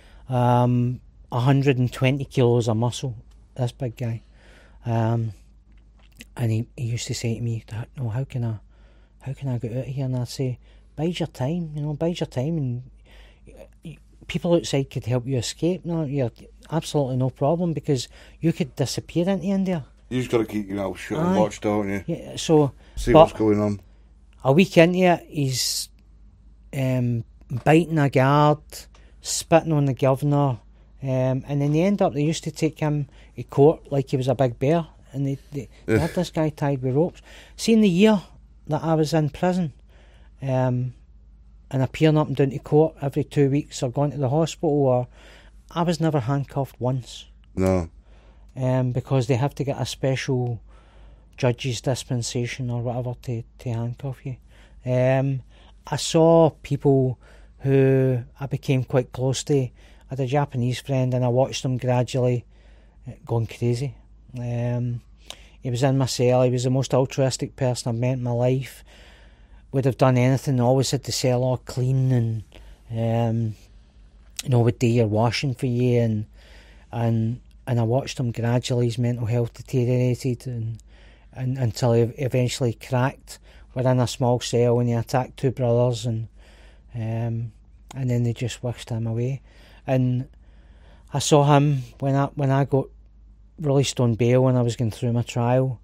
120 kilos of muscle, this big guy. And he used to say to me, "No, how can I get out of here?" And I'd say, "Bide your time, bide your time, and people outside could help you escape. No, you're absolutely no problem, because you could disappear into India." You just got to keep your mouth shut and watch, don't you? Yeah. So see what's going on. A week into it, he's biting a guard, spitting on the governor, and then they end up. They used to take him to court like he was a big bear, and they had this guy tied with ropes. See, in the year that I was in prison, and appearing up and down to court every 2 weeks, or going to the hospital, or I was never handcuffed once. No. Because they have to get a special judge's dispensation or whatever to handcuff you. I saw people who I became quite close to. I had a Japanese friend, and I watched him gradually going crazy. He was in my cell. He was the most altruistic person I've met in my life. Would have done anything. Always had the cell all clean, and would do your washing for you, and I watched him gradually. His mental health deteriorated, and until he eventually cracked within a small cell, and he attacked two brothers, and then they just whisked him away. And I saw him when I got released on bail, when I was going through my trial.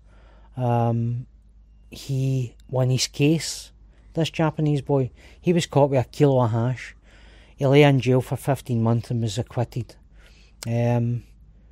He won his case. This Japanese boy, he was caught with a kilo of hash. He lay in jail for 15 months and was acquitted. And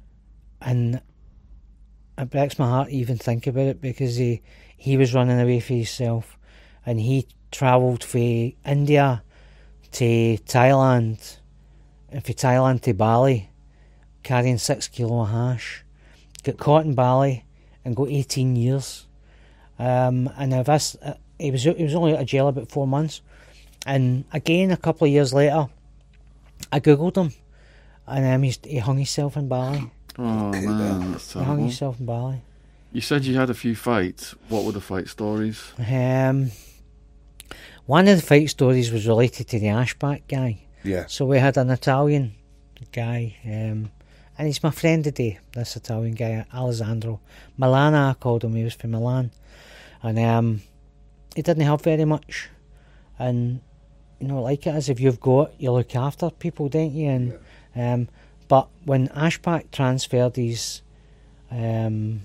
it breaks my heart to even think about it, because he was running away for himself, and he travelled from India to Thailand, and from Thailand to Bali, carrying 6 kilo of hash. Got caught in Bali and got 18 years. And he was only out of jail about 4 months. And again, a couple of years later, I googled him, and he hung himself in Bali. Oh man, that's terrible. He hung himself in Bali. You said you had a few fights. What were the fight stories? One of the fight stories was related to the Ashback guy. Yeah. So we had an Italian guy, and he's my friend today, this Italian guy, Alessandro. Milana, I called him. He was from Milan. And he didn't have very much. And, like it is, if you've got, you look after people, don't you? And but when Ashback transferred his anger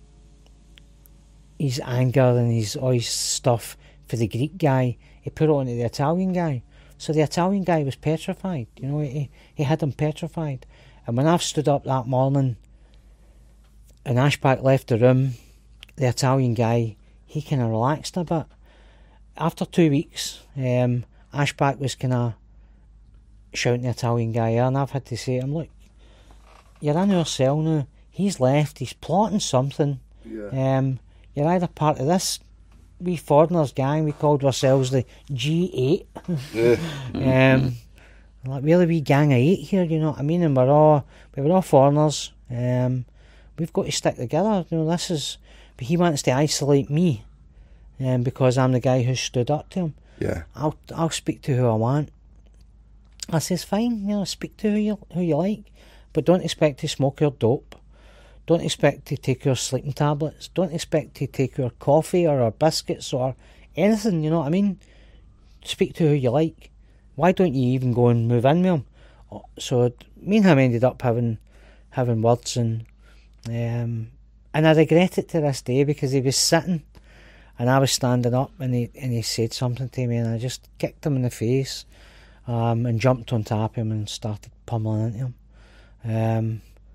and all his stuff for the Greek guy, he put it onto the Italian guy. So the Italian guy was petrified. He had him petrified. And when I've stood up that morning and Ashback left the room, the Italian guy, he kind of relaxed a bit. After 2 weeks, Ashback was kind of shouting the Italian guy, and I've had to say to him, "Look, you're in our cell now. He's left. He's plotting something. Yeah. You're either part of this wee foreigners gang. We called ourselves the G8. Like we're the wee gang of 8 here. You know what I mean? And we were all foreigners. We've got to stick together. This is." But he wants to isolate me, because I'm the guy who stood up to him. Yeah. I'll speak to who I want. I says, fine, speak to who you like, but don't expect to smoke your dope. Don't expect to take your sleeping tablets. Don't expect to take your coffee or our biscuits or anything, you know what I mean? Speak to who you like. Why don't you even go and move in with him? So me and him ended up having words, and I regret it to this day, because he was sitting and I was standing up, and he said something to me, and I just kicked him in the face, and jumped on top of him and started pummeling into him.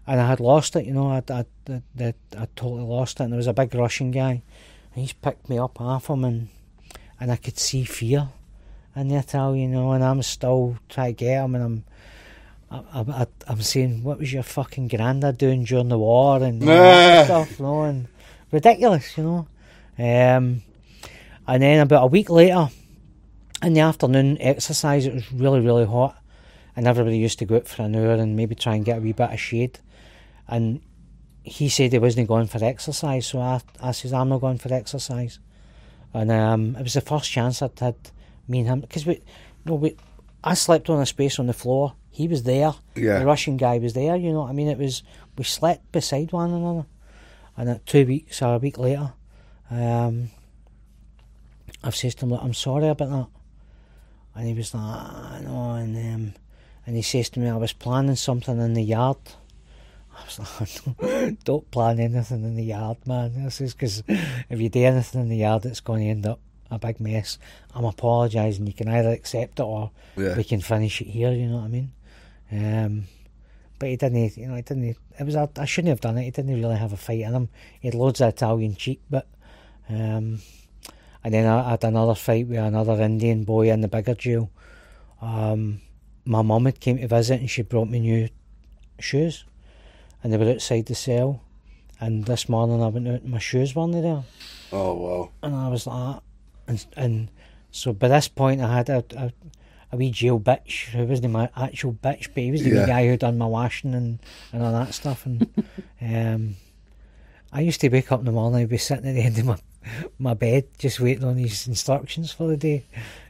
and I had lost it, you know, I'd totally lost it, and there was a big Russian guy, and he's picked me up off him, and I could see fear in the Italian, you know, and I'm still trying to get him, and I'm saying, what was your fucking granddad doing during the war, and all that stuff, you know, and ridiculous, you know. And then about a week later, in the afternoon exercise, it was really, really hot, and everybody used to go out for an hour and maybe try and get a wee bit of shade. And he said he wasn't going for exercise, so I says, I'm not going for exercise. And it was the first chance I'd had, me and him, because I slept on a space on the floor. He was there. Yeah. The Russian guy was there, you know what I mean? We slept beside one another. And at 2 weeks or a week later, I've said to him, look, I'm sorry about that. And he was like, I know, and he says to me, I was planning something in the yard. I was like, don't plan anything in the yard, man. I says, because if you do anything in the yard, it's going to end up a big mess. I'm apologising. You can either accept it or we can finish it here, you know what I mean? But he didn't, you know, I shouldn't have done it. He didn't really have a fight in him. He had loads of Italian cheek, but, and then I had another fight with another Indian boy in the bigger jail. My mum had came to visit and she brought me new shoes, and they were outside the cell, and this morning I went out and my shoes weren't there. Oh, wow. And I was like, and so by this point I had a wee jail bitch who wasn't my actual bitch, but he was the wee guy who done my washing and all that stuff. And I used to wake up in the morning, I'd be sitting at the end of my bed just waiting on his instructions for the day.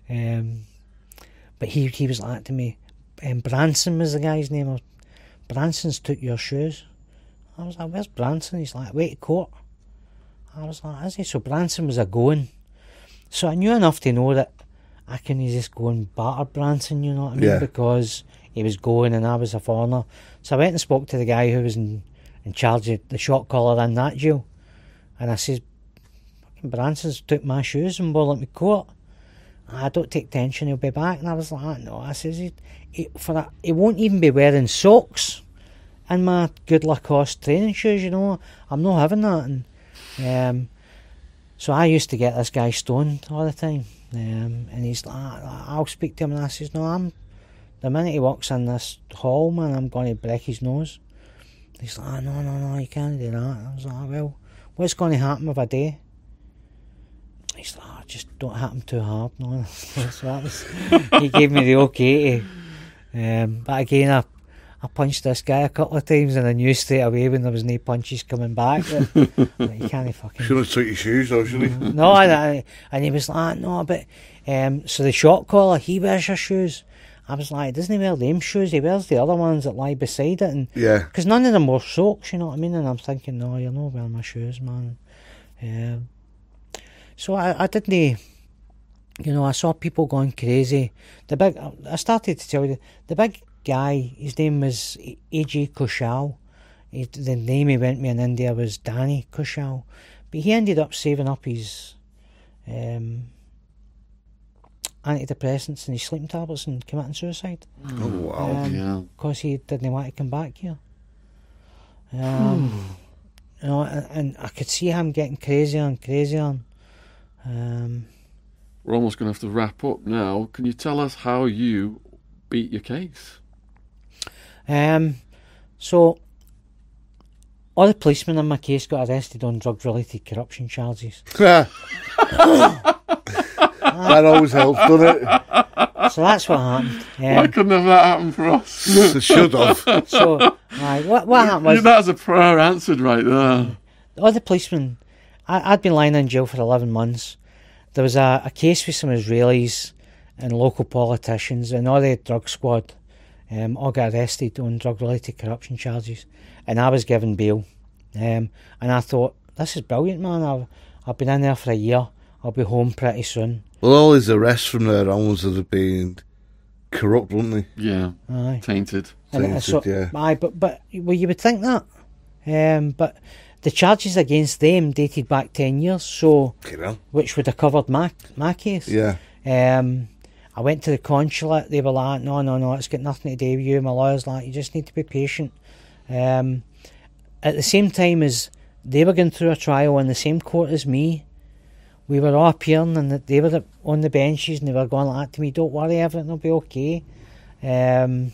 But he was like to me, Branson was the guy's name. Branson's took your shoes. I was like, where's Branson? He's like, wait, court. I was like, is he? So Branson was a going. So I knew enough to know that I couldn't just go and batter Branson, you know what I mean? Yeah. Because he was going and I was a foreigner. So I went and spoke to the guy who was in charge of the shot caller in that jail. And I says, fucking Branson's took my shoes and ball at me court. I don't take tension, he'll be back. And I was like, no. I says, he won't even be wearing socks in my good Lacoste training shoes, you know. I'm not having that. And so I used to get this guy stoned all the time. And he's like, I'll speak to him, and I says, no, the minute he walks in this hall, man, I'm going to break his nose. He's like, no, you can't do that. I was like, well, what's going to happen if I do? He's like, just don't hit him too hard, no. So that was, he gave me the okay to, but again, I punched this guy a couple of times and I knew straight away when there was no punches coming back that you can't fucking... Shouldn't have took your shoes though, should he? No, and he was like, no, but... so the shot caller, he wears your shoes. I was like, doesn't he wear them shoes? He wears the other ones that lie beside it. And because none of them were socks, you know what I mean? And I'm thinking, no, you're not wearing my shoes, man. So I didn't... You know, I saw people going crazy. I started to tell you, the big guy, his name was A.J. Kushal. The name he went with in India was Danny Kushal. But he ended up saving up his antidepressants and his sleeping tablets and committing suicide. Oh, wow. Because he didn't want to come back here. You know, and I could see him getting crazier and crazier. We're almost going to have to wrap up now. Can you tell us how you beat your case? So all the policemen in my case got arrested on drug-related corruption charges. That always helps, doesn't it? So that's what happened. Why couldn't have that happened for us? It should have. So what happened was... That was a prayer answered right there. All the policemen... I'd been lying in jail for 11 months. There was a case with some Israelis and local politicians, and all the drug squad all got arrested on drug-related corruption charges, and I was given bail. And I thought, this is brilliant, man. I've been in there for a year. I'll be home pretty soon. Well, all his arrests from there onwards would have been corrupt, wouldn't they? Yeah. Aye. Tainted. Yeah. Aye, but well, you would think that. But the charges against them dated back 10 years, so which would have covered my case. Yeah. I went to the consulate. They were like, no, it's got nothing to do with you. My lawyer's like, you just need to be patient. At the same time as they were going through a trial in the same court as me, we were all appearing and they were on the benches and they were going like that to me, don't worry, everything will be okay. And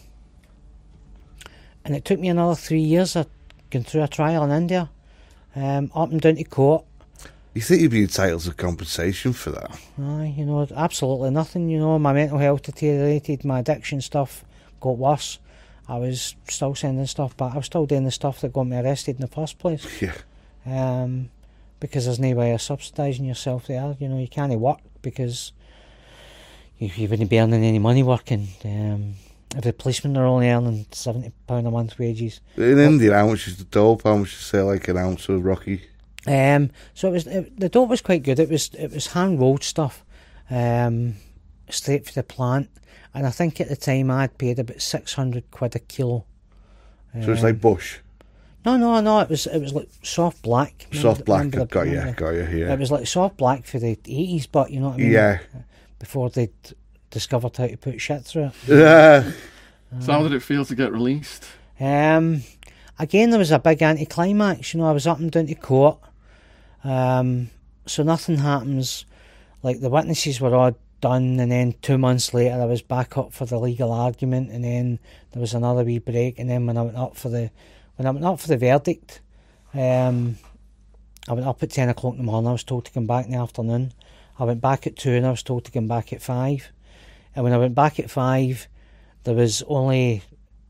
it took me another 3 years of going through a trial in India, up and down to court. You think you'd be entitled to compensation for that? Aye, you know, absolutely nothing. You know, my mental health deteriorated, my addiction stuff got worse. I was still sending stuff back. I was still doing the stuff that got me arrested in the first place. Yeah. Because there's no way of subsidising yourself there. You know, you can't work because you wouldn't be earning any money working. If the policemen are only earning £70 a month wages. In India, how much is the dope? How much is, say, like an ounce of Rocky? So the dope was quite good. It was hand rolled stuff, straight for the plant, and I think at the time I'd paid about £600 a kilo. So it's like bush. No. It was like soft black. Soft black. Got you. Yeah. It was like soft black for the 80s, but you know what I mean. Yeah. Before they'd discovered how to put shit through it. Yeah. So how did it feel to get released? Again, there was a big anticlimax. You know, I was up and down to court. So nothing happens. Like the witnesses were all done, and then 2 months later I was back up for the legal argument, and then there was another wee break, and then when I went up for the verdict, I went up at 10 o'clock in the morning. I was told to come back in the afternoon. I went back at 2 and I was told to come back at 5. And when I went back at 5, there was one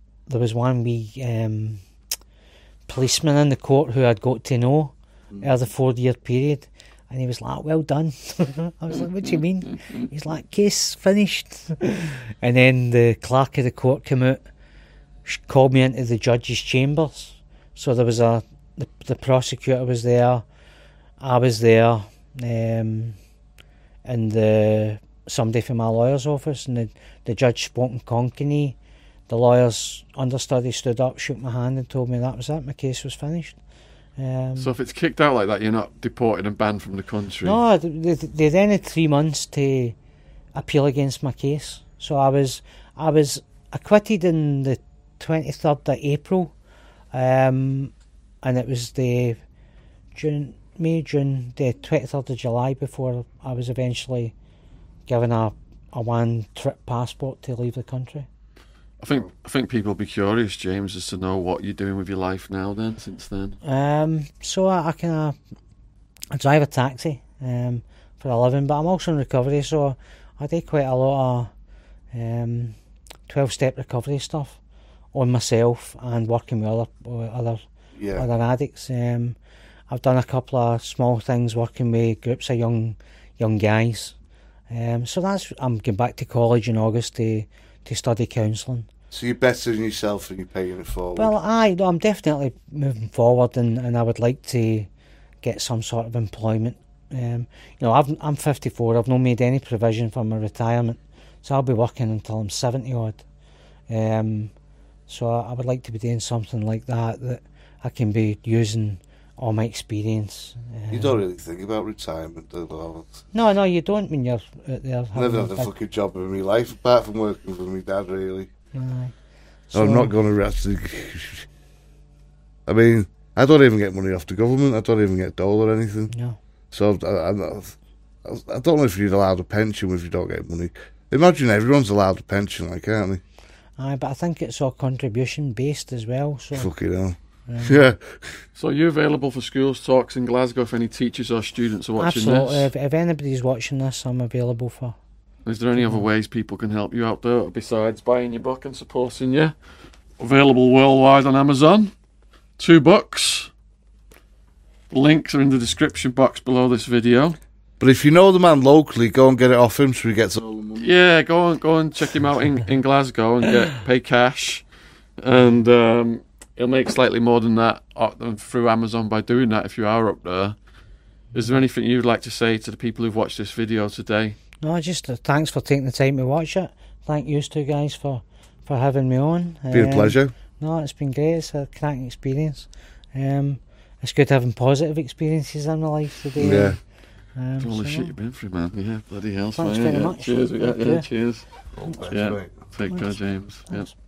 wee policeman in the court who I'd got to know over the 4-year period, and he was like, well done. I was like, what do you mean? He's like, case finished. And then the clerk of the court came out, called me into the judge's chambers. So there was the prosecutor was there, I was there, and somebody from my lawyer's office, and the judge spoke in Konkani. The lawyer's understudy stood up, shook my hand and told me that was it, my case was finished. So if it's kicked out like that, you're not deported and banned from the country? No, they then had 3 months to appeal against my case. So I was acquitted in the 23rd of April, and it was the May, June, the 23rd of July before I was eventually given a one-trip passport to leave the country. I think people will be curious, James, as to know what you're doing with your life now then, since then. So I drive a taxi for a living, but I'm also in recovery, so I do quite a lot of 12-step recovery stuff on myself and working with other addicts. I've done a couple of small things working with groups of young guys. So I'm going back to college in August to study counselling. So you're bettering yourself and you're paying it forward? Well, I'm definitely moving forward, and I would like to get some sort of employment. I'm 54, I've not made any provision for my retirement, so I'll be working until I'm 70 odd. So I would like to be doing something like that I can be using all my experience. You don't really think about retirement, do you? No, you don't when you're out there. I've never had a fucking job in my life, apart from working for my dad, really. So I'm not going to actually... I mean, I don't even get money off the government. I don't even get dole or anything. No. So I don't know if you're allowed a pension if you don't get money. Imagine everyone's allowed a pension, like, aren't they? Aye, but I think it's all contribution based as well. So fucking hell. Yeah. So you're available for schools talks in Glasgow if any teachers or students are watching Absolutely. this? If anybody's watching this, I'm available for. Is there any other ways people can help you out there besides buying your book and supporting you? Available worldwide on Amazon. 2 books. The links are in the description box below this video. But if you know the man locally, go and get it off him so he gets all the money. Yeah, go and check him out in Glasgow and pay cash. And he'll make slightly more than that through Amazon by doing that if you are up there. Is there anything you'd like to say to the people who've watched this video today? No, just thanks for taking the time to watch it. Thank you two guys for having me on. Been a pleasure. No, it's been great. It's a cracking experience. It's good having positive experiences in my life today. Yeah. Holy shit you've been through, man. Yeah, bloody hell. Thanks very much. Cheers. Yeah, cheers. Oh, Yeah, take care, James. Yeah.